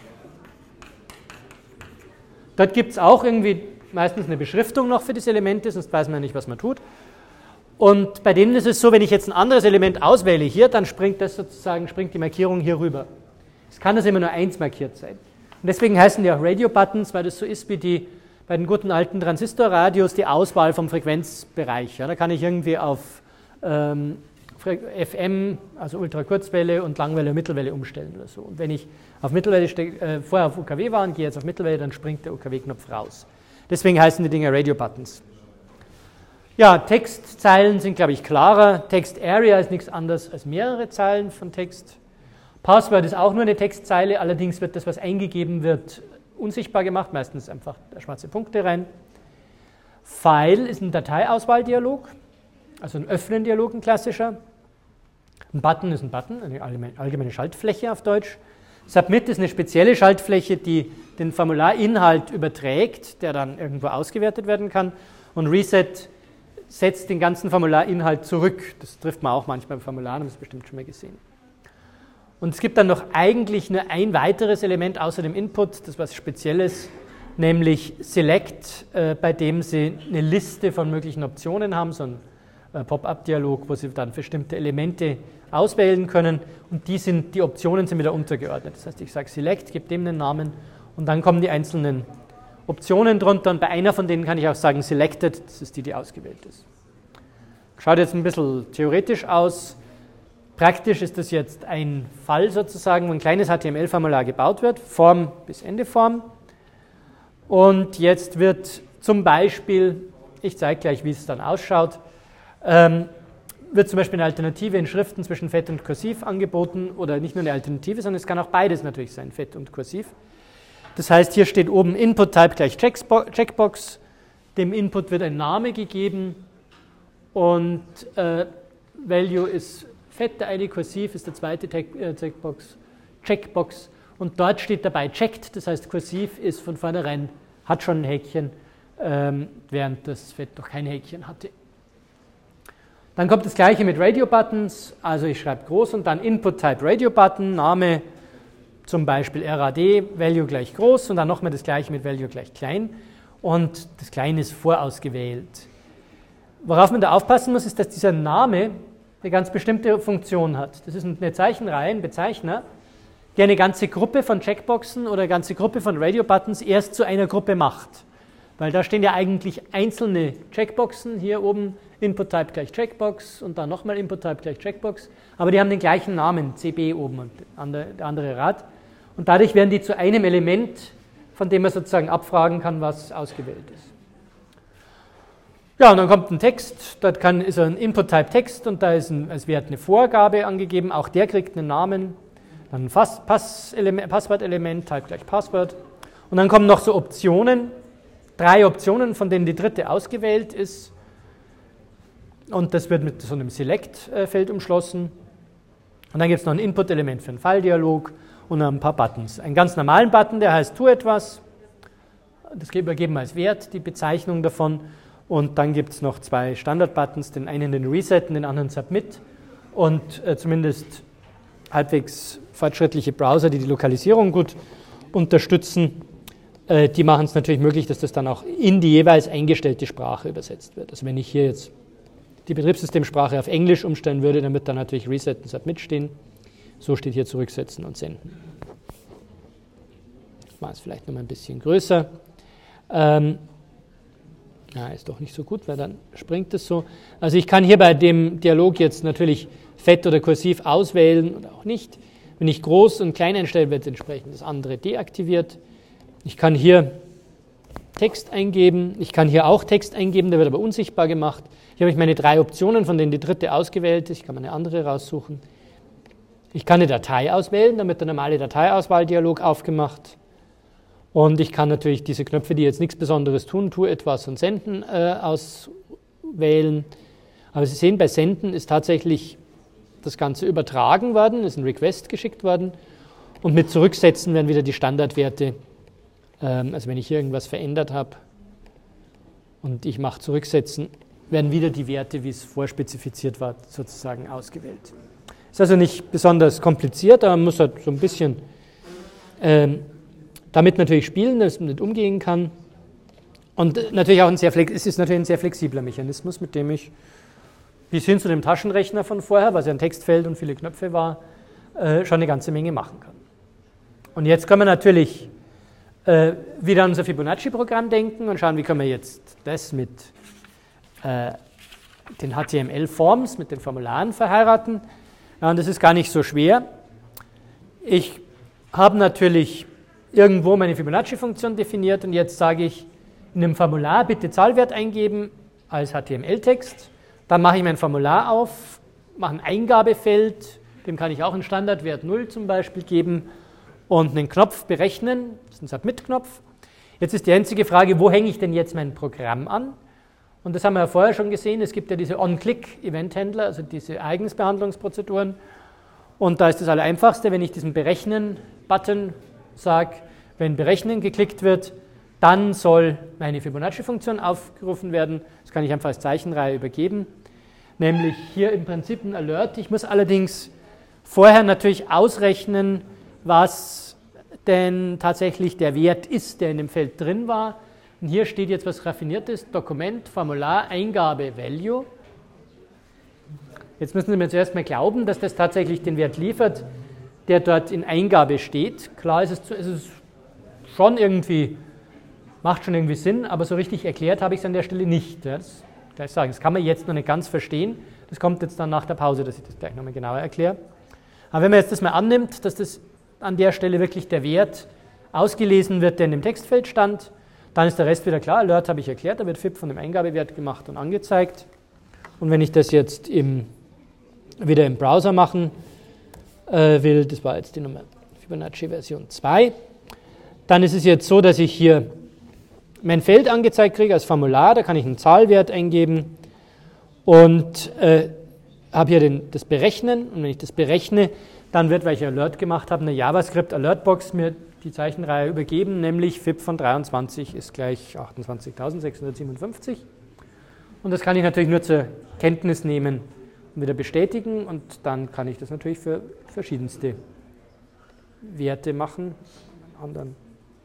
S1: Dort gibt es auch irgendwie meistens eine Beschriftung noch für diese Elemente, sonst weiß man nicht, was man tut. Und bei denen ist es so, wenn ich jetzt ein anderes Element auswähle hier, dann springt das sozusagen, springt die Markierung hier rüber. Es kann das immer nur eins markiert sein. Und deswegen heißen die auch Radio-Buttons, weil das so ist wie die bei den guten alten Transistorradios die Auswahl vom Frequenzbereich. Ja, da kann ich irgendwie auf ähm, F M, also Ultrakurzwelle und Langwelle und Mittelwelle umstellen oder so. Und wenn ich auf Mittelwelle äh, vorher auf U K W war und gehe jetzt auf Mittelwelle, dann springt der U K W-Knopf raus. Deswegen heißen die Dinger Radio-Buttons. Ja, Textzeilen sind, glaube ich, klarer. Text-Area ist nichts anderes als mehrere Zeilen von Text. Passwort ist auch nur eine Textzeile, allerdings wird das, was eingegeben wird, unsichtbar gemacht, meistens einfach schwarze Punkte rein. File ist ein Dateiauswahldialog, also ein Öffnen-Dialog, ein klassischer. Ein Button ist ein Button, eine allgemeine Schaltfläche auf Deutsch. Submit ist eine spezielle Schaltfläche, die den Formularinhalt überträgt, der dann irgendwo ausgewertet werden kann. Und Reset setzt den ganzen Formularinhalt zurück. Das trifft man auch manchmal bei Formularen, haben Sie bestimmt schon mal gesehen. Und es gibt dann noch eigentlich nur ein weiteres Element außer dem Input, das was Spezielles, nämlich Select, äh, bei dem Sie eine Liste von möglichen Optionen haben, so ein äh, Pop-up-Dialog, wo Sie dann bestimmte Elemente auswählen können und die, sind, die Optionen sind wieder untergeordnet. Das heißt, ich sage Select, gebe dem einen Namen und dann kommen die einzelnen Optionen drunter und bei einer von denen kann ich auch sagen Selected, das ist die, die ausgewählt ist. Schaut jetzt ein bisschen theoretisch aus. Praktisch ist das jetzt ein Fall sozusagen, wo ein kleines H T M L-Formular gebaut wird, Form bis Ende Form. Und jetzt wird zum Beispiel, ich zeige gleich, wie es dann ausschaut, ähm, wird zum Beispiel eine Alternative in Schriften zwischen Fett und Kursiv angeboten oder nicht nur eine Alternative, sondern es kann auch beides natürlich sein, Fett und Kursiv. Das heißt, hier steht oben Input-Type gleich Checkbox, dem Input wird ein Name gegeben und äh, Value ist Fett, der eine, Kursiv ist der zweite Checkbox, Checkbox und dort steht dabei Checked, das heißt Kursiv ist von vornherein, hat schon ein Häkchen, ähm, während das Fett noch kein Häkchen hatte. Dann kommt das gleiche mit Radio-Buttons, also ich schreibe groß und dann Input-Type Radio-Button, Name zum Beispiel R A D, Value gleich groß und dann nochmal das gleiche mit Value gleich klein und das Kleine ist vorausgewählt. Worauf man da aufpassen muss, ist, dass dieser Name eine ganz bestimmte Funktion hat. Das ist eine Zeichenreihe, ein Bezeichner, der eine ganze Gruppe von Checkboxen oder eine ganze Gruppe von Radio-Buttons erst zu einer Gruppe macht. Weil da stehen ja eigentlich einzelne Checkboxen, hier oben Input-Type gleich Checkbox und dann nochmal Input-Type gleich Checkbox, aber die haben den gleichen Namen, C B oben und der andere Rad. Und dadurch werden die zu einem Element, von dem man sozusagen abfragen kann, was ausgewählt ist. Ja, und dann kommt ein Text, dort kann, ist ein Input-Type Text und da ist ein, als Wert eine Vorgabe angegeben, auch der kriegt einen Namen, dann ein Pass-Element, Passwortelement, Type gleich Passwort. Und dann kommen noch so Optionen, drei Optionen, von denen die dritte ausgewählt ist. Und das wird mit so einem Select-Feld umschlossen. Und dann gibt es noch ein Input-Element für einen File-Dialog und ein paar Buttons. Einen ganz normalen Button, der heißt Tu etwas. Das übergeben wir als Wert, die Bezeichnung davon. Und dann gibt es noch zwei Standard-Buttons, den einen den Reset und den anderen Submit. Und äh, zumindest halbwegs fortschrittliche Browser, die die Lokalisierung gut unterstützen, äh, die machen es natürlich möglich, dass das dann auch in die jeweils eingestellte Sprache übersetzt wird. Also wenn ich hier jetzt die Betriebssystemsprache auf Englisch umstellen würde, dann wird da natürlich Reset und Submit stehen. So steht hier zurücksetzen und senden. Ich mache es vielleicht noch mal ein bisschen größer. Ähm, ja, ist doch nicht so gut, weil dann springt es so. Also ich kann hier bei dem Dialog jetzt natürlich Fett oder Kursiv auswählen oder auch nicht. Wenn ich groß und klein einstelle, wird entsprechend das andere deaktiviert. Ich kann hier Text eingeben. Ich kann hier auch Text eingeben, der wird aber unsichtbar gemacht. Hier habe ich meine drei Optionen, von denen die dritte ausgewählt ist. Ich kann mir eine andere raussuchen. Ich kann eine Datei auswählen, dann wird der normale Dateiauswahldialog aufgemacht. Und ich kann natürlich diese Knöpfe, die jetzt nichts Besonderes tun, tu etwas und senden, äh, wählen. Aber Sie sehen, bei Senden ist tatsächlich das Ganze übertragen worden, ist ein Request geschickt worden und mit Zurücksetzen werden wieder die Standardwerte, ähm, also wenn ich hier irgendwas verändert habe und ich mache Zurücksetzen, werden wieder die Werte, wie es vorspezifiziert war, sozusagen ausgewählt. Ist also nicht besonders kompliziert, aber man muss halt so ein bisschen ähm, damit natürlich spielen, dass man nicht umgehen kann. Und natürlich auch ein sehr, es ist natürlich ein sehr flexibler Mechanismus, mit dem ich bis hin zu dem Taschenrechner von vorher, was ja ein Textfeld und viele Knöpfe war, äh, schon eine ganze Menge machen kann. Und jetzt können wir natürlich äh, wieder an unser Fibonacci-Programm denken und schauen, wie können wir jetzt das mit äh, den H T M L-Forms, mit den Formularen verheiraten. Ja, und das ist gar nicht so schwer. Ich habe natürlich irgendwo meine Fibonacci-Funktion definiert und jetzt sage ich, in dem Formular bitte Zahlwert eingeben als H T M L-Text. Dann mache ich mein Formular auf, mache ein Eingabefeld, dem kann ich auch einen Standardwert null zum Beispiel geben und einen Knopf berechnen, das ist ein Submit-Knopf. Jetzt ist die einzige Frage, wo hänge ich denn jetzt mein Programm an? Und das haben wir ja vorher schon gesehen, es gibt ja diese On-Click-Event-Händler, also diese Eignungsbehandlungsprozeduren. Und da ist das Allereinfachste, wenn ich diesen Berechnen-Button sage, wenn Berechnen geklickt wird, dann soll meine Fibonacci-Funktion aufgerufen werden. Das kann ich einfach als Zeichenreihe übergeben. Nämlich hier im Prinzip ein Alert. Ich muss allerdings vorher natürlich ausrechnen, was denn tatsächlich der Wert ist, der in dem Feld drin war. Und hier steht jetzt was Raffiniertes, Dokument, Formular, Eingabe, Value. Jetzt müssen Sie mir zuerst mal glauben, dass das tatsächlich den Wert liefert, der dort in Eingabe steht. Klar ist es, es ist schon irgendwie... Macht schon irgendwie Sinn, aber so richtig erklärt habe ich es an der Stelle nicht. Ja, das, gleich sagen. Das kann man jetzt noch nicht ganz verstehen. Das kommt jetzt dann nach der Pause, dass ich das gleich nochmal genauer erkläre. Aber wenn man jetzt das mal annimmt, dass das an der Stelle wirklich der Wert ausgelesen wird, der in dem Textfeld stand, dann ist der Rest wieder klar. Alert habe ich erklärt, da wird F I B von dem Eingabewert gemacht und angezeigt. Und wenn ich das jetzt im, wieder im Browser machen äh, will, das war jetzt die Nummer Fibonacci Version zwei, dann ist es jetzt so, dass ich hier mein Feld angezeigt kriege als Formular, da kann ich einen Zahlwert eingeben und äh, habe hier den, das Berechnen. Und wenn ich das berechne, dann wird, weil ich Alert gemacht habe, eine JavaScript-Alertbox mir die Zeichenreihe übergeben, nämlich F I B von dreiundzwanzig ist gleich achtundzwanzigtausendsechshundertsiebenundfünfzig. Und das kann ich natürlich nur zur Kenntnis nehmen und wieder bestätigen und dann kann ich das natürlich für verschiedenste Werte machen. Anderen.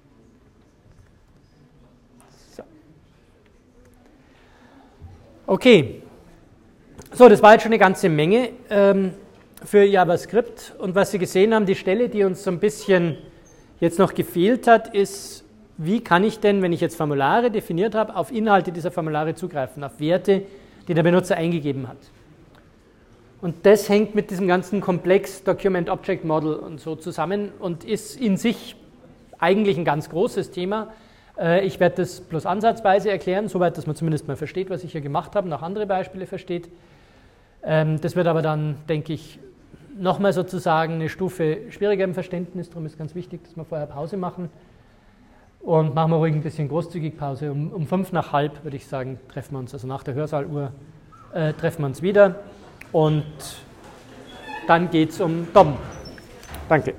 S1: Okay, so, das war jetzt schon eine ganze Menge ähm, für JavaScript und was Sie gesehen haben, die Stelle, die uns so ein bisschen jetzt noch gefehlt hat, ist, wie kann ich denn, wenn ich jetzt Formulare definiert habe, auf Inhalte dieser Formulare zugreifen, auf Werte, die der Benutzer eingegeben hat. Und das hängt mit diesem ganzen Komplex Document Object Model und so zusammen und ist in sich eigentlich ein ganz großes Thema. Ich werde das bloß ansatzweise erklären, soweit, dass man zumindest mal versteht, was ich hier gemacht habe und auch andere Beispiele versteht. Das wird aber dann, denke ich, nochmal sozusagen eine Stufe schwieriger im Verständnis. Darum ist ganz wichtig, dass wir vorher Pause machen. Und machen wir ruhig ein bisschen großzügig Pause. Um, um fünf nach halb, würde ich sagen, treffen wir uns, also nach der Hörsaaluhr, äh, treffen wir uns wieder. Und dann geht es um D O M. Danke.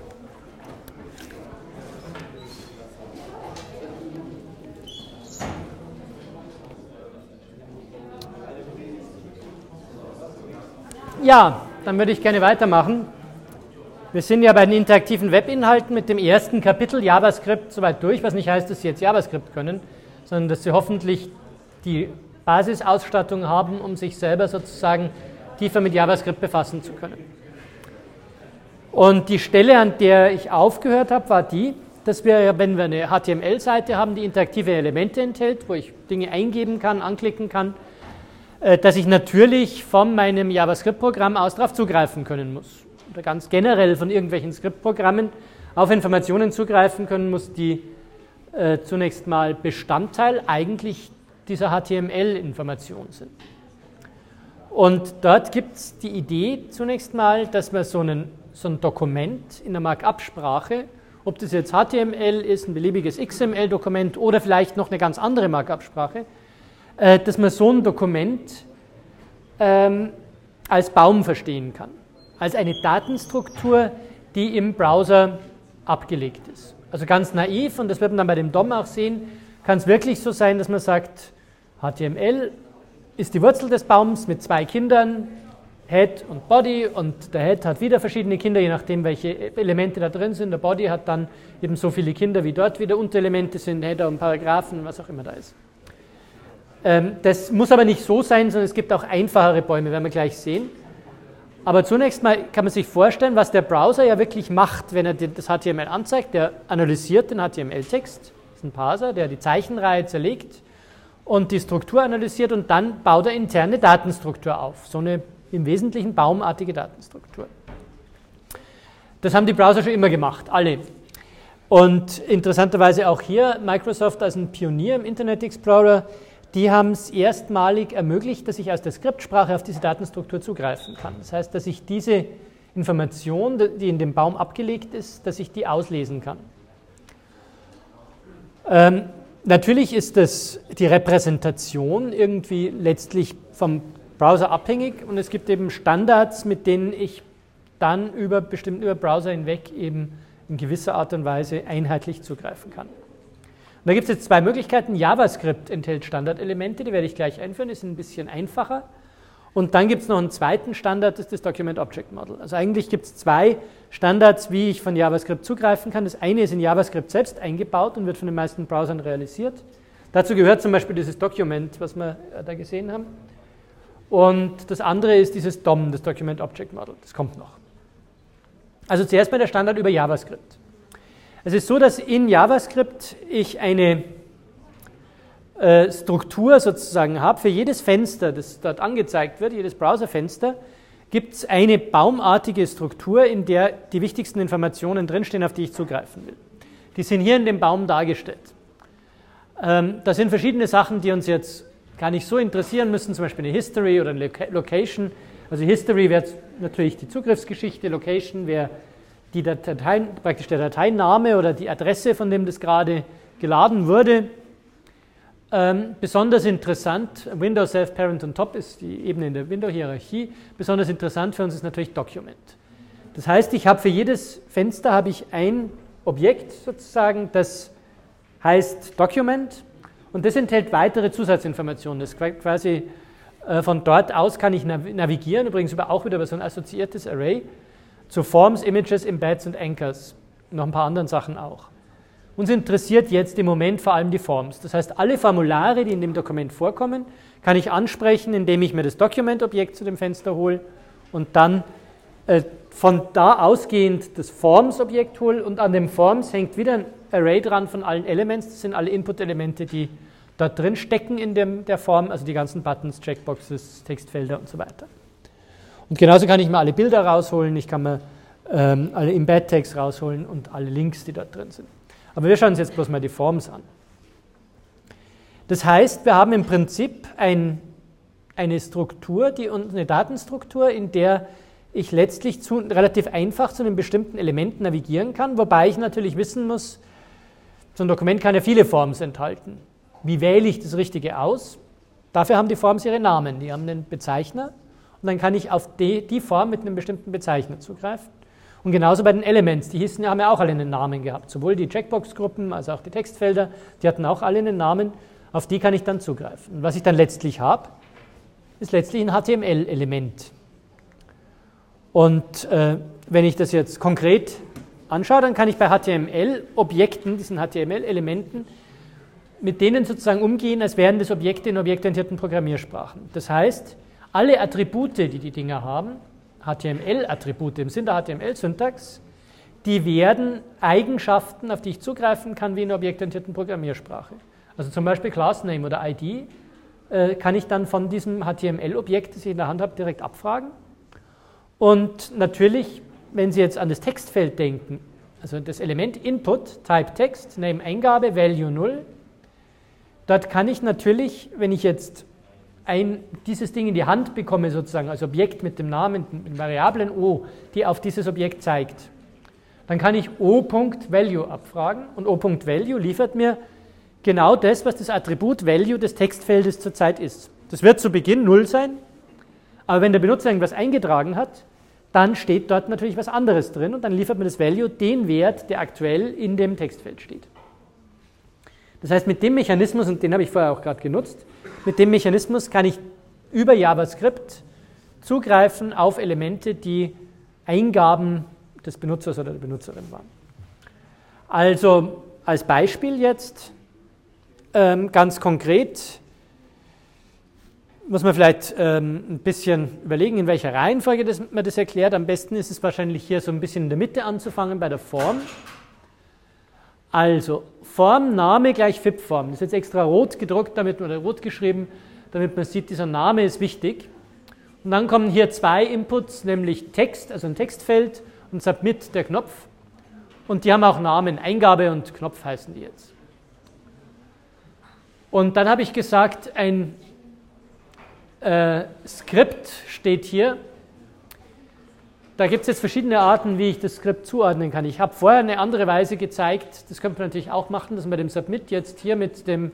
S1: Ja, dann würde ich gerne weitermachen. Wir sind ja bei den interaktiven Webinhalten mit dem ersten Kapitel JavaScript soweit durch, was nicht heißt, dass Sie jetzt JavaScript können, sondern dass Sie hoffentlich die Basisausstattung haben, um sich selber sozusagen tiefer mit JavaScript befassen zu können. Und die Stelle, an der ich aufgehört habe, war die, dass wir, wenn wir eine H T M L-Seite haben, die interaktive Elemente enthält, wo ich Dinge eingeben kann, anklicken kann, dass ich natürlich von meinem JavaScript-Programm aus darauf zugreifen können muss. Oder ganz generell von irgendwelchen Skriptprogrammen auf Informationen zugreifen können muss, die äh, zunächst mal Bestandteil eigentlich dieser H T M L-Information sind. Und dort gibt es die Idee zunächst mal, dass man so, einen, so ein Dokument in der Markup-Sprache, ob das jetzt H T M L ist, ein beliebiges X M L-Dokument oder vielleicht noch eine ganz andere Markup-Sprache, äh, dass man so ein Dokument ähm, als Baum verstehen kann, als eine Datenstruktur, die im Browser abgelegt ist. Also ganz naiv, und das wird man dann bei dem D O M auch sehen, kann es wirklich so sein, dass man sagt, H T M L ist die Wurzel des Baums mit zwei Kindern, Head und Body, und der Head hat wieder verschiedene Kinder, je nachdem, welche Elemente da drin sind. Der Body hat dann eben so viele Kinder, wie dort wieder Unterelemente sind, Header und Paragraphen, was auch immer da ist. Ähm, das muss aber nicht so sein, sondern es gibt auch einfachere Bäume, werden wir gleich sehen. Aber zunächst mal kann man sich vorstellen, was der Browser ja wirklich macht, wenn er das H T M L anzeigt. Der analysiert den H T M L-Text, das ist ein Parser, der die Zeichenreihe zerlegt und die Struktur analysiert, und dann baut er interne Datenstruktur auf. So eine im Wesentlichen baumartige Datenstruktur. Das haben die Browser schon immer gemacht, alle. Und interessanterweise auch hier, Microsoft als ein Pionier im Internet Explorer, die haben es erstmalig ermöglicht, dass ich aus der Skriptsprache auf diese Datenstruktur zugreifen kann. Das heißt, dass ich diese Information, die in dem Baum abgelegt ist, dass ich die auslesen kann. Ähm, natürlich ist das, die Repräsentation irgendwie letztlich vom Browser abhängig, und es gibt eben Standards, mit denen ich dann über bestimmt über Browser hinweg eben in gewisser Art und Weise einheitlich zugreifen kann. Und da gibt es jetzt zwei Möglichkeiten. JavaScript enthält Standardelemente, die werde ich gleich einführen, die sind ein bisschen einfacher. Und dann gibt es noch einen zweiten Standard, das ist das Document Object Model. Also eigentlich gibt es zwei Standards, wie ich von JavaScript zugreifen kann. Das eine ist in JavaScript selbst eingebaut und wird von den meisten Browsern realisiert. Dazu gehört zum Beispiel dieses Document, was wir da gesehen haben. Und das andere ist dieses D O M, das Document Object Model. Das kommt noch. Also zuerst mal der Standard über JavaScript. Es ist so, dass in JavaScript ich eine äh, Struktur sozusagen habe. Für jedes Fenster, das dort angezeigt wird, jedes Browserfenster, gibt es eine baumartige Struktur, in der die wichtigsten Informationen drinstehen, auf die ich zugreifen will. Die sind hier in dem Baum dargestellt. Ähm, da sind verschiedene Sachen, die uns jetzt gar nicht so interessieren müssen, zum Beispiel eine History oder eine Location. Also History wäre natürlich die Zugriffsgeschichte, Location wäre die Datei, praktisch der Dateiname oder die Adresse, von dem das gerade geladen wurde. Ähm, besonders interessant, Windows Self Parent on Top ist die Ebene in der Window-Hierarchie. Besonders interessant für uns ist natürlich Document. Das heißt, ich habe für jedes Fenster habe ich ein Objekt sozusagen, das heißt Document. Und das enthält weitere Zusatzinformationen. Das quasi äh, von dort aus kann ich navigieren, übrigens über, auch wieder über so ein assoziiertes Array, zu Forms, Images, Embeds und Anchors. Und noch ein paar anderen Sachen auch. Uns interessiert jetzt im Moment vor allem die Forms. Das heißt, alle Formulare, die in dem Dokument vorkommen, kann ich ansprechen, indem ich mir das Document-Objekt zu dem Fenster hole und dann äh, von da ausgehend das Forms-Objekt hole, und an dem Forms hängt wieder ein Array dran von allen Elements. Das sind alle Input-Elemente, die dort drin stecken in dem, der Form, also die ganzen Buttons, Checkboxes, Textfelder und so weiter. Und genauso kann ich mir alle Bilder rausholen, ich kann mir ähm, alle Embed-Tags rausholen und alle Links, die dort drin sind. Aber wir schauen uns jetzt bloß mal die Forms an. Das heißt, wir haben im Prinzip ein, eine Struktur, die, eine Datenstruktur, in der ich letztlich zu, relativ einfach zu einem bestimmten Element navigieren kann, wobei ich natürlich wissen muss, so ein Dokument kann ja viele Forms enthalten. Wie wähle ich das Richtige aus? Dafür haben die Forms ihre Namen, die haben einen Bezeichner, und dann kann ich auf die, die Form mit einem bestimmten Bezeichner zugreifen. Und genauso bei den Elements, die hießen, haben ja auch alle einen Namen gehabt, sowohl die Checkbox-Gruppen als auch die Textfelder, die hatten auch alle einen Namen, auf die kann ich dann zugreifen. Und was ich dann letztlich habe, ist letztlich ein H T M L-Element. Und äh, wenn ich das jetzt konkret anschaue, dann kann ich bei H T M L-Objekten, diesen H T M L-Elementen, mit denen sozusagen umgehen, als wären das Objekte in objektorientierten Programmiersprachen. Das heißt, alle Attribute, die die Dinger haben, H T M L-Attribute im Sinne der H T M L-Syntax, die werden Eigenschaften, auf die ich zugreifen kann, wie in der objektorientierten Programmiersprache. Also zum Beispiel Classname oder I D äh, kann ich dann von diesem H T M L-Objekt, das ich in der Hand habe, direkt abfragen. Und natürlich, wenn Sie jetzt an das Textfeld denken, also das Element Input, Type Text, Name Eingabe, Value null, dort kann ich natürlich, wenn ich jetzt ein, dieses Ding in die Hand bekomme, sozusagen als Objekt mit dem Namen, mit Variablen O, die auf dieses Objekt zeigt, dann kann ich O.Value abfragen, und O.Value liefert mir genau das, was das Attribut Value des Textfeldes zurzeit ist. Das wird zu Beginn null sein, aber wenn der Benutzer irgendwas eingetragen hat, dann steht dort natürlich was anderes drin und dann liefert man das Value den Wert, der aktuell in dem Textfeld steht. Das heißt, mit dem Mechanismus, und den habe ich vorher auch gerade genutzt, mit dem Mechanismus kann ich über JavaScript zugreifen auf Elemente, die Eingaben des Benutzers oder der Benutzerin waren. Also als Beispiel jetzt, ähm, ganz konkret, muss man vielleicht ähm, ein bisschen überlegen, in welcher Reihenfolge das, man das erklärt. Am besten ist es wahrscheinlich hier so ein bisschen in der Mitte anzufangen, bei der Form. Also, Form, Name gleich Fib-Form. Das ist jetzt extra rot gedruckt, damit, oder rot geschrieben, damit man sieht, dieser Name ist wichtig. Und dann kommen hier zwei Inputs, nämlich Text, also ein Textfeld, und Submit, der Knopf. Und die haben auch Namen, Eingabe und Knopf heißen die jetzt. Und dann habe ich gesagt, ein äh, Skript steht hier. Da gibt es jetzt verschiedene Arten, wie ich das Skript zuordnen kann. Ich habe vorher eine andere Weise gezeigt, das könnte man natürlich auch machen, dass man dem Submit jetzt hier mit dem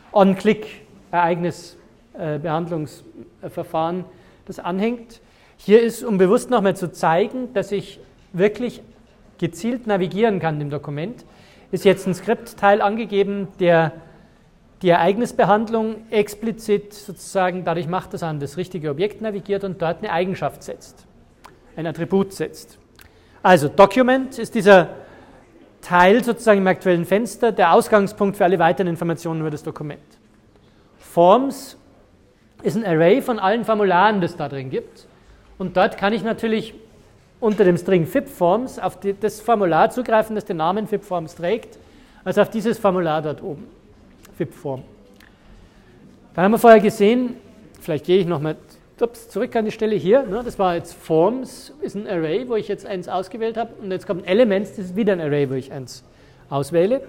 S1: On-Click-Ereignisbehandlungsverfahren das anhängt. Hier ist, um bewusst nochmal zu zeigen, dass ich wirklich gezielt navigieren kann im Dokument, ist jetzt ein Skriptteil angegeben, der die Ereignisbehandlung explizit sozusagen dadurch macht, dass er an das richtige Objekt navigiert und dort eine Eigenschaft setzt, ein Attribut setzt. Also Document ist dieser Teil sozusagen im aktuellen Fenster, der Ausgangspunkt für alle weiteren Informationen über das Dokument. Forms ist ein Array von allen Formularen, das da drin gibt. Und dort kann ich natürlich unter dem String Fib-Forms auf die, das Formular zugreifen, das den Namen Fib-Forms trägt, also auf dieses Formular dort oben, Fib-Form. Dann haben wir vorher gesehen, vielleicht gehe ich nochmal zurück an die Stelle hier, ne, das war jetzt Forms, ist ein Array, wo ich jetzt eins ausgewählt habe, und jetzt kommt Elements, das ist wieder ein Array, wo ich eins auswähle.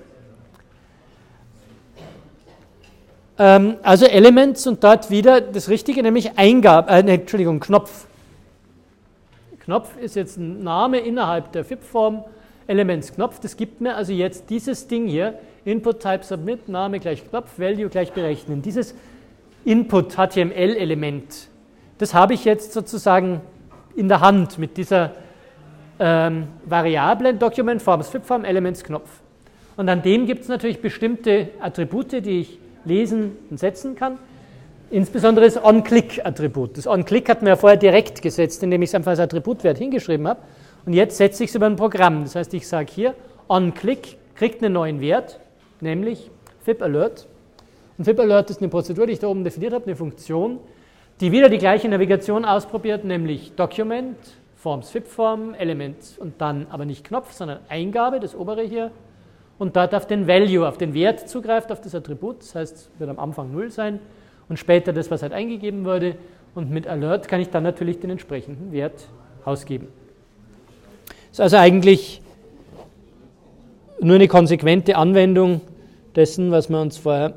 S1: Ähm, also Elements und dort wieder das Richtige, nämlich Eingabe, äh, ne, Entschuldigung, Knopf. Knopf ist jetzt ein Name innerhalb der Fib-Form, Elements Knopf, das gibt mir also jetzt dieses Ding hier, Input Type Submit, Name gleich Knopf, Value gleich berechnen. Dieses Input H T M L-Element, das habe ich jetzt sozusagen in der Hand mit dieser ähm, Variablen Document Forms Fib-Form Elements Knopf. Und an dem gibt es natürlich bestimmte Attribute, die ich lesen und setzen kann. Insbesondere das On-Click-Attribut. Das On-Click hat man ja vorher direkt gesetzt, indem ich es einfach als Attributwert hingeschrieben habe. Und jetzt setze ich es über ein Programm. Das heißt, ich sage hier, On-Click kriegt einen neuen Wert, nämlich Fib-Alert. Und Fib-Alert ist eine Prozedur, die ich da oben definiert habe, eine Funktion, die wieder die gleiche Navigation ausprobiert, nämlich Document, Forms Fib-Form, Element und dann aber nicht Knopf, sondern Eingabe, das obere hier, und dort auf den Value, auf den Wert zugreift, auf das Attribut. Das heißt, es wird am Anfang null sein. Und später das, was halt eingegeben wurde. Und mit Alert kann ich dann natürlich den entsprechenden Wert ausgeben. Das ist also eigentlich nur eine konsequente Anwendung dessen, was wir uns vorher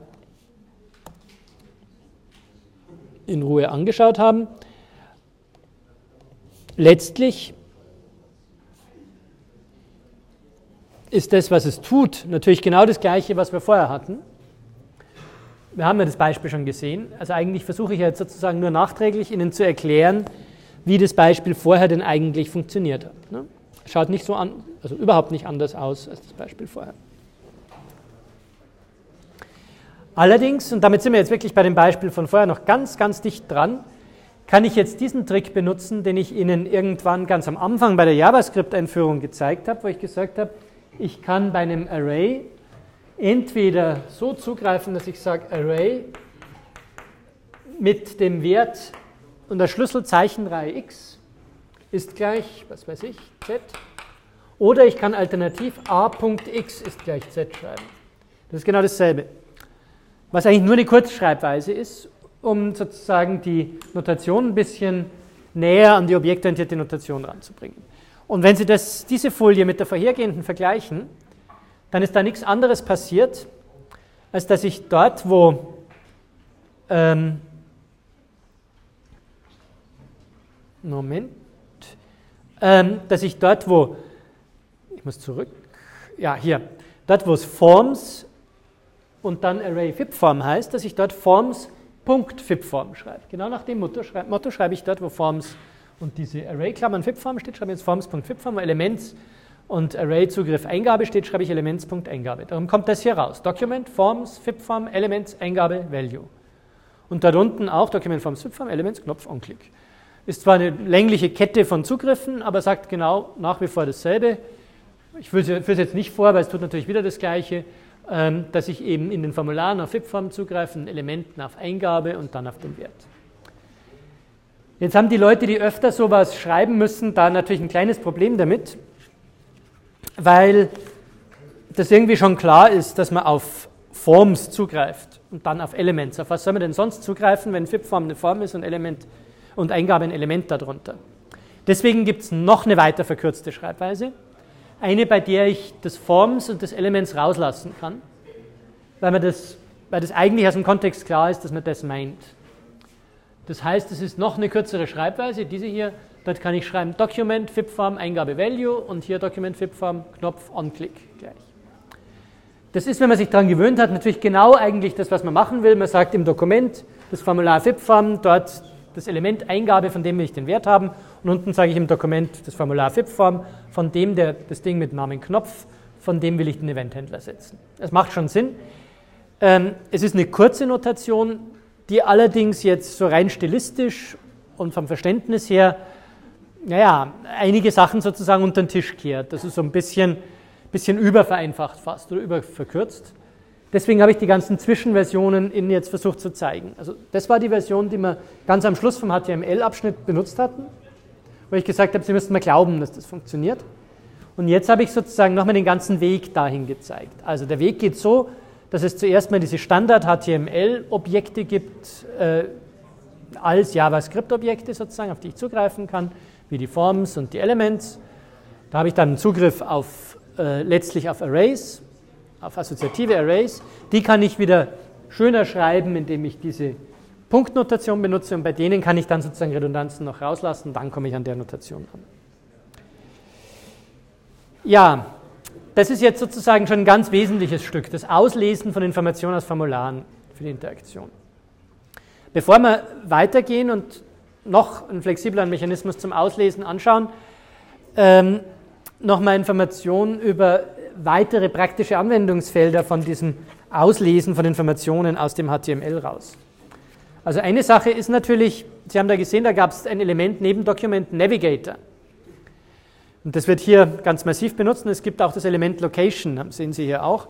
S1: in Ruhe angeschaut haben. Letztlich ist das, was es tut, natürlich genau das Gleiche, was wir vorher hatten. Wir haben ja das Beispiel schon gesehen, also eigentlich versuche ich jetzt sozusagen nur nachträglich Ihnen zu erklären, wie das Beispiel vorher denn eigentlich funktioniert hat. Ne? Schaut nicht so an, also überhaupt nicht anders aus als das Beispiel vorher. Allerdings, und damit sind wir jetzt wirklich bei dem Beispiel von vorher noch ganz, ganz dicht dran, kann ich jetzt diesen Trick benutzen, den ich Ihnen irgendwann ganz am Anfang bei der JavaScript-Einführung gezeigt habe, wo ich gesagt habe, ich kann bei einem Array entweder so zugreifen, dass ich sage, Array mit dem Wert und der Schlüsselzeichenreihe x ist gleich, was weiß ich, z, oder ich kann alternativ a.x ist gleich z schreiben. Das ist genau dasselbe. Was eigentlich nur eine Kurzschreibweise ist, um sozusagen die Notation ein bisschen näher an die objektorientierte Notation ranzubringen. Und wenn Sie das, diese Folie mit der vorhergehenden vergleichen, dann ist da nichts anderes passiert, als dass ich dort, wo ähm, Moment, ähm, dass ich dort, wo, ich muss zurück, ja hier, dort, wo es Forms und dann Array-Fib-Form heißt, dass ich dort Forms.Fib-Form schreibe. Genau nach dem Motto, schrei Motto schreibe ich dort, wo Forms und diese Array-Klammern Fib-Form steht, schreibe ich jetzt Forms.Fib-Form, wo Elements und Array-Zugriff Eingabe steht, schreibe ich Elements.Eingabe. Darum kommt das hier raus. Document, Forms, Fib-Form, Elements, Eingabe, Value. Und dort unten auch Document, Forms, Fib-Form, Elements, Knopf, On-Click. Ist zwar eine längliche Kette von Zugriffen, aber sagt genau nach wie vor dasselbe. Ich führe es jetzt nicht vor, weil es tut natürlich wieder das Gleiche, ähm, dass ich eben in den Formularen auf Fib-Form zugreife, in Elementen auf Eingabe und dann auf den Wert. Jetzt haben die Leute, die öfter sowas schreiben müssen, da natürlich ein kleines Problem damit, weil das irgendwie schon klar ist, dass man auf Forms zugreift und dann auf Elements. Auf was soll man denn sonst zugreifen, wenn Fib-Form eine Form ist und Element und Eingabe ein Element darunter? Deswegen gibt es noch eine weiter verkürzte Schreibweise. Eine, bei der ich das Forms und das Elements rauslassen kann, weil, man das, weil das eigentlich aus dem Kontext klar ist, dass man das meint. Das heißt, es ist noch eine kürzere Schreibweise, diese hier. Dort kann ich schreiben Document, Fib-Form, Eingabe, Value und hier Document, Fib-Form, Knopf, On-Click gleich. Das ist, wenn man sich daran gewöhnt hat, natürlich genau eigentlich das, was man machen will. Man sagt im Dokument das Formular Fib-Form, dort das Element Eingabe, von dem will ich den Wert haben. Und unten sage ich im Dokument das Formular Fib-Form, von dem der, das Ding mit Namen Knopf, von dem will ich den Eventhändler setzen. Das macht schon Sinn. Ähm, es ist eine kurze Notation, die allerdings jetzt so rein stilistisch und vom Verständnis her, naja, einige Sachen sozusagen unter den Tisch kehrt. Das ist so ein bisschen, bisschen übervereinfacht fast oder überverkürzt. Deswegen habe ich die ganzen Zwischenversionen Ihnen jetzt versucht zu zeigen. Also das war die Version, die wir ganz am Schluss vom H T M L-Abschnitt benutzt hatten, wo ich gesagt habe, Sie müssten mal glauben, dass das funktioniert. Und jetzt habe ich sozusagen nochmal den ganzen Weg dahin gezeigt. Also der Weg geht so, dass es zuerst mal diese Standard-H T M L-Objekte gibt, äh, als JavaScript-Objekte sozusagen, auf die ich zugreifen kann, wie die Forms und die Elements. Da habe ich dann Zugriff auf, äh, letztlich auf Arrays, auf assoziative Arrays. Die kann ich wieder schöner schreiben, indem ich diese Punktnotation benutze und bei denen kann ich dann sozusagen Redundanzen noch rauslassen, dann komme ich an der Notation an. Ja, das ist jetzt sozusagen schon ein ganz wesentliches Stück, das Auslesen von Informationen aus Formularen für die Interaktion. Bevor wir weitergehen und noch einen flexibleren Mechanismus zum Auslesen anschauen, ähm, nochmal Informationen über weitere praktische Anwendungsfelder von diesem Auslesen von Informationen aus dem H T M L raus. Also eine Sache ist natürlich, Sie haben da gesehen, da gab es ein Element neben Document Navigator. Und das wird hier ganz massiv benutzt. Und es gibt auch das Element Location, das sehen Sie hier auch.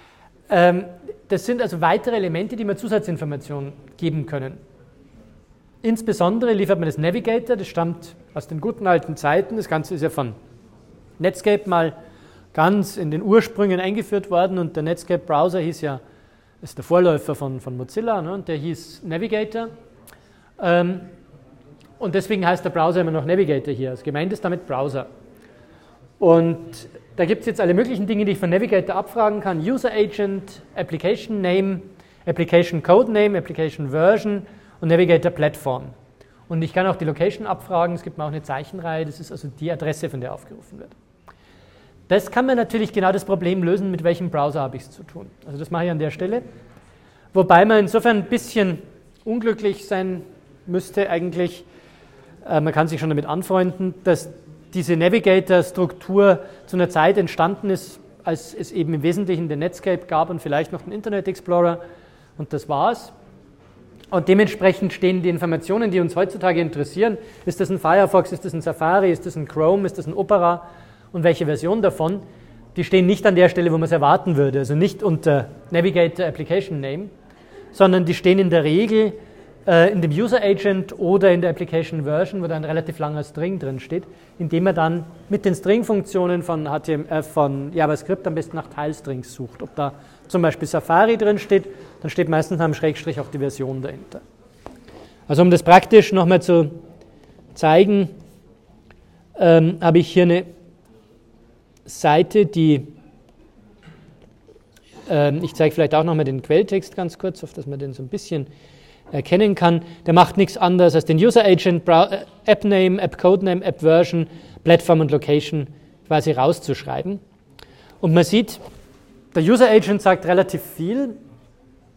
S1: Das sind also weitere Elemente, die mir Zusatzinformationen geben können. Insbesondere liefert man das Navigator, das stammt aus den guten alten Zeiten. Das Ganze ist ja von Netscape mal ganz in den Ursprüngen eingeführt worden. Und der Netscape-Browser hieß ja, ist der Vorläufer von, von Mozilla, ne? Und der hieß Navigator. Ähm, und deswegen heißt der Browser immer noch Navigator hier. Also gemeint ist damit Browser. Und da gibt es jetzt alle möglichen Dinge, die ich von Navigator abfragen kann. User Agent, Application Name, Application Code Name, Application Version und Navigator Platform. Und ich kann auch die Location abfragen. Es gibt mir auch eine Zeichenreihe. Das ist also die Adresse, von der aufgerufen wird. Das kann man natürlich genau das Problem lösen, mit welchem Browser habe ich es zu tun. Also das mache ich an der Stelle. Wobei man insofern ein bisschen unglücklich sein müsste eigentlich. Äh, man kann sich schon damit anfreunden, dass diese Navigator-Struktur zu einer Zeit entstanden ist, als es eben im Wesentlichen den Netscape gab und vielleicht noch den Internet Explorer. Und das war's. Und dementsprechend stehen die Informationen, die uns heutzutage interessieren, ist das ein Firefox, ist das ein Safari, ist das ein Chrome, ist das ein Opera und welche Version davon, die stehen nicht an der Stelle, wo man es erwarten würde, also nicht unter Navigator Application Name, sondern die stehen in der Regel äh, in dem User Agent oder in der Application Version, wo da ein relativ langer String drin steht, indem man dann mit den String-Funktionen von, H T M L, äh, von JavaScript am besten nach Teilstrings sucht. Ob da zum Beispiel Safari drin steht, dann steht meistens am Schrägstrich auch die Version dahinter. Also um das praktisch nochmal zu zeigen, ähm, habe ich hier eine Seite, die, äh, ich zeige vielleicht auch nochmal den Quelltext ganz kurz, auf dass man den so ein bisschen erkennen kann. Der macht nichts anderes als den User Agent, App Name, App Code Name, App Version, Platform und Location quasi rauszuschreiben. Und man sieht, der User Agent sagt relativ viel.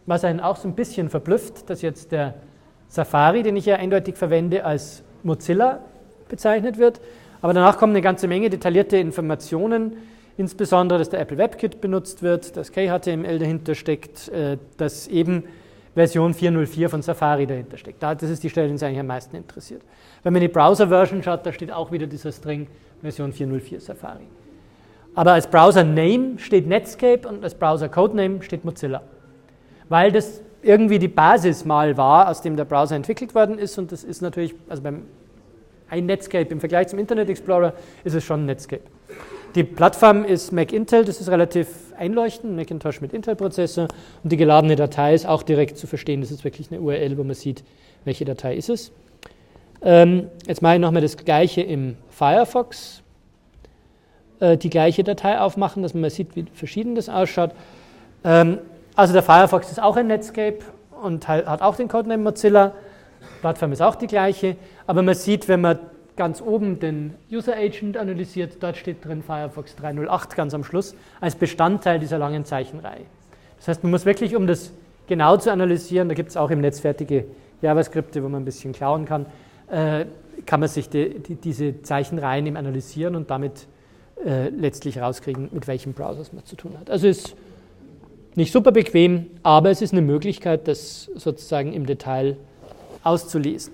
S1: was einen auch so ein bisschen verblüfft, dass jetzt der Safari, den ich ja eindeutig verwende, als Mozilla bezeichnet wird. Aber danach kommen eine ganze Menge detaillierte Informationen, insbesondere, dass der Apple WebKit benutzt wird, dass K H T M L dahinter steckt, dass eben Version vier Punkt null vier von Safari dahinter steckt. Das ist die Stelle, die uns eigentlich am meisten interessiert. Wenn man in die Browser-Version schaut, da steht auch wieder dieser String Version vier Punkt null vier Safari. Aber als Browser-Name steht Netscape und als Browser-Codename steht Mozilla. Weil das irgendwie die Basis mal war, aus dem der Browser entwickelt worden ist, und das ist natürlich, also beim ein Netscape im Vergleich zum Internet Explorer ist es schon Netscape. Die Plattform ist Mac Intel, das ist relativ einleuchtend, Macintosh mit Intel-Prozessor, und die geladene Datei ist auch direkt zu verstehen, das ist wirklich eine U R L, wo man sieht, welche Datei ist es. Ähm, jetzt mache ich nochmal das gleiche im Firefox, äh, die gleiche Datei aufmachen, dass man mal sieht, wie verschieden das ausschaut. Ähm, also der Firefox ist auch ein Netscape und hat auch den Codename Mozilla, die Plattform ist auch die gleiche, aber man sieht, wenn man ganz oben den User Agent analysiert, dort steht drin Firefox drei Punkt null acht ganz am Schluss, als Bestandteil dieser langen Zeichenreihe. Das heißt, man muss wirklich, um das genau zu analysieren, da gibt es auch im Netz fertige JavaScripte, wo man ein bisschen klauen kann, äh, kann man sich die, die, diese Zeichenreihen eben analysieren und damit äh, letztlich rauskriegen, mit welchen Browsers man zu tun hat. Also ist nicht super bequem, aber es ist eine Möglichkeit, das sozusagen im Detail auszulesen.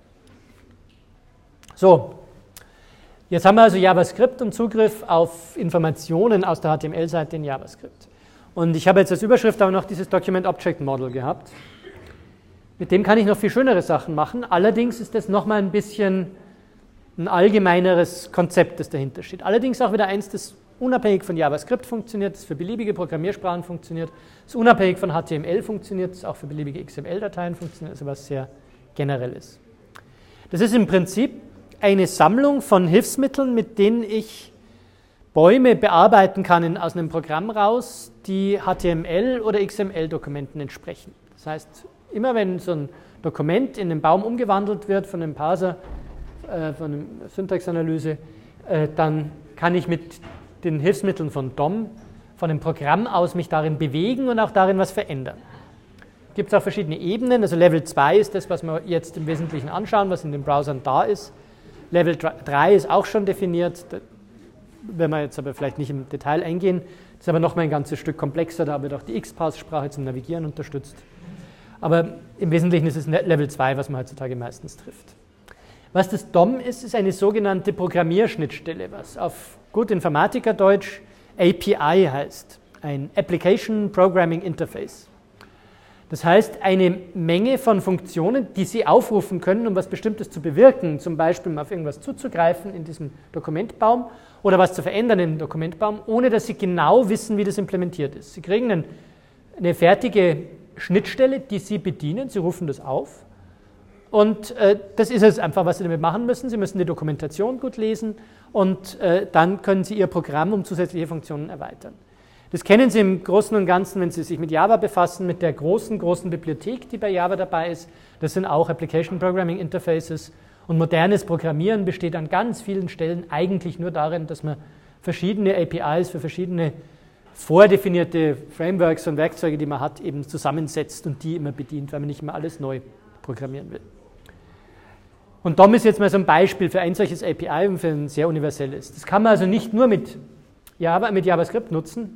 S1: So, jetzt haben wir also JavaScript und Zugriff auf Informationen aus der H T M L-Seite in JavaScript. Und ich habe jetzt als Überschrift aber noch dieses Document Object Model gehabt. Mit dem kann ich noch viel schönere Sachen machen. Allerdings ist das nochmal ein bisschen ein allgemeineres Konzept, das dahinter steht. Allerdings auch wieder eins, das unabhängig von JavaScript funktioniert, das für beliebige Programmiersprachen funktioniert, das unabhängig von H T M L funktioniert, das auch für beliebige X M L-Dateien funktioniert, also was sehr Generelles. Das ist im Prinzip eine Sammlung von Hilfsmitteln, mit denen ich Bäume bearbeiten kann in, aus einem Programm raus, die H T M L- oder X M L-Dokumenten entsprechen. Das heißt, immer wenn so ein Dokument in einen Baum umgewandelt wird von einem Parser, äh, von einer Syntaxanalyse, äh, dann kann ich mit den Hilfsmitteln von D O M, von dem Programm aus, mich darin bewegen und auch darin was verändern. Gibt es auch verschiedene Ebenen, also Level zwei ist das, was wir jetzt im Wesentlichen anschauen, was in den Browsern da ist. Level drei ist auch schon definiert, da werden wir jetzt aber vielleicht nicht im Detail eingehen, das ist aber noch mal ein ganzes Stück komplexer, da wird auch die X Parse-Sprache zum Navigieren unterstützt. Aber im Wesentlichen ist es Level zwei, was man heutzutage meistens trifft. Was das D O M ist, ist eine sogenannte Programmierschnittstelle, was auf gut Informatikerdeutsch A P I heißt, ein Application Programming Interface. Das heißt, eine Menge von Funktionen, die Sie aufrufen können, um was Bestimmtes zu bewirken, zum Beispiel mal auf irgendwas zuzugreifen in diesem Dokumentbaum oder was zu verändern in dem Dokumentbaum, ohne dass Sie genau wissen, wie das implementiert ist. Sie kriegen einen, eine fertige Schnittstelle, die Sie bedienen, Sie rufen das auf und äh, das ist es einfach, was Sie damit machen müssen. Sie müssen die Dokumentation gut lesen und äh, dann können Sie Ihr Programm um zusätzliche Funktionen erweitern. Das kennen Sie im Großen und Ganzen, wenn Sie sich mit Java befassen, mit der großen, großen Bibliothek, die bei Java dabei ist. Das sind auch Application Programming Interfaces. Und modernes Programmieren besteht an ganz vielen Stellen eigentlich nur darin, dass man verschiedene A P Is für verschiedene vordefinierte Frameworks und Werkzeuge, die man hat, eben zusammensetzt und die immer bedient, weil man nicht immer alles neu programmieren will. Und D O M ist jetzt mal so ein Beispiel für ein solches A P I und für ein sehr universelles. Das kann man also nicht nur mit Java, mit JavaScript nutzen.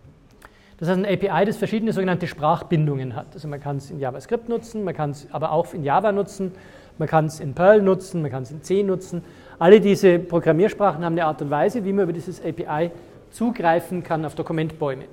S1: Das ist ein A P I, das verschiedene sogenannte Sprachbindungen hat. Also man kann es in JavaScript nutzen, man kann es aber auch in Java nutzen, man kann es in Perl nutzen, man kann es in C nutzen. Alle diese Programmiersprachen haben eine Art und Weise, wie man über dieses A P I zugreifen kann auf Dokumentbäume.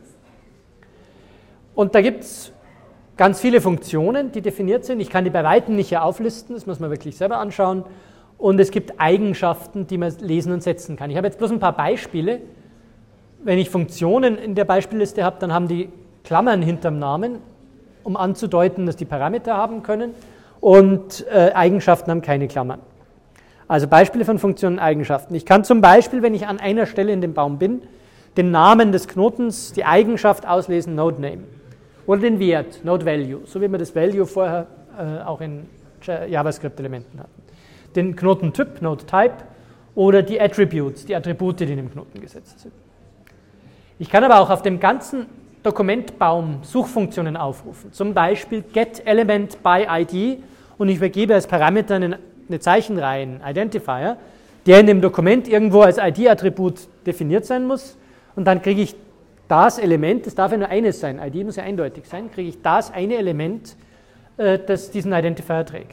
S1: Und da gibt es ganz viele Funktionen, die definiert sind. Ich kann die bei Weitem nicht hier auflisten, das muss man wirklich selber anschauen. Und es gibt Eigenschaften, die man lesen und setzen kann. Ich habe jetzt bloß ein paar Beispiele. Wenn ich Funktionen in der Beispielliste habe, dann haben die Klammern hinterm Namen, um anzudeuten, dass die Parameter haben können, und äh, Eigenschaften haben keine Klammern. Also Beispiele von Funktionen und Eigenschaften. Ich kann zum Beispiel, wenn ich an einer Stelle in dem Baum bin, den Namen des Knotens, die Eigenschaft auslesen, Node Name, oder den Wert, Node Value, so wie wir das Value vorher äh, auch in JavaScript-Elementen hatten. Den Knotentyp, Node Type, oder die Attributes, die Attribute, die in dem Knoten gesetzt sind. Ich kann aber auch auf dem ganzen Dokumentbaum Suchfunktionen aufrufen, zum Beispiel getElementById, und ich übergebe als Parameter eine, eine Zeichenreihe, einen Identifier, der in dem Dokument irgendwo als I D-Attribut definiert sein muss, und dann kriege ich das Element, das darf ja nur eines sein, I D muss ja eindeutig sein, kriege ich das eine Element, äh, das diesen Identifier trägt.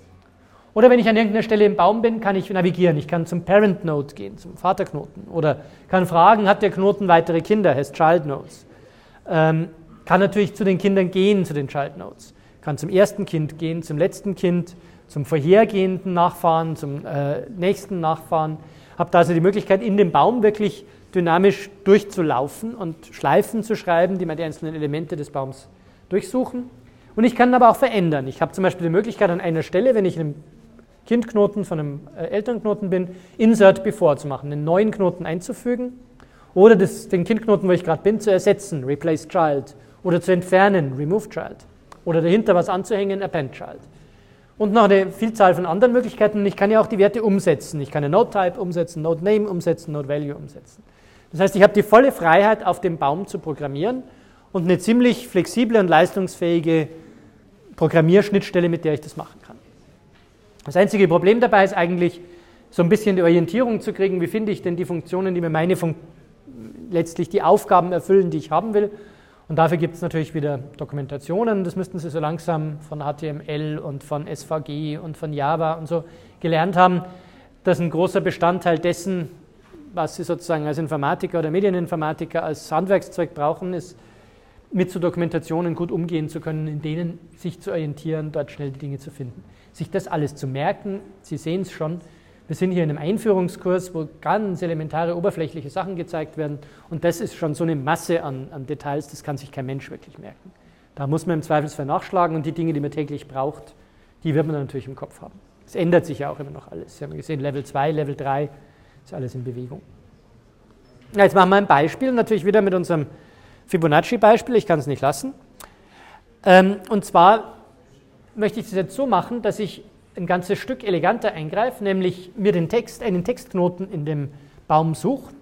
S1: Oder wenn ich an irgendeiner Stelle im Baum bin, kann ich navigieren. Ich kann zum Parent Node gehen, zum Vaterknoten. Oder kann fragen, hat der Knoten weitere Kinder, heißt Child Nodes. Ähm, kann natürlich zu den Kindern gehen, zu den Child Nodes. Kann zum ersten Kind gehen, zum letzten Kind, zum vorhergehenden Nachfahren, zum äh, nächsten Nachfahren. Habe da also die Möglichkeit, in dem Baum wirklich dynamisch durchzulaufen und Schleifen zu schreiben, die mir die einzelnen Elemente des Baums durchsuchen. Und ich kann aber auch verändern. Ich habe zum Beispiel die Möglichkeit an einer Stelle, wenn ich in einem Kindknoten von einem äh, Elternknoten bin, Insert Before zu machen, einen neuen Knoten einzufügen oder das, den Kindknoten, wo ich gerade bin, zu ersetzen, Replace Child, oder zu entfernen, Remove Child, oder dahinter was anzuhängen, Append Child. Und noch eine Vielzahl von anderen Möglichkeiten. Ich kann ja auch die Werte umsetzen. Ich kann eine Node-Type umsetzen, Node-Name umsetzen, Node-Value umsetzen. Das heißt, ich habe die volle Freiheit, auf dem Baum zu programmieren und eine ziemlich flexible und leistungsfähige Programmierschnittstelle, mit der ich das machen kann. Das einzige Problem dabei ist eigentlich, so ein bisschen die Orientierung zu kriegen, wie finde ich denn die Funktionen, die mir meine Fun- letztlich die Aufgaben erfüllen, die ich haben will. Und dafür gibt es natürlich wieder Dokumentationen, das müssten Sie so langsam von H T M L und von S V G und von Java und so gelernt haben, dass ein großer Bestandteil dessen, was Sie sozusagen als Informatiker oder Medieninformatiker als Handwerkszeug brauchen, ist, mit so Dokumentationen gut umgehen zu können, in denen sich zu orientieren, dort schnell die Dinge zu finden. Sich das alles zu merken, Sie sehen es schon, wir sind hier in einem Einführungskurs, wo ganz elementare, oberflächliche Sachen gezeigt werden, und das ist schon so eine Masse an, an Details, das kann sich kein Mensch wirklich merken. Da muss man im Zweifelsfall nachschlagen, und die Dinge, die man täglich braucht, die wird man dann natürlich im Kopf haben. Es ändert sich ja auch immer noch alles. Sie haben gesehen, Level zwei, Level drei, ist alles in Bewegung. Ja, jetzt machen wir ein Beispiel, natürlich wieder mit unserem Fibonacci-Beispiel, ich kann es nicht lassen. Ähm, und zwar möchte ich das jetzt so machen, dass ich ein ganzes Stück eleganter eingreife, nämlich mir den Text, einen Textknoten in dem Baum suche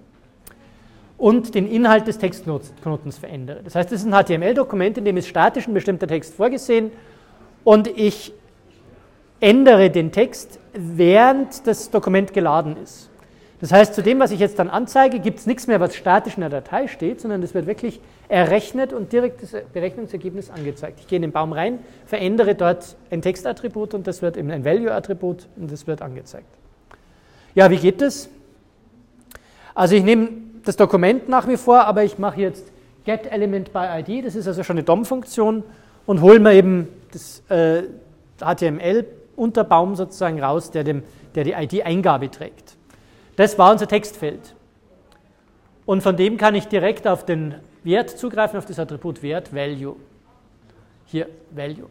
S1: und den Inhalt des Textknotens verändere. Das heißt, das ist ein H T M L-Dokument, in dem ist statisch ein bestimmter Text vorgesehen, und ich ändere den Text, während das Dokument geladen ist. Das heißt, zu dem, was ich jetzt dann anzeige, gibt es nichts mehr, was statisch in der Datei steht, sondern das wird wirklich errechnet und direkt das Berechnungsergebnis angezeigt. Ich gehe in den Baum rein, verändere dort ein Textattribut, und das wird eben ein Value-Attribut, und das wird angezeigt. Ja, wie geht das? Also ich nehme das Dokument nach wie vor, aber ich mache jetzt getElementById, das ist also schon eine D O M-Funktion, und hole mir eben das äh, H T M L-Unterbaum sozusagen raus, der, dem, der die I D-Eingabe trägt. Das war unser Textfeld. Und von dem kann ich direkt auf den Wert zugreifen, auf das Attribut Wert, Value. Hier, Value.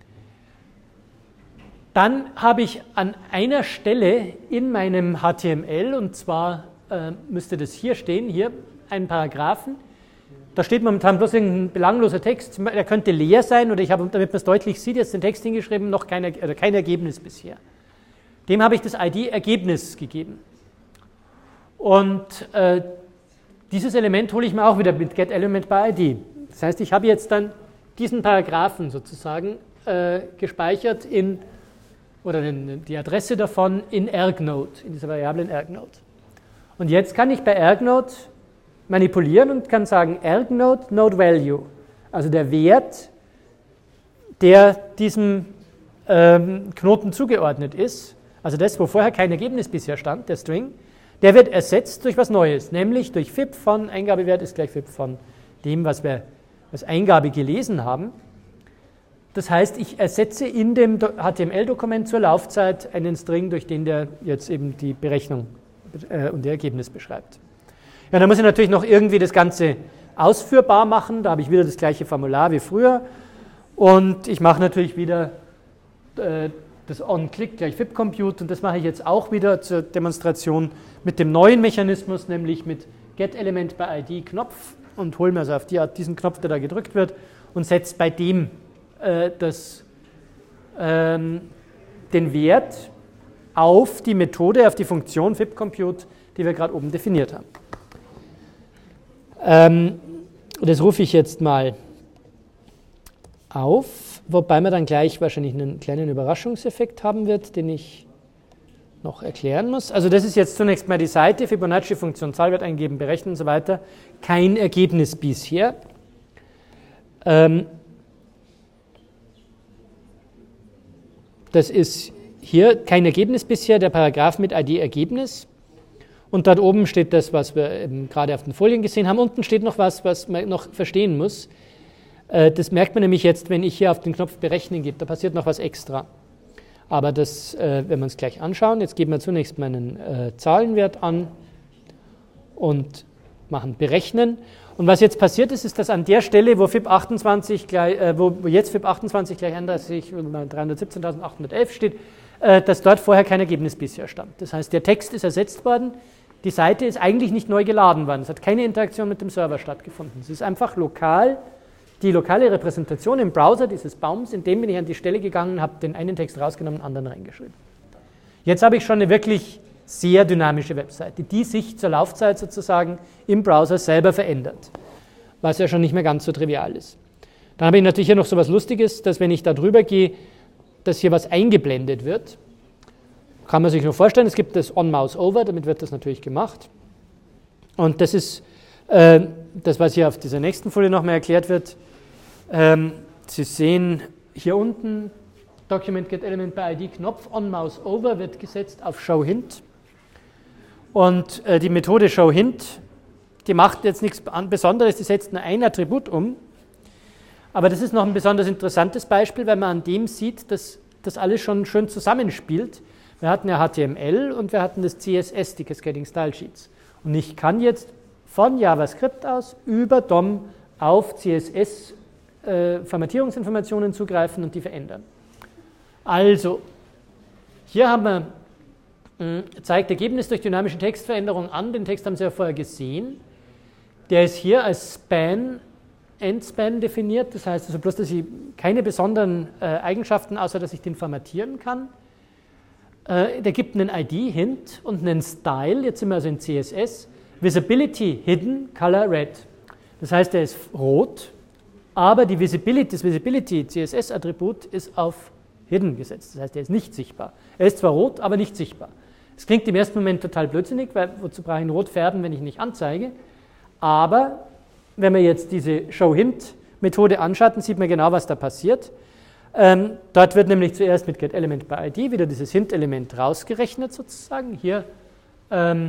S1: Dann habe ich an einer Stelle in meinem H T M L, und zwar äh, müsste das hier stehen, hier einen Paragraphen. Da steht momentan bloß irgendein belangloser Text, der könnte leer sein, oder ich habe, damit man es deutlich sieht, jetzt den Text hingeschrieben, noch kein, oder kein Ergebnis bisher. Dem habe ich das I D-Ergebnis gegeben. Und äh, dieses Element hole ich mir auch wieder mit getElementById. Das heißt, ich habe jetzt dann diesen Paragraphen sozusagen äh, gespeichert in, oder den, die Adresse davon in argnode, in dieser Variablen argnode. Und jetzt kann ich bei argnode manipulieren und kann sagen argnode node value, also der Wert, der diesem ähm, Knoten zugeordnet ist, also das, wo vorher kein Ergebnis bisher stand, der String, der wird ersetzt durch was Neues, nämlich durch Fib von Eingabewert ist gleich Fib von dem, was wir als Eingabe gelesen haben. Das heißt, ich ersetze in dem H T M L-Dokument zur Laufzeit einen String, durch den der jetzt eben die Berechnung äh, und das Ergebnis beschreibt. Ja, dann muss ich natürlich noch irgendwie das Ganze ausführbar machen. Da habe ich wieder das gleiche Formular wie früher. Und ich mache natürlich wieder äh, das OnClick gleich FibCompute, und das mache ich jetzt auch wieder zur Demonstration mit dem neuen Mechanismus, nämlich mit getElementById Knopf, und hole mir also auf die Art diesen Knopf, der da gedrückt wird, und setze bei dem äh, das, ähm, den Wert auf die Methode, auf die Funktion FibCompute, die wir gerade oben definiert haben. Ähm, das rufe ich jetzt mal auf, wobei man dann gleich wahrscheinlich einen kleinen Überraschungseffekt haben wird, den ich noch erklären muss. Also das ist jetzt zunächst mal die Seite, Fibonacci-Funktion, Zahlwert eingeben, berechnen und so weiter. Kein Ergebnis bisher. Ähm, das ist hier kein Ergebnis bisher, der Paragraph mit I D Ergebnis. Und dort oben steht das, was wir eben gerade auf den Folien gesehen haben. Unten steht noch was, was man noch verstehen muss. Äh, das merkt man nämlich jetzt, wenn ich hier auf den Knopf Berechnen gebe. Da passiert noch was extra. Aber das, äh, wenn wir uns gleich anschauen, jetzt geben wir zunächst meinen äh, Zahlenwert an und machen Berechnen. Und was jetzt passiert ist, ist, dass an der Stelle, wo F I B achtundzwanzig gleich, äh, wo, wo jetzt F I B achtundzwanzig gleich dreihundertsiebzehntausendachthundertelf steht, äh, dass dort vorher kein Ergebnis bisher stand. Das heißt, der Text ist ersetzt worden, die Seite ist eigentlich nicht neu geladen worden, es hat keine Interaktion mit dem Server stattgefunden. Es ist einfach lokal, die lokale Repräsentation im Browser dieses Baums, in dem bin ich an die Stelle gegangen und habe den einen Text rausgenommen, den anderen reingeschrieben. Jetzt habe ich schon eine wirklich sehr dynamische Webseite, die sich zur Laufzeit sozusagen im Browser selber verändert, was ja schon nicht mehr ganz so trivial ist. Dann habe ich natürlich hier noch so was Lustiges, dass wenn ich da drüber gehe, dass hier was eingeblendet wird. Kann man sich nur vorstellen, es gibt das On-Mouse-Over, damit wird das natürlich gemacht. Und das ist äh, das, was hier auf dieser nächsten Folie nochmal erklärt wird. Ähm, Sie sehen hier unten, Document Get Element by I D, Knopf On-Mouse-Over wird gesetzt auf Show-Hint. Und äh, die Methode Show-Hint, die macht jetzt nichts Besonderes, die setzt nur ein Attribut um. Aber das ist noch ein besonders interessantes Beispiel, weil man an dem sieht, dass das alles schon schön zusammenspielt. Wir hatten ja H T M L und wir hatten das C S S, die Cascading Style Sheets. Und ich kann jetzt von JavaScript aus über D O M auf C S S äh, Formatierungsinformationen zugreifen und die verändern. Also, hier haben wir, mh, zeigt Ergebnis durch dynamische Textveränderung an. Den Text haben Sie ja vorher gesehen. Der ist hier als Span Endspan definiert, das heißt also bloß, dass ich keine besonderen äh, Eigenschaften, außer dass ich den formatieren kann. Äh, der gibt einen I D-Hint und einen Style, jetzt sind wir also in C S S, Visibility Hidden, Color Red. Das heißt, der ist rot, aber die Visibility, das Visibility C S S-Attribut ist auf Hidden gesetzt, das heißt, der ist nicht sichtbar. Er ist zwar rot, aber nicht sichtbar. Es klingt im ersten Moment total blödsinnig, weil wozu brauche ich ihn rot färben, wenn ich ihn nicht anzeige, aber wenn man jetzt diese Show-Hint-Methode anschaut, dann sieht man genau, was da passiert. Ähm, dort wird nämlich zuerst mit GetElementById wieder dieses Hint-Element rausgerechnet sozusagen. Hier ähm,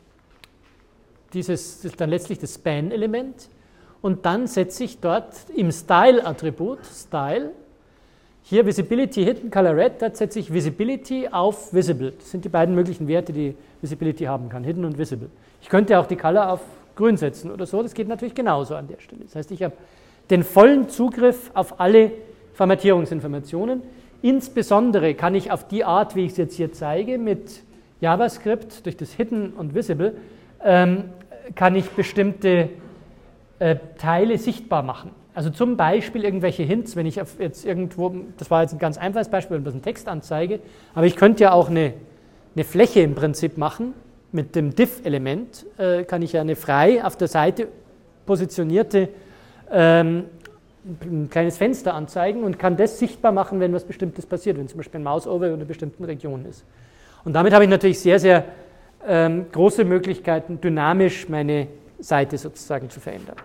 S1: dieses, das ist dann letztlich das Span-Element. Und dann setze ich dort im Style-Attribut, Style, hier Visibility Hidden Color Red, dort setze ich Visibility auf Visible. Das sind die beiden möglichen Werte, die Visibility haben kann, Hidden und Visible. Ich könnte auch die Color auf grün setzen oder so, das geht natürlich genauso an der Stelle. Das heißt, ich habe den vollen Zugriff auf alle Formatierungsinformationen. Insbesondere kann ich auf die Art, wie ich es jetzt hier zeige, mit JavaScript durch das Hidden und Visible, ähm, kann ich bestimmte äh, Teile sichtbar machen. Also zum Beispiel irgendwelche Hints, wenn ich auf jetzt irgendwo, das war jetzt ein ganz einfaches Beispiel, wenn ich das einen Text anzeige, aber ich könnte ja auch eine, eine Fläche im Prinzip machen. Mit dem Div-Element äh, kann ich ja eine frei auf der Seite positionierte ähm, ein kleines Fenster anzeigen und kann das sichtbar machen, wenn was Bestimmtes passiert, wenn zum Beispiel ein Mouse-Over in einer bestimmten Region ist. Und damit habe ich natürlich sehr, sehr ähm, große Möglichkeiten, dynamisch meine Seite sozusagen zu verändern.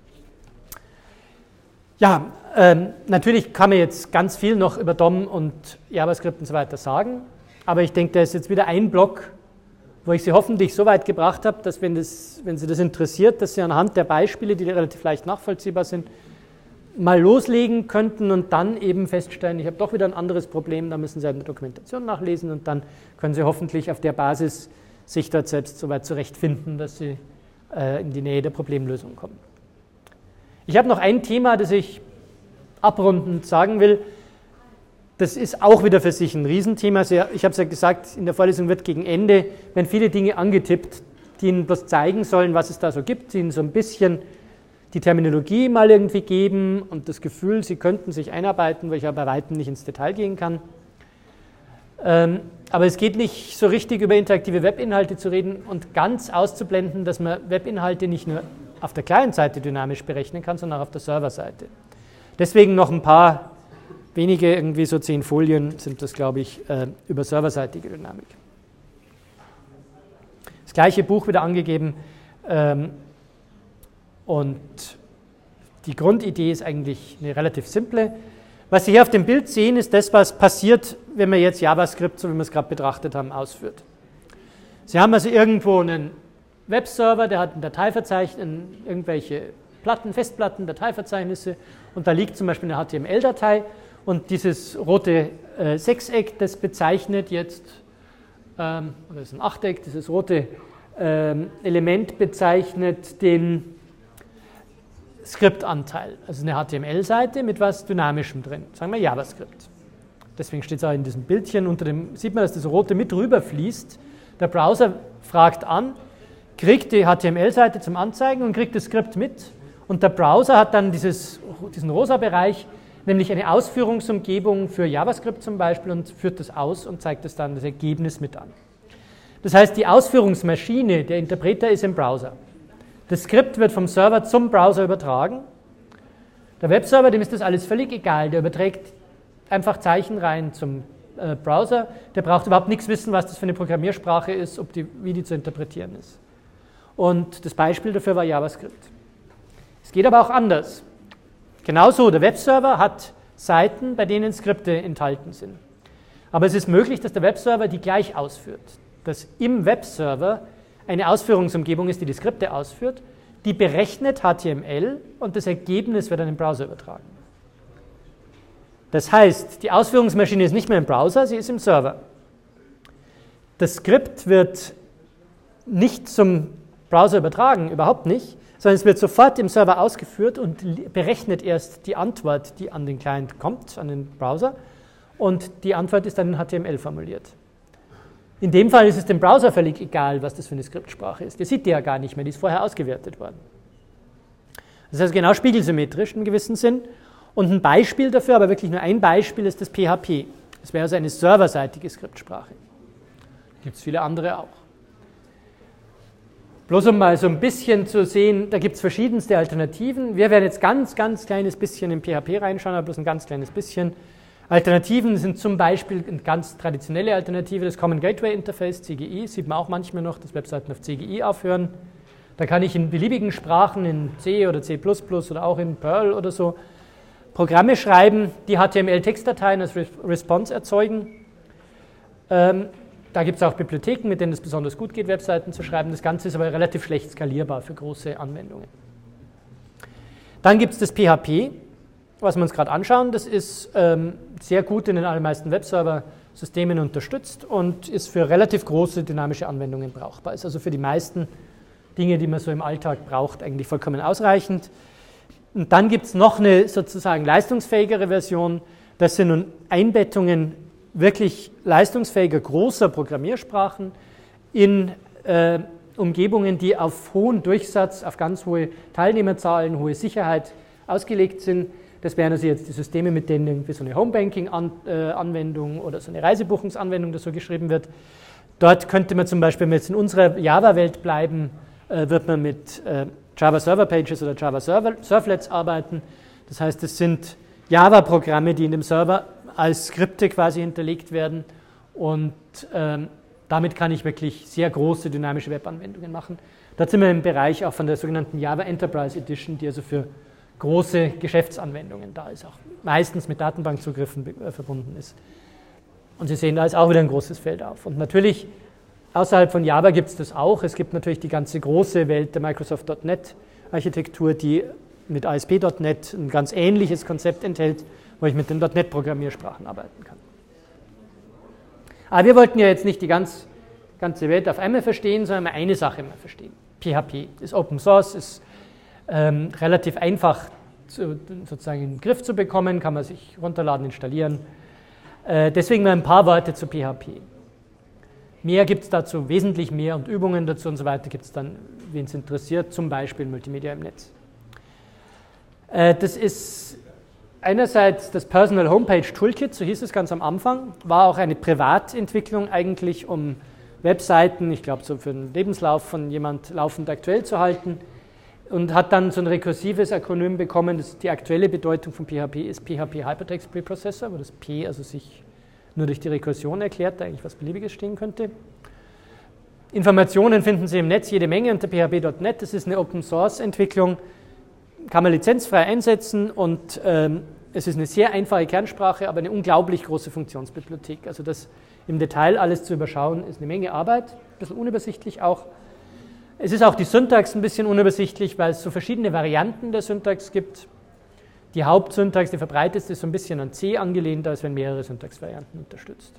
S1: Ja, ähm, natürlich kann man jetzt ganz viel noch über D O M und JavaScript und so weiter sagen, aber ich denke, da ist jetzt wieder ein Block, wo ich Sie hoffentlich so weit gebracht habe, dass wenn, das, wenn Sie das interessiert, dass Sie anhand der Beispiele, die relativ leicht nachvollziehbar sind, mal loslegen könnten und dann eben feststellen, ich habe doch wieder ein anderes Problem, da müssen Sie halt eine Dokumentation nachlesen und dann können Sie hoffentlich auf der Basis sich dort selbst so weit zurechtfinden, dass Sie äh, in die Nähe der Problemlösung kommen. Ich habe noch ein Thema, das ich abrundend sagen will. Das ist auch wieder für sich ein Riesenthema. Ich habe es ja gesagt, in der Vorlesung wird gegen Ende, werden viele Dinge angetippt, die Ihnen bloß zeigen sollen, was es da so gibt, die Ihnen so ein bisschen die Terminologie mal irgendwie geben und das Gefühl, Sie könnten sich einarbeiten, weil ich ja bei Weitem nicht ins Detail gehen kann. Ähm, aber es geht nicht so richtig über interaktive Webinhalte zu reden und ganz auszublenden, dass man Webinhalte nicht nur auf der Client-Seite dynamisch berechnen kann, sondern auch auf der Serverseite. Deswegen noch ein paar wenige, irgendwie so zehn Folien sind das, glaube ich, äh, über serverseitige Dynamik. Das gleiche Buch wieder angegeben ähm, und die Grundidee ist eigentlich eine relativ simple. Was Sie hier auf dem Bild sehen, ist das, was passiert, wenn man jetzt JavaScript, so wie wir es gerade betrachtet haben, ausführt. Sie haben also irgendwo einen Webserver, der hat ein Dateiverzeichnis, irgendwelche Platten, Festplatten, Dateiverzeichnisse und da liegt zum Beispiel eine H T M L-Datei und dieses rote äh, Sechseck, das bezeichnet jetzt, ähm, oder ist ein Achteck, dieses rote ähm, Element bezeichnet den Skriptanteil, also eine H T M L-Seite mit was Dynamischem drin, sagen wir JavaScript. Deswegen steht es auch in diesem Bildchen, unter dem sieht man, dass das rote mit rüber fließt. Der Browser fragt an, kriegt die H T M L-Seite zum Anzeigen und kriegt das Skript mit. Und der Browser hat dann dieses, diesen rosa Bereich, nämlich eine Ausführungsumgebung für JavaScript zum Beispiel und führt das aus und zeigt das dann das Ergebnis mit an. Das heißt, die Ausführungsmaschine, der Interpreter ist im Browser. Das Skript wird vom Server zum Browser übertragen. Der Webserver, dem ist das alles völlig egal, der überträgt einfach Zeichen rein zum äh, Browser, der braucht überhaupt nichts wissen, was das für eine Programmiersprache ist, ob die, wie die zu interpretieren ist. Und das Beispiel dafür war JavaScript. Es geht aber auch anders. Genauso, der Webserver hat Seiten, bei denen Skripte enthalten sind. Aber es ist möglich, dass der Webserver die gleich ausführt. Dass im Webserver eine Ausführungsumgebung ist, die die Skripte ausführt, die berechnet H T M L und das Ergebnis wird an den Browser übertragen. Das heißt, die Ausführungsmaschine ist nicht mehr im Browser, sie ist im Server. Das Skript wird nicht zum Browser übertragen, überhaupt nicht, sondern es wird sofort im Server ausgeführt und berechnet erst die Antwort, die an den Client kommt, an den Browser, und die Antwort ist dann in H T M L formuliert. In dem Fall ist es dem Browser völlig egal, was das für eine Skriptsprache ist. Der sieht die ja gar nicht mehr, die ist vorher ausgewertet worden. Das ist also genau spiegelsymmetrisch in gewissem Sinn. Und ein Beispiel dafür, aber wirklich nur ein Beispiel, ist das P H P. Das wäre also eine serverseitige Skriptsprache. Da gibt es viele andere auch. Bloß um mal so ein bisschen zu sehen, da gibt es verschiedenste Alternativen. Wir werden jetzt ganz, ganz kleines bisschen in P H P reinschauen, aber bloß ein ganz kleines bisschen. Alternativen sind zum Beispiel eine ganz traditionelle Alternative, das Common Gateway Interface, C G I, sieht man auch manchmal noch, dass Webseiten auf C G I aufhören. Da kann ich in beliebigen Sprachen, in C oder C plus plus oder auch in Perl oder so, Programme schreiben, die H T M L-Textdateien als Response erzeugen. Ähm, da gibt es auch Bibliotheken, mit denen es besonders gut geht, Webseiten zu schreiben. Das Ganze ist aber relativ schlecht skalierbar für große Anwendungen. Dann gibt es das P H P, was wir uns gerade anschauen. Das ist ähm, sehr gut in den allermeisten Webserver-Systemen unterstützt und ist für relativ große dynamische Anwendungen brauchbar. Ist also für die meisten Dinge, die man so im Alltag braucht, eigentlich vollkommen ausreichend. Und dann gibt es noch eine sozusagen leistungsfähigere Version. Das sind nun Einbettungen wirklich leistungsfähiger großer Programmiersprachen in äh, Umgebungen, die auf hohen Durchsatz, auf ganz hohe Teilnehmerzahlen, hohe Sicherheit ausgelegt sind. Das wären also jetzt die Systeme, mit denen irgendwie so eine Homebanking-Anwendung oder so eine Reisebuchungsanwendung, das so geschrieben wird. Dort könnte man zum Beispiel, wenn wir jetzt in unserer Java-Welt bleiben, äh, wird man mit äh, Java Server Pages oder Java Server, Servlets arbeiten. Das heißt, es sind Java-Programme, die in dem Server als Skripte quasi hinterlegt werden und ähm, damit kann ich wirklich sehr große dynamische Webanwendungen machen. Da sind wir im Bereich auch von der sogenannten Java Enterprise Edition, die also für große Geschäftsanwendungen da ist, auch meistens mit Datenbankzugriffen äh, verbunden ist. Und Sie sehen, da ist auch wieder ein großes Feld auf. Und natürlich, außerhalb von Java gibt es das auch. Es gibt natürlich die ganze große Welt der Microsoft Punkt net Architektur, die mit A S P Punkt net ein ganz ähnliches Konzept enthält, wo ich mit den Punkt net Programmiersprachen arbeiten kann. Aber wir wollten ja jetzt nicht die ganz, ganze Welt auf einmal verstehen, sondern mal eine Sache mal verstehen. P H P ist Open Source, ist ähm, relativ einfach zu, sozusagen in den Griff zu bekommen, kann man sich runterladen, installieren. Äh, deswegen mal ein paar Worte zu P H P. Mehr gibt es dazu, wesentlich mehr und Übungen dazu und so weiter gibt es dann, wen es interessiert, zum Beispiel Multimedia im Netz. Äh, das ist einerseits das Personal Homepage Toolkit, so hieß es ganz am Anfang, war auch eine Privatentwicklung eigentlich, um Webseiten, ich glaube so für den Lebenslauf von jemand laufend aktuell zu halten. und hat dann so ein rekursives Akronym bekommen, das die aktuelle Bedeutung von P H P ist P H P Hypertext Preprocessor, wo das P also sich nur durch die Rekursion erklärt, da eigentlich was Beliebiges stehen könnte. Informationen finden Sie im Netz jede Menge unter p h p punkt net, das ist eine Open-Source-Entwicklung, kann man lizenzfrei einsetzen und ähm, es ist eine sehr einfache Kernsprache, aber eine unglaublich große Funktionsbibliothek. Also das im Detail alles zu überschauen, ist eine Menge Arbeit, ein bisschen unübersichtlich auch. Es ist auch die Syntax ein bisschen unübersichtlich, weil es so verschiedene Varianten der Syntax gibt. Die Hauptsyntax, die verbreitetste, ist so ein bisschen an C angelehnt, als wenn mehrere Syntaxvarianten unterstützt.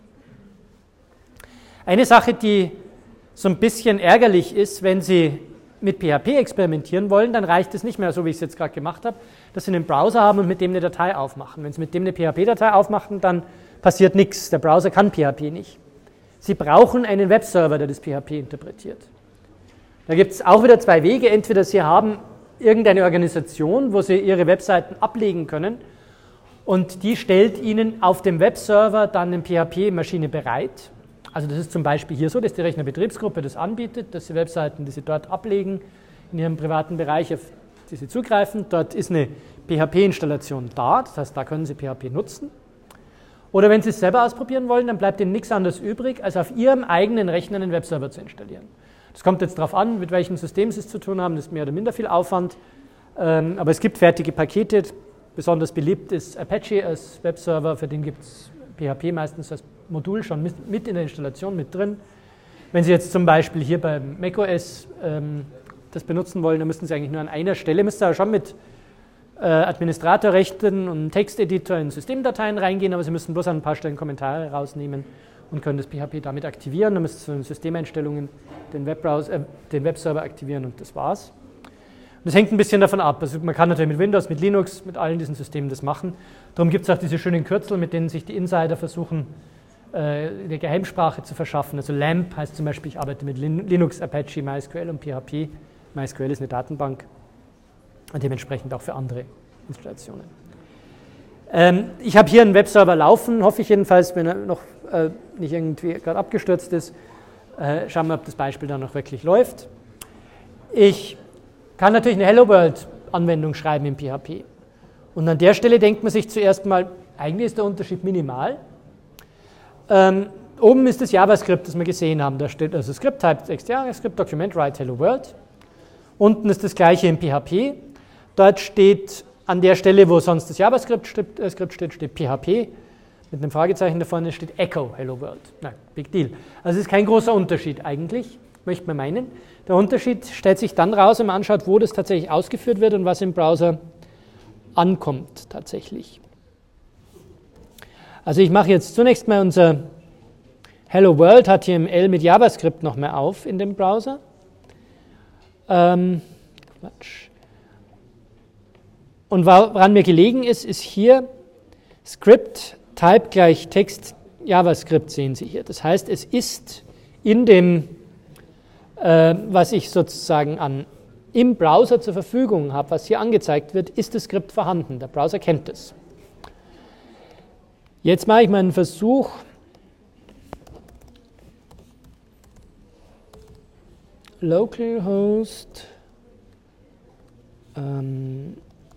S1: Eine Sache, die so ein bisschen ärgerlich ist, wenn Sie mit P H P experimentieren wollen, dann reicht es nicht mehr, so wie ich es jetzt gerade gemacht habe, dass Sie einen Browser haben und mit dem eine Datei aufmachen. Wenn Sie mit dem eine P H P-Datei aufmachen, dann passiert nichts. Der Browser kann P H P nicht. Sie brauchen einen Webserver, der das P H P interpretiert. Da gibt es auch wieder zwei Wege. Entweder Sie haben irgendeine Organisation, wo Sie Ihre Webseiten ablegen können und die stellt Ihnen auf dem Webserver dann eine P H P-Maschine bereit. Also das ist zum Beispiel hier so, dass die Rechnerbetriebsgruppe das anbietet, dass Sie Webseiten, die Sie dort ablegen, in Ihrem privaten Bereich, auf die Sie zugreifen. Dort ist eine P H P-Installation da, das heißt, da können Sie P H P nutzen. Oder wenn Sie es selber ausprobieren wollen, dann bleibt Ihnen nichts anderes übrig, als auf Ihrem eigenen Rechner einen Webserver zu installieren. Das kommt jetzt darauf an, mit welchem System Sie es zu tun haben, das ist mehr oder minder viel Aufwand, ähm, aber es gibt fertige Pakete, besonders beliebt ist Apache als Webserver, für den gibt es P H P meistens als Modul schon mit, mit in der Installation mit drin. Wenn Sie jetzt zum Beispiel hier bei macOS ähm, das benutzen wollen, dann müssten Sie eigentlich nur an einer Stelle, müssten Sie aber schon mit äh, Administratorrechten und Texteditor in Systemdateien reingehen, aber Sie müssen bloß an ein paar Stellen Kommentare rausnehmen und können das P H P damit aktivieren. Dann müssen Sie in Systemeinstellungen den, Webbrowser, äh, den Webserver aktivieren und das war's. Und das hängt ein bisschen davon ab. Also man kann natürlich mit Windows, mit Linux, mit allen diesen Systemen das machen. Darum gibt es auch diese schönen Kürzel, mit denen sich die Insider versuchen, äh, eine Geheimsprache zu verschaffen. Also LAMP heißt zum Beispiel, ich arbeite mit Linux, Apache, MySQL und P H P. MySQL ist eine Datenbank und dementsprechend auch für andere Installationen. Ähm, ich habe hier einen Webserver laufen, hoffe ich jedenfalls, wenn er noch äh, nicht irgendwie gerade abgestürzt ist. Äh, schauen wir, ob das Beispiel dann noch wirklich läuft. Ich kann natürlich eine Hello World-Anwendung schreiben in P H P. Und an der Stelle denkt man sich zuerst mal, eigentlich ist der Unterschied minimal. Ähm, oben ist das JavaScript, das wir gesehen haben. Da steht also Script-Type Text JavaScript, Document, Write, Hello World. Unten ist das gleiche in P H P. Dort steht an der Stelle, wo sonst das JavaScript steht, steht P H P. Mit einem Fragezeichen da vorne steht Echo, Hello World. Nein, big deal. Also es ist kein großer Unterschied eigentlich, möchte man meinen. Der Unterschied stellt sich dann raus, wenn man anschaut, wo das tatsächlich ausgeführt wird und was im Browser ankommt tatsächlich. Also ich mache jetzt zunächst mal unser Hello World H T M L mit JavaScript noch mal auf in dem Browser. Ähm, Quatsch. Und woran mir gelegen ist, ist hier Script Type gleich Text JavaScript, sehen Sie hier. Das heißt, es ist in dem, äh, was ich sozusagen an, im Browser zur Verfügung habe, was hier angezeigt wird, ist das Skript vorhanden. Der Browser kennt es. Jetzt mache ich mal einen Versuch, localhost, ähm,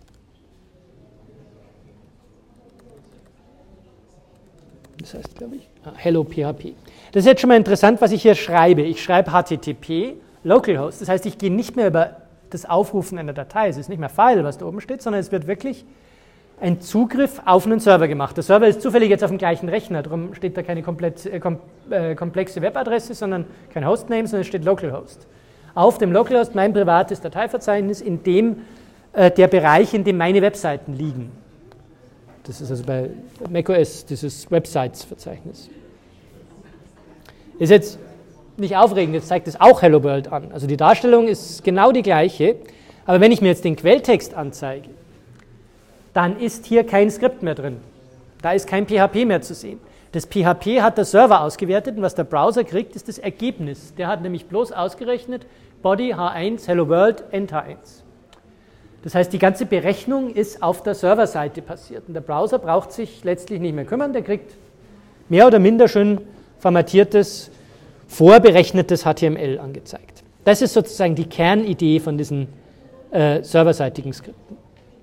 S1: das heißt, glaube ich, ah, Hello P H P. Das ist jetzt schon mal interessant, was ich hier schreibe. Ich schreibe H T T P, localhost. Das heißt, ich gehe nicht mehr über das Aufrufen einer Datei. Es ist nicht mehr File, was da oben steht, sondern es wird wirklich ein Zugriff auf einen Server gemacht. Der Server ist zufällig jetzt auf dem gleichen Rechner, darum steht da keine komplett, äh, kom, äh, komplexe Webadresse, sondern kein Hostname, sondern es steht localhost. Auf dem Localhost mein privates Dateiverzeichnis, in dem äh, der Bereich, in dem meine Webseiten liegen. Das ist also bei macOS dieses Websites-Verzeichnis. Ist jetzt nicht aufregend, jetzt zeigt es auch Hello World an. Also die Darstellung ist genau die gleiche, aber wenn ich mir jetzt den Quelltext anzeige, dann ist hier kein Skript mehr drin. Da ist kein P H P mehr zu sehen. Das P H P hat der Server ausgewertet und was der Browser kriegt, ist das Ergebnis. Der hat nämlich bloß ausgerechnet Body H eins, Hello World, End H eins. Das heißt, die ganze Berechnung ist auf der Serverseite passiert. Und der Browser braucht sich letztlich nicht mehr kümmern, der kriegt mehr oder minder schön formatiertes, vorberechnetes H T M L angezeigt. Das ist sozusagen die Kernidee von diesen äh, serverseitigen Skripten.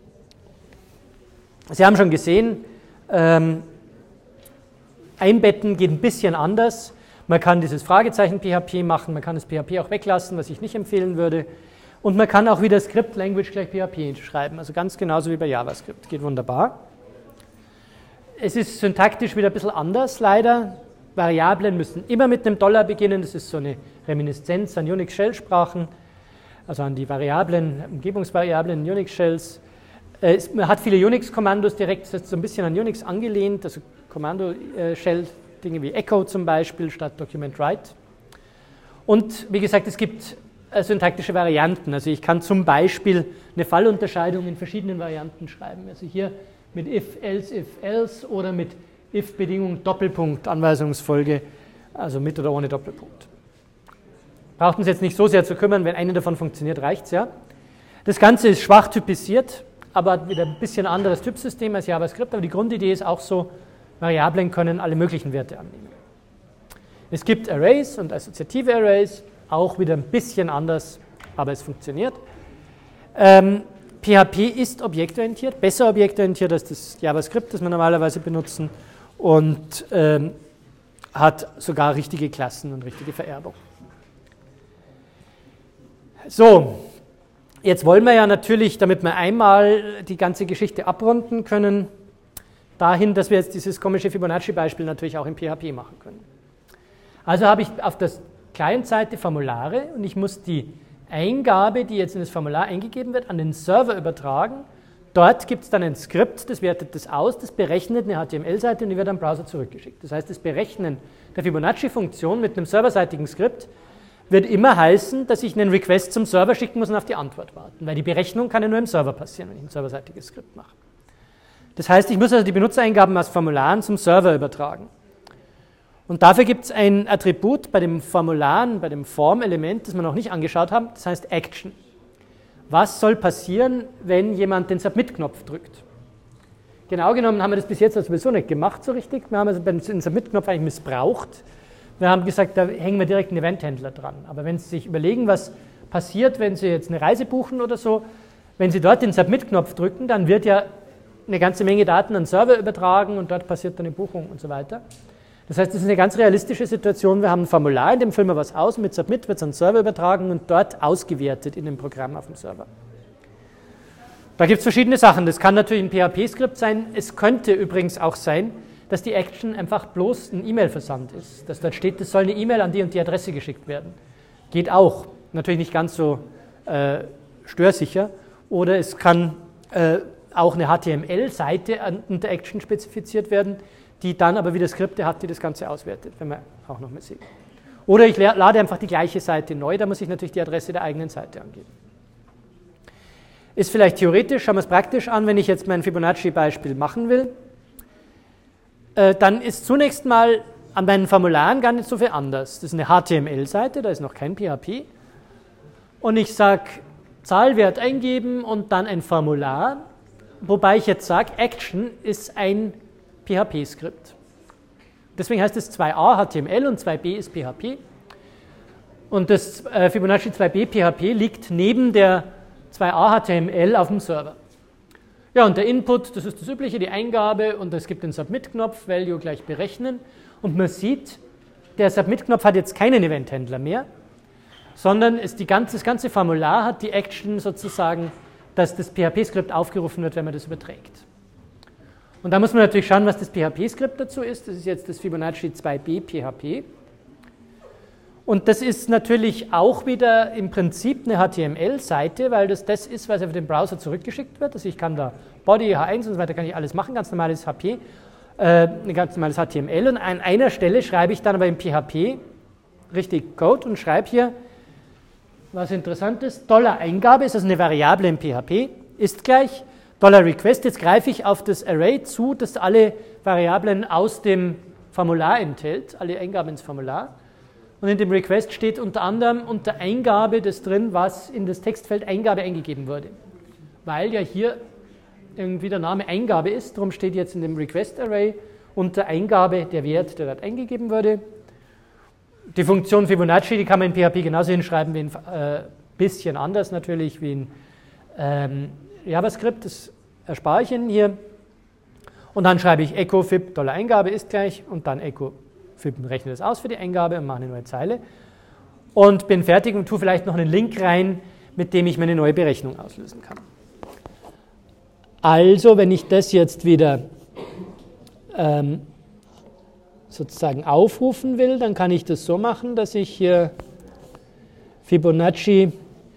S1: Sie haben schon gesehen, ähm, einbetten geht ein bisschen anders. Man kann dieses Fragezeichen P H P machen, man kann das P H P auch weglassen, was ich nicht empfehlen würde. Und man kann auch wieder Script Language gleich P H P schreiben, also ganz genauso wie bei JavaScript. Geht wunderbar. Es ist syntaktisch wieder ein bisschen anders, leider. Variablen müssen immer mit einem Dollar beginnen, das ist so eine Reminiszenz an Unix-Shell-Sprachen, also an die Variablen, Umgebungsvariablen in Unix-Shells. Man hat viele Unix-Kommandos direkt, das ist so ein bisschen an Unix angelehnt, also Kommando-Shell, Dinge wie Echo zum Beispiel statt Document Write. Und wie gesagt, es gibt syntaktische Varianten, also ich kann zum Beispiel eine Fallunterscheidung in verschiedenen Varianten schreiben, also hier mit if, else, if, else oder mit if-Bedingung, Doppelpunkt, Anweisungsfolge, also mit oder ohne Doppelpunkt. Braucht uns jetzt nicht so sehr zu kümmern, wenn eine davon funktioniert, reicht es ja. Das Ganze ist schwach typisiert, aber hat wieder ein bisschen anderes Typsystem als JavaScript, aber die Grundidee ist auch so, Variablen können alle möglichen Werte annehmen. Es gibt Arrays und assoziative Arrays, auch wieder ein bisschen anders, aber es funktioniert. Ähm, P H P ist objektorientiert, besser objektorientiert als das JavaScript, das wir normalerweise benutzen, und ähm, hat sogar richtige Klassen und richtige Vererbung. So, jetzt wollen wir ja natürlich, damit wir einmal die ganze Geschichte abrunden können, dahin, dass wir jetzt dieses komische Fibonacci-Beispiel natürlich auch in P H P machen können. Also habe ich auf der Client-Seite Formulare und ich muss die Eingabe, die jetzt in das Formular eingegeben wird, an den Server übertragen. Dort gibt es dann ein Skript, das wertet das aus, das berechnet eine H T M L-Seite und die wird am Browser zurückgeschickt. Das heißt, das Berechnen der Fibonacci-Funktion mit einem serverseitigen Skript wird immer heißen, dass ich einen Request zum Server schicken muss und auf die Antwort warten, weil die Berechnung kann ja nur im Server passieren, wenn ich ein serverseitiges Skript mache. Das heißt, ich muss also die Benutzereingaben aus Formularen zum Server übertragen. Und dafür gibt es ein Attribut bei dem Formularen, bei dem Form-Element, das wir noch nicht angeschaut haben, das heißt Action. Was soll passieren, wenn jemand den Submit-Knopf drückt? Genau genommen haben wir das bis jetzt sowieso nicht gemacht so richtig. Wir haben also den Submit-Knopf eigentlich missbraucht. Wir haben gesagt, da hängen wir direkt einen Event-Händler dran. Aber wenn Sie sich überlegen, was passiert, wenn Sie jetzt eine Reise buchen oder so, wenn Sie dort den Submit-Knopf drücken, dann wird ja eine ganze Menge Daten an den Server übertragen und dort passiert dann eine Buchung und so weiter. Das heißt, das ist eine ganz realistische Situation. Wir haben ein Formular, in dem füllen wir was aus, mit Submit wird es an den Server übertragen und dort ausgewertet in dem Programm auf dem Server. Da gibt es verschiedene Sachen. Das kann natürlich ein P H P-Skript sein. Es könnte übrigens auch sein, dass die Action einfach bloß ein E-Mail-Versand ist. Dass dort steht, es soll eine E-Mail an die und die Adresse geschickt werden. Geht auch. Natürlich nicht ganz so äh, störsicher. Oder es kann äh, auch eine H T M L-Seite unter Action spezifiziert werden, die dann aber wieder Skripte hat, die das Ganze auswertet, wenn wir auch noch mal sehen. Oder ich lade einfach die gleiche Seite neu, da muss ich natürlich die Adresse der eigenen Seite angeben. Ist vielleicht theoretisch, schauen wir es praktisch an, wenn ich jetzt mein Fibonacci-Beispiel machen will, äh, dann ist zunächst mal an meinen Formularen gar nicht so viel anders. Das ist eine H T M L-Seite, da ist noch kein P H P. Und ich sage Zahlwert eingeben und dann ein Formular, wobei ich jetzt sage, Action ist ein P H P-Skript. Deswegen heißt es zwei a H T M L und zwei b ist P H P. Und das äh, Fibonacci zwei b P H P liegt neben der zwei a H T M L auf dem Server. Ja, und der Input, das ist das Übliche, die Eingabe, und es gibt den Submit-Knopf, Value gleich berechnen. Und man sieht, der Submit-Knopf hat jetzt keinen Event-Händler mehr, sondern ist die ganze, das ganze Formular hat die Action sozusagen, dass das P H P-Skript aufgerufen wird, wenn man das überträgt. Und da muss man natürlich schauen, was das P H P-Skript dazu ist. Das ist jetzt das Fibonacci zwei b P H P. Und das ist natürlich auch wieder im Prinzip eine H T M L-Seite, weil das das ist, was auf den Browser zurückgeschickt wird. Also ich kann da Body, H eins und so weiter, kann ich alles machen, ganz normales H P, äh, ein ganz normales H T M L. Und an einer Stelle schreibe ich dann aber im P H P richtig Code und schreibe hier, was interessant ist, Dollar-Eingabe ist also eine Variable im P H P, ist gleich Dollar-Request. Jetzt greife ich auf das Array zu, das alle Variablen aus dem Formular enthält, alle Eingaben ins Formular. Und in dem Request steht unter anderem unter Eingabe das drin, was in das Textfeld Eingabe eingegeben wurde. Weil ja hier irgendwie der Name Eingabe ist, darum steht jetzt in dem Request-Array unter Eingabe der Wert, der dort eingegeben wurde. Die Funktion Fibonacci, die kann man in P H P genauso hinschreiben, wie ein äh, bisschen anders natürlich, wie in ähm, JavaScript, das erspare ich Ihnen hier. Und dann schreibe ich echo fib $Eingabe ist gleich und dann echo fib und rechne das aus für die Eingabe und mache eine neue Zeile. Und bin fertig und tue vielleicht noch einen Link rein, mit dem ich meine neue Berechnung auslösen kann. Also, wenn ich das jetzt wieder ähm, sozusagen aufrufen will, dann kann ich das so machen, dass ich hier Fibonacci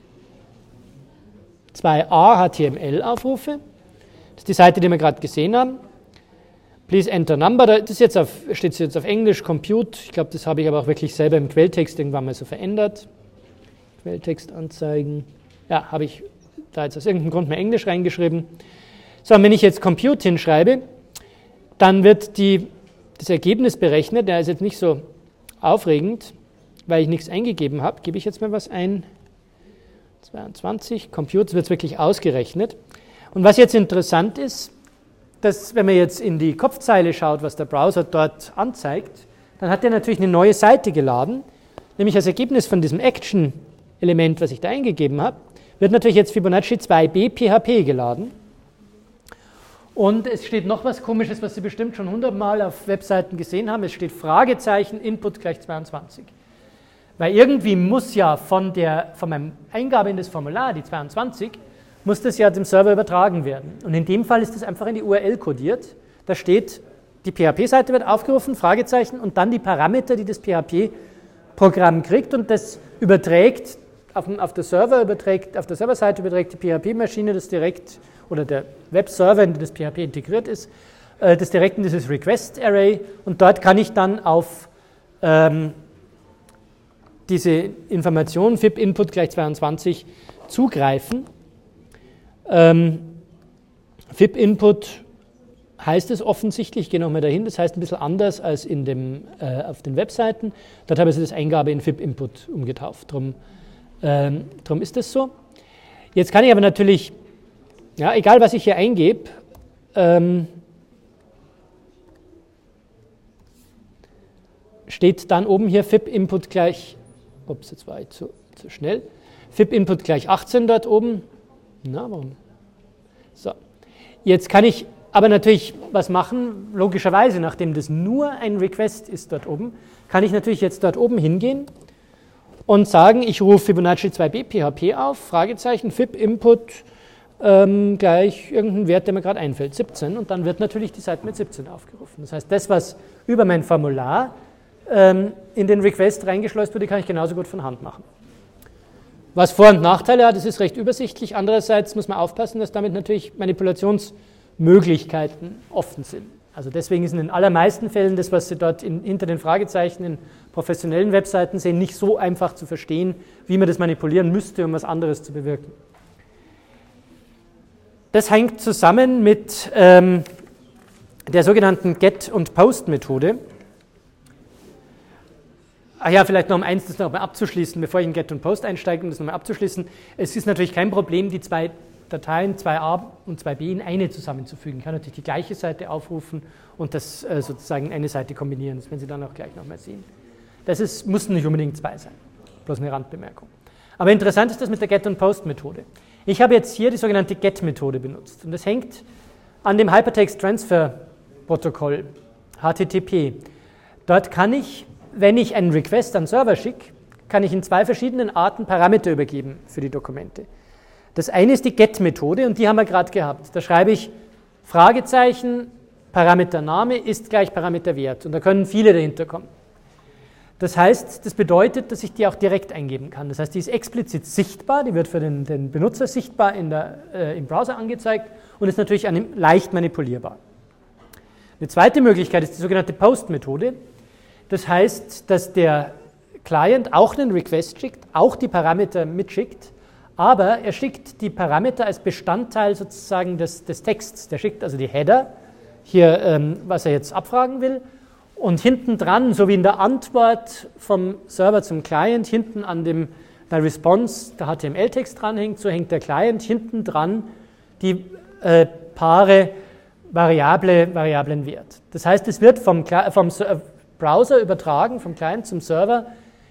S1: zwei a H T M L aufrufe. Das ist die Seite, die wir gerade gesehen haben. Please enter number. Das ist jetzt auf, steht jetzt auf Englisch, Compute. Ich glaube, das habe ich aber auch wirklich selber im Quelltext irgendwann mal so verändert. Quelltext anzeigen. Ja, habe ich da jetzt aus irgendeinem Grund mal Englisch reingeschrieben. So, und wenn ich jetzt Compute hinschreibe, dann wird die, das Ergebnis berechnet. Der ist jetzt nicht so aufregend, weil ich nichts eingegeben habe. Gebe ich jetzt mal was ein. zweiundzwanzig, Compute, wird es wirklich ausgerechnet. Und was jetzt interessant ist, dass, wenn man jetzt in die Kopfzeile schaut, was der Browser dort anzeigt, dann hat er natürlich eine neue Seite geladen, nämlich als Ergebnis von diesem Action-Element, was ich da eingegeben habe, wird natürlich jetzt Fibonacci zwei b P H P geladen. Und es steht noch was Komisches, was Sie bestimmt schon hundertmal auf Webseiten gesehen haben. Es steht Fragezeichen, Input gleich zweiundzwanzig. Weil irgendwie muss ja von, der, von meinem Eingabe in das Formular, die zweiundzwanzig, muss das ja dem Server übertragen werden. Und in dem Fall ist das einfach in die U R L kodiert. Da steht, die P H P-Seite wird aufgerufen, Fragezeichen, und dann die Parameter, die das P H P-Programm kriegt, und das überträgt, auf, auf der Server überträgt, auf der Serverseite überträgt die P H P-Maschine das direkt, oder der Webserver, in den das P H P integriert ist, äh, das direkt in dieses Request-Array, und dort kann ich dann auf ähm, diese Information fib Input gleich zweiundzwanzig zugreifen. Ähm, fib Input heißt es offensichtlich, ich gehe nochmal dahin, das heißt ein bisschen anders als in dem, äh, auf den Webseiten. Dort habe ich das Eingabe in fib Input umgetauft, darum ähm, drum ist das so. Jetzt kann ich aber natürlich, ja, egal was ich hier eingebe, ähm, steht dann oben hier fib Input gleich, ups, jetzt war ich zu, zu schnell, fib Input gleich achtzehn dort oben. Na, warum? So, jetzt kann ich aber natürlich was machen, logischerweise, nachdem das nur ein Request ist dort oben, kann ich natürlich jetzt dort oben hingehen und sagen, ich rufe Fibonacci zwei b P H P auf, Fragezeichen, fib Input ähm, gleich irgendeinen Wert, der mir gerade einfällt, siebzehn, und dann wird natürlich die Seite mit siebzehn aufgerufen. Das heißt, das, was über mein Formular ähm, in den Request reingeschleust wurde, kann ich genauso gut von Hand machen. Was Vor- und Nachteile hat, das ist recht übersichtlich. Andererseits muss man aufpassen, dass damit natürlich Manipulationsmöglichkeiten offen sind. Also deswegen ist in den allermeisten Fällen das, was Sie dort in, hinter den Fragezeichen in professionellen Webseiten sehen, nicht so einfach zu verstehen, wie man das manipulieren müsste, um was anderes zu bewirken. Das hängt zusammen mit ähm, der sogenannten Get- und Post-Methode. Ach ja, vielleicht noch um eins, das noch mal abzuschließen, bevor ich in Get und Post einsteige, um das nochmal abzuschließen. Es ist natürlich kein Problem, die zwei Dateien, zwei a und zwei b, in eine zusammenzufügen. Ich kann natürlich die gleiche Seite aufrufen und das äh, sozusagen in eine Seite kombinieren. Das werden Sie dann auch gleich nochmal sehen. Das ist, mussten nicht unbedingt zwei sein, bloß eine Randbemerkung. Aber interessant ist das mit der Get- und Post-Methode. Ich habe jetzt hier die sogenannte Get-Methode benutzt und das hängt an dem Hypertext Transfer Protokoll, H T T P. Dort kann ich, wenn ich einen Request an den Server schicke, kann ich in zwei verschiedenen Arten Parameter übergeben für die Dokumente. Das eine ist die Get-Methode und die haben wir gerade gehabt. Da schreibe ich Fragezeichen, Parametername ist gleich Parameterwert und da können viele dahinter kommen. Das heißt, das bedeutet, dass ich die auch direkt eingeben kann. Das heißt, die ist explizit sichtbar, die wird für den, den Benutzer sichtbar in der, äh, im Browser angezeigt und ist natürlich leicht manipulierbar. Eine zweite Möglichkeit ist die sogenannte Post-Methode. Das heißt, dass der Client auch einen Request schickt, auch die Parameter mitschickt, aber er schickt die Parameter als Bestandteil sozusagen des, des Texts. Der schickt also die Header, hier, ähm, was er jetzt abfragen will, und hinten dran, so wie in der Antwort vom Server zum Client, hinten an dem der Response der H T M L-Text dranhängt, so hängt der Client hinten dran die äh, Paare Variable, Variablenwert. Das heißt, es wird vom, vom Browser übertragen, vom Client zum Server,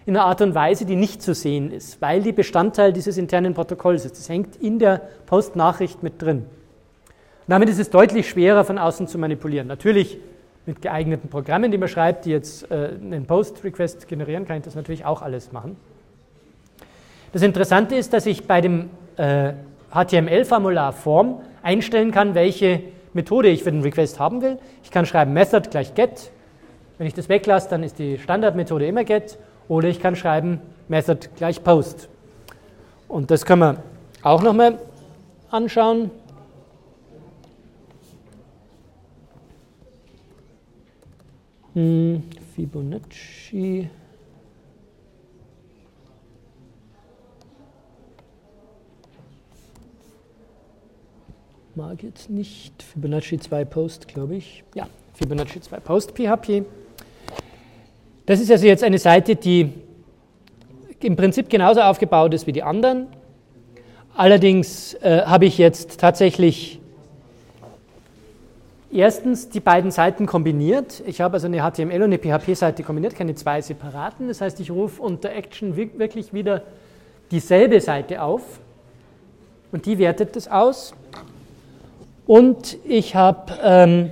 S1: in einer Art und Weise, die nicht zu sehen ist, weil die Bestandteil dieses internen Protokolls ist. Das hängt in der Post-Nachricht mit drin. Und damit ist es deutlich schwerer, von außen zu manipulieren. Natürlich mit geeigneten Programmen, die man schreibt, die jetzt äh, einen Post-Request generieren, kann ich das natürlich auch alles machen. Das Interessante ist, dass ich bei dem äh, H T M L-Formular Form einstellen kann, welche Methode ich für den Request haben will. Ich kann schreiben Method gleich get. Wenn ich das weglasse, dann ist die Standardmethode immer get. Oder ich kann schreiben Method gleich post. Und das können wir auch nochmal anschauen. Hm, Fibonacci. Mag jetzt nicht. Fibonacci zwei Post, glaube ich. Ja, Fibonacci zwei Post P H P. Das ist also jetzt eine Seite, die im Prinzip genauso aufgebaut ist wie die anderen. Allerdings äh, habe ich jetzt tatsächlich erstens die beiden Seiten kombiniert. Ich habe also eine H T M L- und eine P H P-Seite kombiniert, keine zwei separaten. Das heißt, ich rufe unter Action wirklich wieder dieselbe Seite auf und die wertet das aus. Und ich habe, ähm,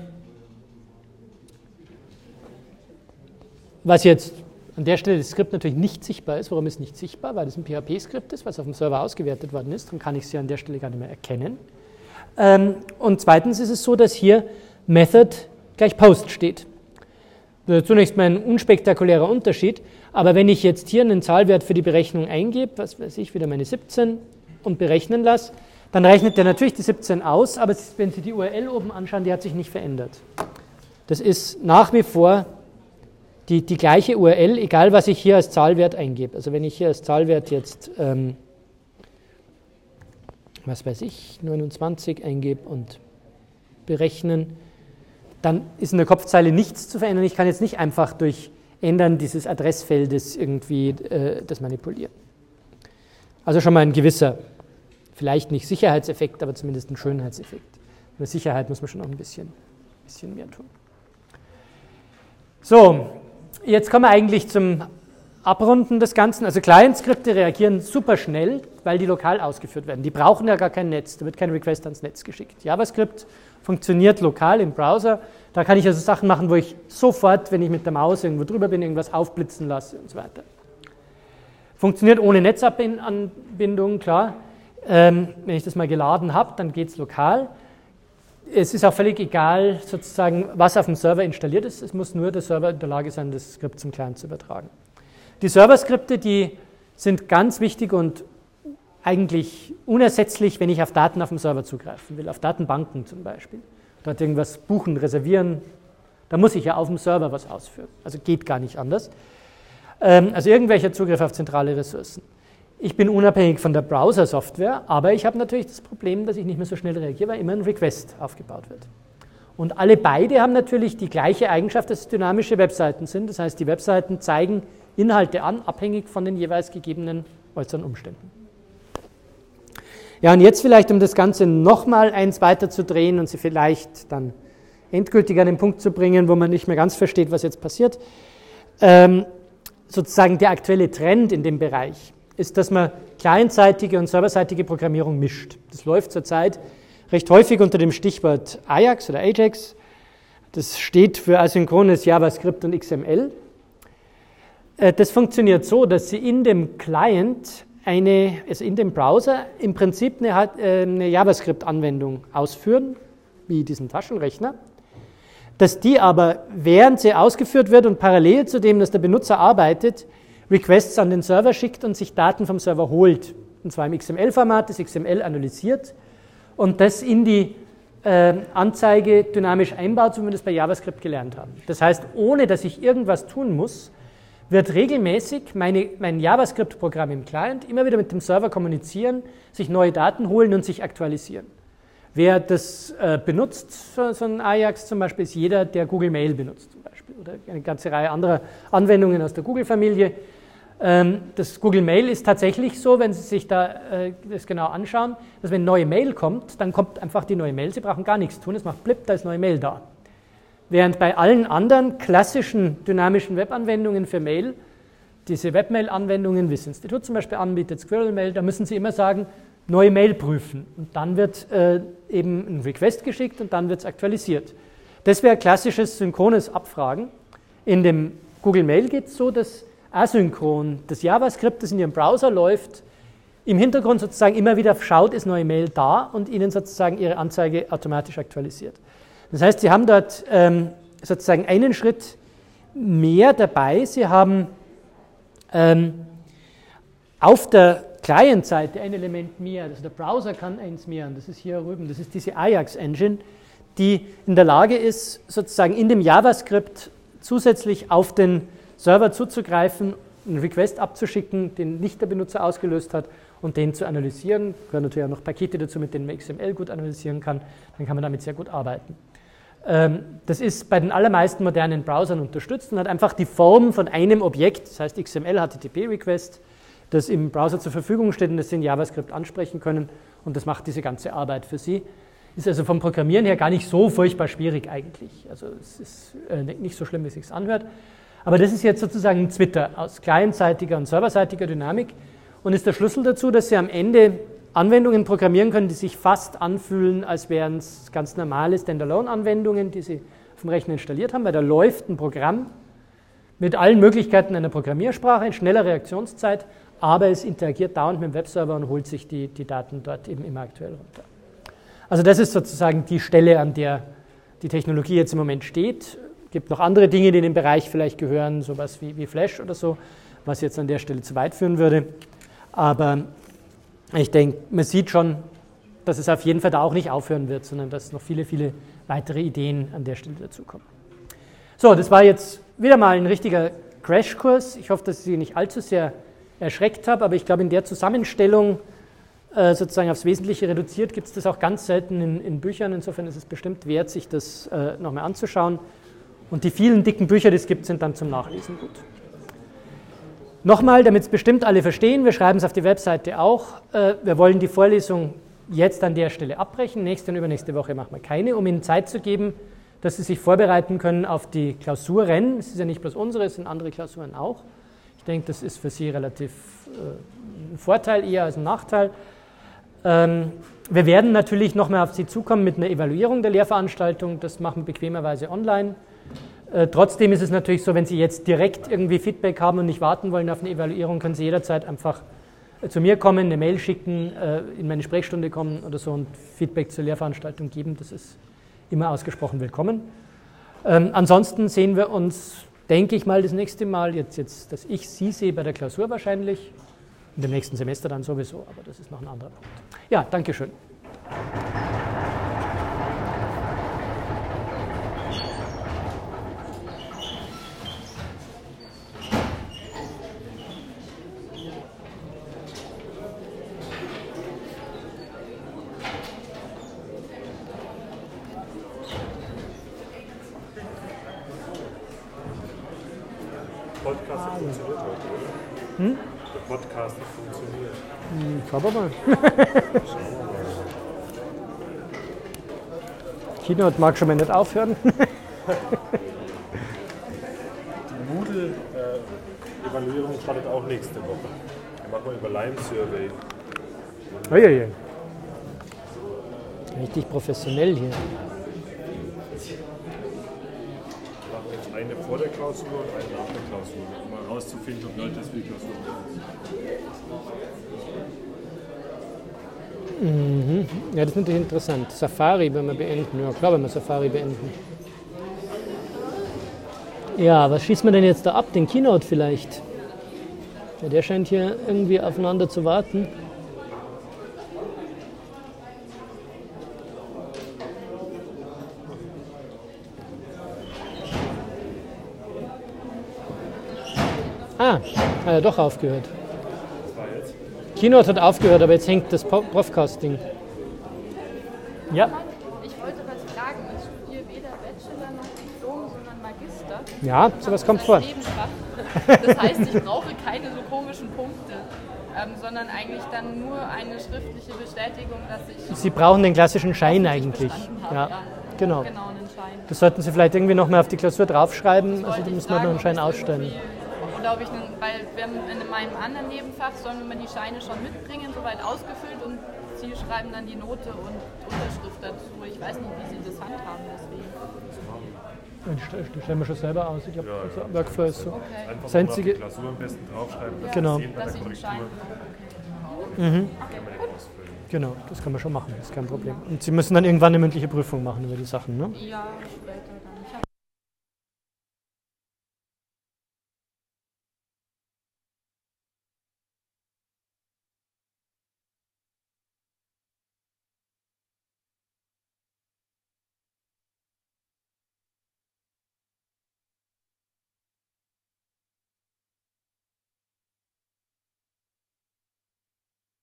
S1: was jetzt an der Stelle das Skript natürlich nicht sichtbar ist. Warum ist es nicht sichtbar? Weil das ein P H P-Skript ist, was auf dem Server ausgewertet worden ist. Dann kann ich es ja an der Stelle gar nicht mehr erkennen. Ähm, und zweitens ist es so, dass hier Method gleich Post steht. Also zunächst mal ein unspektakulärer Unterschied. Aber wenn ich jetzt hier einen Zahlwert für die Berechnung eingebe, was weiß ich, wieder meine siebzehn und berechnen lasse, dann rechnet der natürlich die siebzehn aus, aber wenn Sie die U R L oben anschauen, die hat sich nicht verändert. Das ist nach wie vor die, die gleiche U R L, egal was ich hier als Zahlwert eingebe. Also wenn ich hier als Zahlwert jetzt, ähm, was weiß ich, neunundzwanzig eingebe und berechnen, dann ist in der Kopfzeile nichts zu verändern. Ich kann jetzt nicht einfach durch Ändern dieses Adressfeldes irgendwie äh, das manipulieren. Also schon mal ein gewisser, vielleicht nicht Sicherheitseffekt, aber zumindest ein Schönheitseffekt. Mit Sicherheit muss man schon noch ein bisschen, bisschen mehr tun. So, jetzt kommen wir eigentlich zum Abrunden des Ganzen. Also Client-Skripte reagieren super schnell, weil die lokal ausgeführt werden. Die brauchen ja gar kein Netz, da wird kein Request ans Netz geschickt. JavaScript funktioniert lokal im Browser. Da kann ich also Sachen machen, wo ich sofort, wenn ich mit der Maus irgendwo drüber bin, irgendwas aufblitzen lasse und so weiter. Funktioniert ohne Netzanbindung, klar. Ähm, wenn ich das mal geladen habe, dann geht es lokal. Es ist auch völlig egal, sozusagen, was auf dem Server installiert ist. Es muss nur der Server in der Lage sein, das Skript zum Client zu übertragen. Die Serverskripte, die sind ganz wichtig und eigentlich unersetzlich, wenn ich auf Daten auf dem Server zugreifen will, auf Datenbanken zum Beispiel. Dort irgendwas buchen, reservieren, da muss ich ja auf dem Server was ausführen. Also geht gar nicht anders. Ähm, also irgendwelcher Zugriff auf zentrale Ressourcen. Ich bin unabhängig von der Browser-Software, aber ich habe natürlich das Problem, dass ich nicht mehr so schnell reagiere, weil immer ein Request aufgebaut wird. Und alle beide haben natürlich die gleiche Eigenschaft, dass es dynamische Webseiten sind. Das heißt, die Webseiten zeigen Inhalte an, abhängig von den jeweils gegebenen äußeren Umständen. Ja, und jetzt vielleicht, um das Ganze nochmal eins weiter zu drehen und Sie vielleicht dann endgültig an den Punkt zu bringen, wo man nicht mehr ganz versteht, was jetzt passiert. Ähm, sozusagen der aktuelle Trend in dem Bereich ist, dass man clientseitige und serverseitige Programmierung mischt. Das läuft zurzeit recht häufig unter dem Stichwort Ajax oder Ajax. Das steht für asynchrones JavaScript und X M L. Das funktioniert so, dass Sie in dem Client, eine, also in dem Browser, im Prinzip eine, eine JavaScript-Anwendung ausführen, wie diesen Taschenrechner, dass die aber, während sie ausgeführt wird und parallel zu dem, dass der Benutzer arbeitet, Requests an den Server schickt und sich Daten vom Server holt. Und zwar im X M L-Format, das X M L analysiert und das in die äh, Anzeige dynamisch einbaut, so wie wir das bei JavaScript gelernt haben. Das heißt, ohne dass ich irgendwas tun muss, wird regelmäßig meine, mein JavaScript-Programm im Client immer wieder mit dem Server kommunizieren, sich neue Daten holen und sich aktualisieren. Wer das äh, benutzt, so, so ein Ajax zum Beispiel, ist jeder, der Google Mail benutzt zum Beispiel oder eine ganze Reihe anderer Anwendungen aus der Google-Familie. Ähm, das Google Mail ist tatsächlich so, wenn Sie sich da äh, das genau anschauen, dass wenn eine neue Mail kommt, dann kommt einfach die neue Mail. Sie brauchen gar nichts tun, es macht blip, da ist neue Mail da. Während bei allen anderen klassischen dynamischen Webanwendungen für Mail diese Webmail-Anwendungen, wie das Institut zum Beispiel anbietet, Squirrel Mail, da müssen Sie immer sagen, neue Mail prüfen. Und dann wird äh, eben ein Request geschickt und dann wird es aktualisiert. Das wäre klassisches synchrones Abfragen. In dem Google Mail geht es so, dass asynchron das JavaScript, das in Ihrem Browser läuft, im Hintergrund sozusagen immer wieder schaut, ist neue Mail da und Ihnen sozusagen Ihre Anzeige automatisch aktualisiert. Das heißt, Sie haben dort ähm, sozusagen einen Schritt mehr dabei. Sie haben ähm, auf der Client-Seite ein Element mehr, also der Browser kann eins mehr, und das ist hier drüben, das ist diese Ajax-Engine, die in der Lage ist, sozusagen in dem JavaScript zusätzlich auf den Server zuzugreifen, einen Request abzuschicken, den nicht der Benutzer ausgelöst hat und den zu analysieren. Da gehören natürlich auch noch Pakete dazu, mit denen man X M L gut analysieren kann, dann kann man damit sehr gut arbeiten. Das ist bei den allermeisten modernen Browsern unterstützt und hat einfach die Form von einem Objekt, das heißt X M L H T T P-Request, das im Browser zur Verfügung steht und das Sie in JavaScript ansprechen können und das macht diese ganze Arbeit für Sie. Ist also vom Programmieren her gar nicht so furchtbar schwierig eigentlich. Also es ist nicht so schlimm, wie es sich anhört. Aber das ist jetzt sozusagen ein Twitter aus clientseitiger und serverseitiger Dynamik und ist der Schlüssel dazu, dass Sie am Ende Anwendungen programmieren können, die sich fast anfühlen, als wären es ganz normale Standalone-Anwendungen, die Sie auf dem Rechner installiert haben, weil da läuft ein Programm mit allen Möglichkeiten einer Programmiersprache, in schneller Reaktionszeit, aber es interagiert dauernd mit dem Webserver und holt sich die, die Daten dort eben immer aktuell runter. Also das ist sozusagen die Stelle, an der die Technologie jetzt im Moment steht. Es gibt noch andere Dinge, die in den Bereich vielleicht gehören, sowas wie, wie Flash oder so, was jetzt an der Stelle zu weit führen würde. Aber ich denke, man sieht schon, dass es auf jeden Fall da auch nicht aufhören wird, sondern dass noch viele, viele weitere Ideen an der Stelle dazukommen. So, das war jetzt wieder mal ein richtiger Crashkurs. Ich hoffe, dass ich Sie nicht allzu sehr erschreckt habe, aber ich glaube, in der Zusammenstellung äh, sozusagen aufs Wesentliche reduziert gibt es das auch ganz selten in, in Büchern. Insofern ist es bestimmt wert, sich das äh, nochmal anzuschauen. Und die vielen dicken Bücher, die es gibt, sind dann zum Nachlesen gut. Nochmal, damit es bestimmt alle verstehen, wir schreiben es auf die Webseite auch, äh, wir wollen die Vorlesung jetzt an der Stelle abbrechen, nächste und übernächste Woche machen wir keine, um Ihnen Zeit zu geben, dass Sie sich vorbereiten können auf die Klausuren. Es ist ja nicht bloß unsere, es sind andere Klausuren auch. Ich denke, das ist für Sie relativ äh, ein Vorteil eher als ein Nachteil. Ähm, wir werden natürlich nochmal auf Sie zukommen mit einer Evaluierung der Lehrveranstaltung, das machen wir bequemerweise online. Äh, trotzdem ist es natürlich so, wenn Sie jetzt direkt irgendwie Feedback haben und nicht warten wollen auf eine Evaluierung, können Sie jederzeit einfach äh, zu mir kommen, eine Mail schicken, äh, in meine Sprechstunde kommen oder so und Feedback zur Lehrveranstaltung geben. Das ist immer ausgesprochen willkommen. Ähm, ansonsten sehen wir uns, denke ich mal, das nächste Mal, jetzt, jetzt, dass ich Sie sehe bei der Klausur wahrscheinlich, in dem nächsten Semester dann sowieso, aber das ist noch ein anderer Punkt. Ja, danke schön.
S2: Podcast funktioniert heute, oder?
S1: Hm?
S2: Der Podcast funktioniert.
S1: Hm, schauen wir mal. Keynote mag schon mal nicht aufhören.
S2: Die Moodle-Evaluierung startet auch nächste Woche. Die machen wir über Lime Survey.
S1: Uiuiui. Richtig professionell hier.
S2: Eine vor der Klausur und eine nach der Klausur, um mal herauszufinden, ob Leute das für die Klausur
S1: machen. Mhm. Ja, das ist natürlich interessant. Safari, wenn wir beenden. Ja, klar, wenn wir Safari beenden. Ja, was schießt man denn jetzt da ab? Den Keynote vielleicht? Ja, der scheint hier irgendwie aufeinander zu warten. Ah, hat er doch aufgehört.
S2: Was war jetzt?
S1: Keynote hat aufgehört, aber jetzt hängt das Profcasting. Ja.
S3: Ich wollte was fragen. Ich studiere weder Bachelor noch Diplom, sondern Magister.
S1: Ja, sowas kommt vor.
S3: Das heißt, ich brauche keine so komischen Punkte, ähm, sondern eigentlich dann nur eine schriftliche Bestätigung, dass ich...
S1: Sie brauchen den klassischen Schein eigentlich.
S3: Habe,
S1: ja,
S3: ja.
S1: Genau.
S3: Genau, einen Schein.
S1: Das sollten Sie vielleicht irgendwie nochmal auf die Klausur draufschreiben.
S3: Das
S1: Also da
S3: ich
S1: müssen wir noch einen
S3: fragen,
S1: Schein
S3: ob es
S1: ausstellen.
S3: irgendwie- glaube ich, weil wir haben in meinem anderen Nebenfach sollen wir die Scheine schon mitbringen, soweit ausgefüllt und sie schreiben dann die Note und Unterschrift dazu. Ich weiß nicht, wie sie das handhaben, deswegen.
S1: Ich stelle stell mir schon selber aus. Ich habe
S2: Ja,
S1: also
S2: ja.
S1: Workflow ist so.
S3: Okay.
S2: Einfach
S1: Das
S2: mal
S1: einzige-
S2: auf die Klausur am besten draufschreiben, dass
S1: Genau.
S2: sie sehen bei
S3: Dass
S2: der
S3: ich einen
S2: Korrektur.
S3: Schein
S2: Kann
S3: brauche.
S2: man den ausfüllen.
S1: Genau, das kann man schon machen, das ist kein Problem. Und Sie müssen dann irgendwann eine mündliche Prüfung machen über die Sachen, ne?
S3: Okay. Ja, später.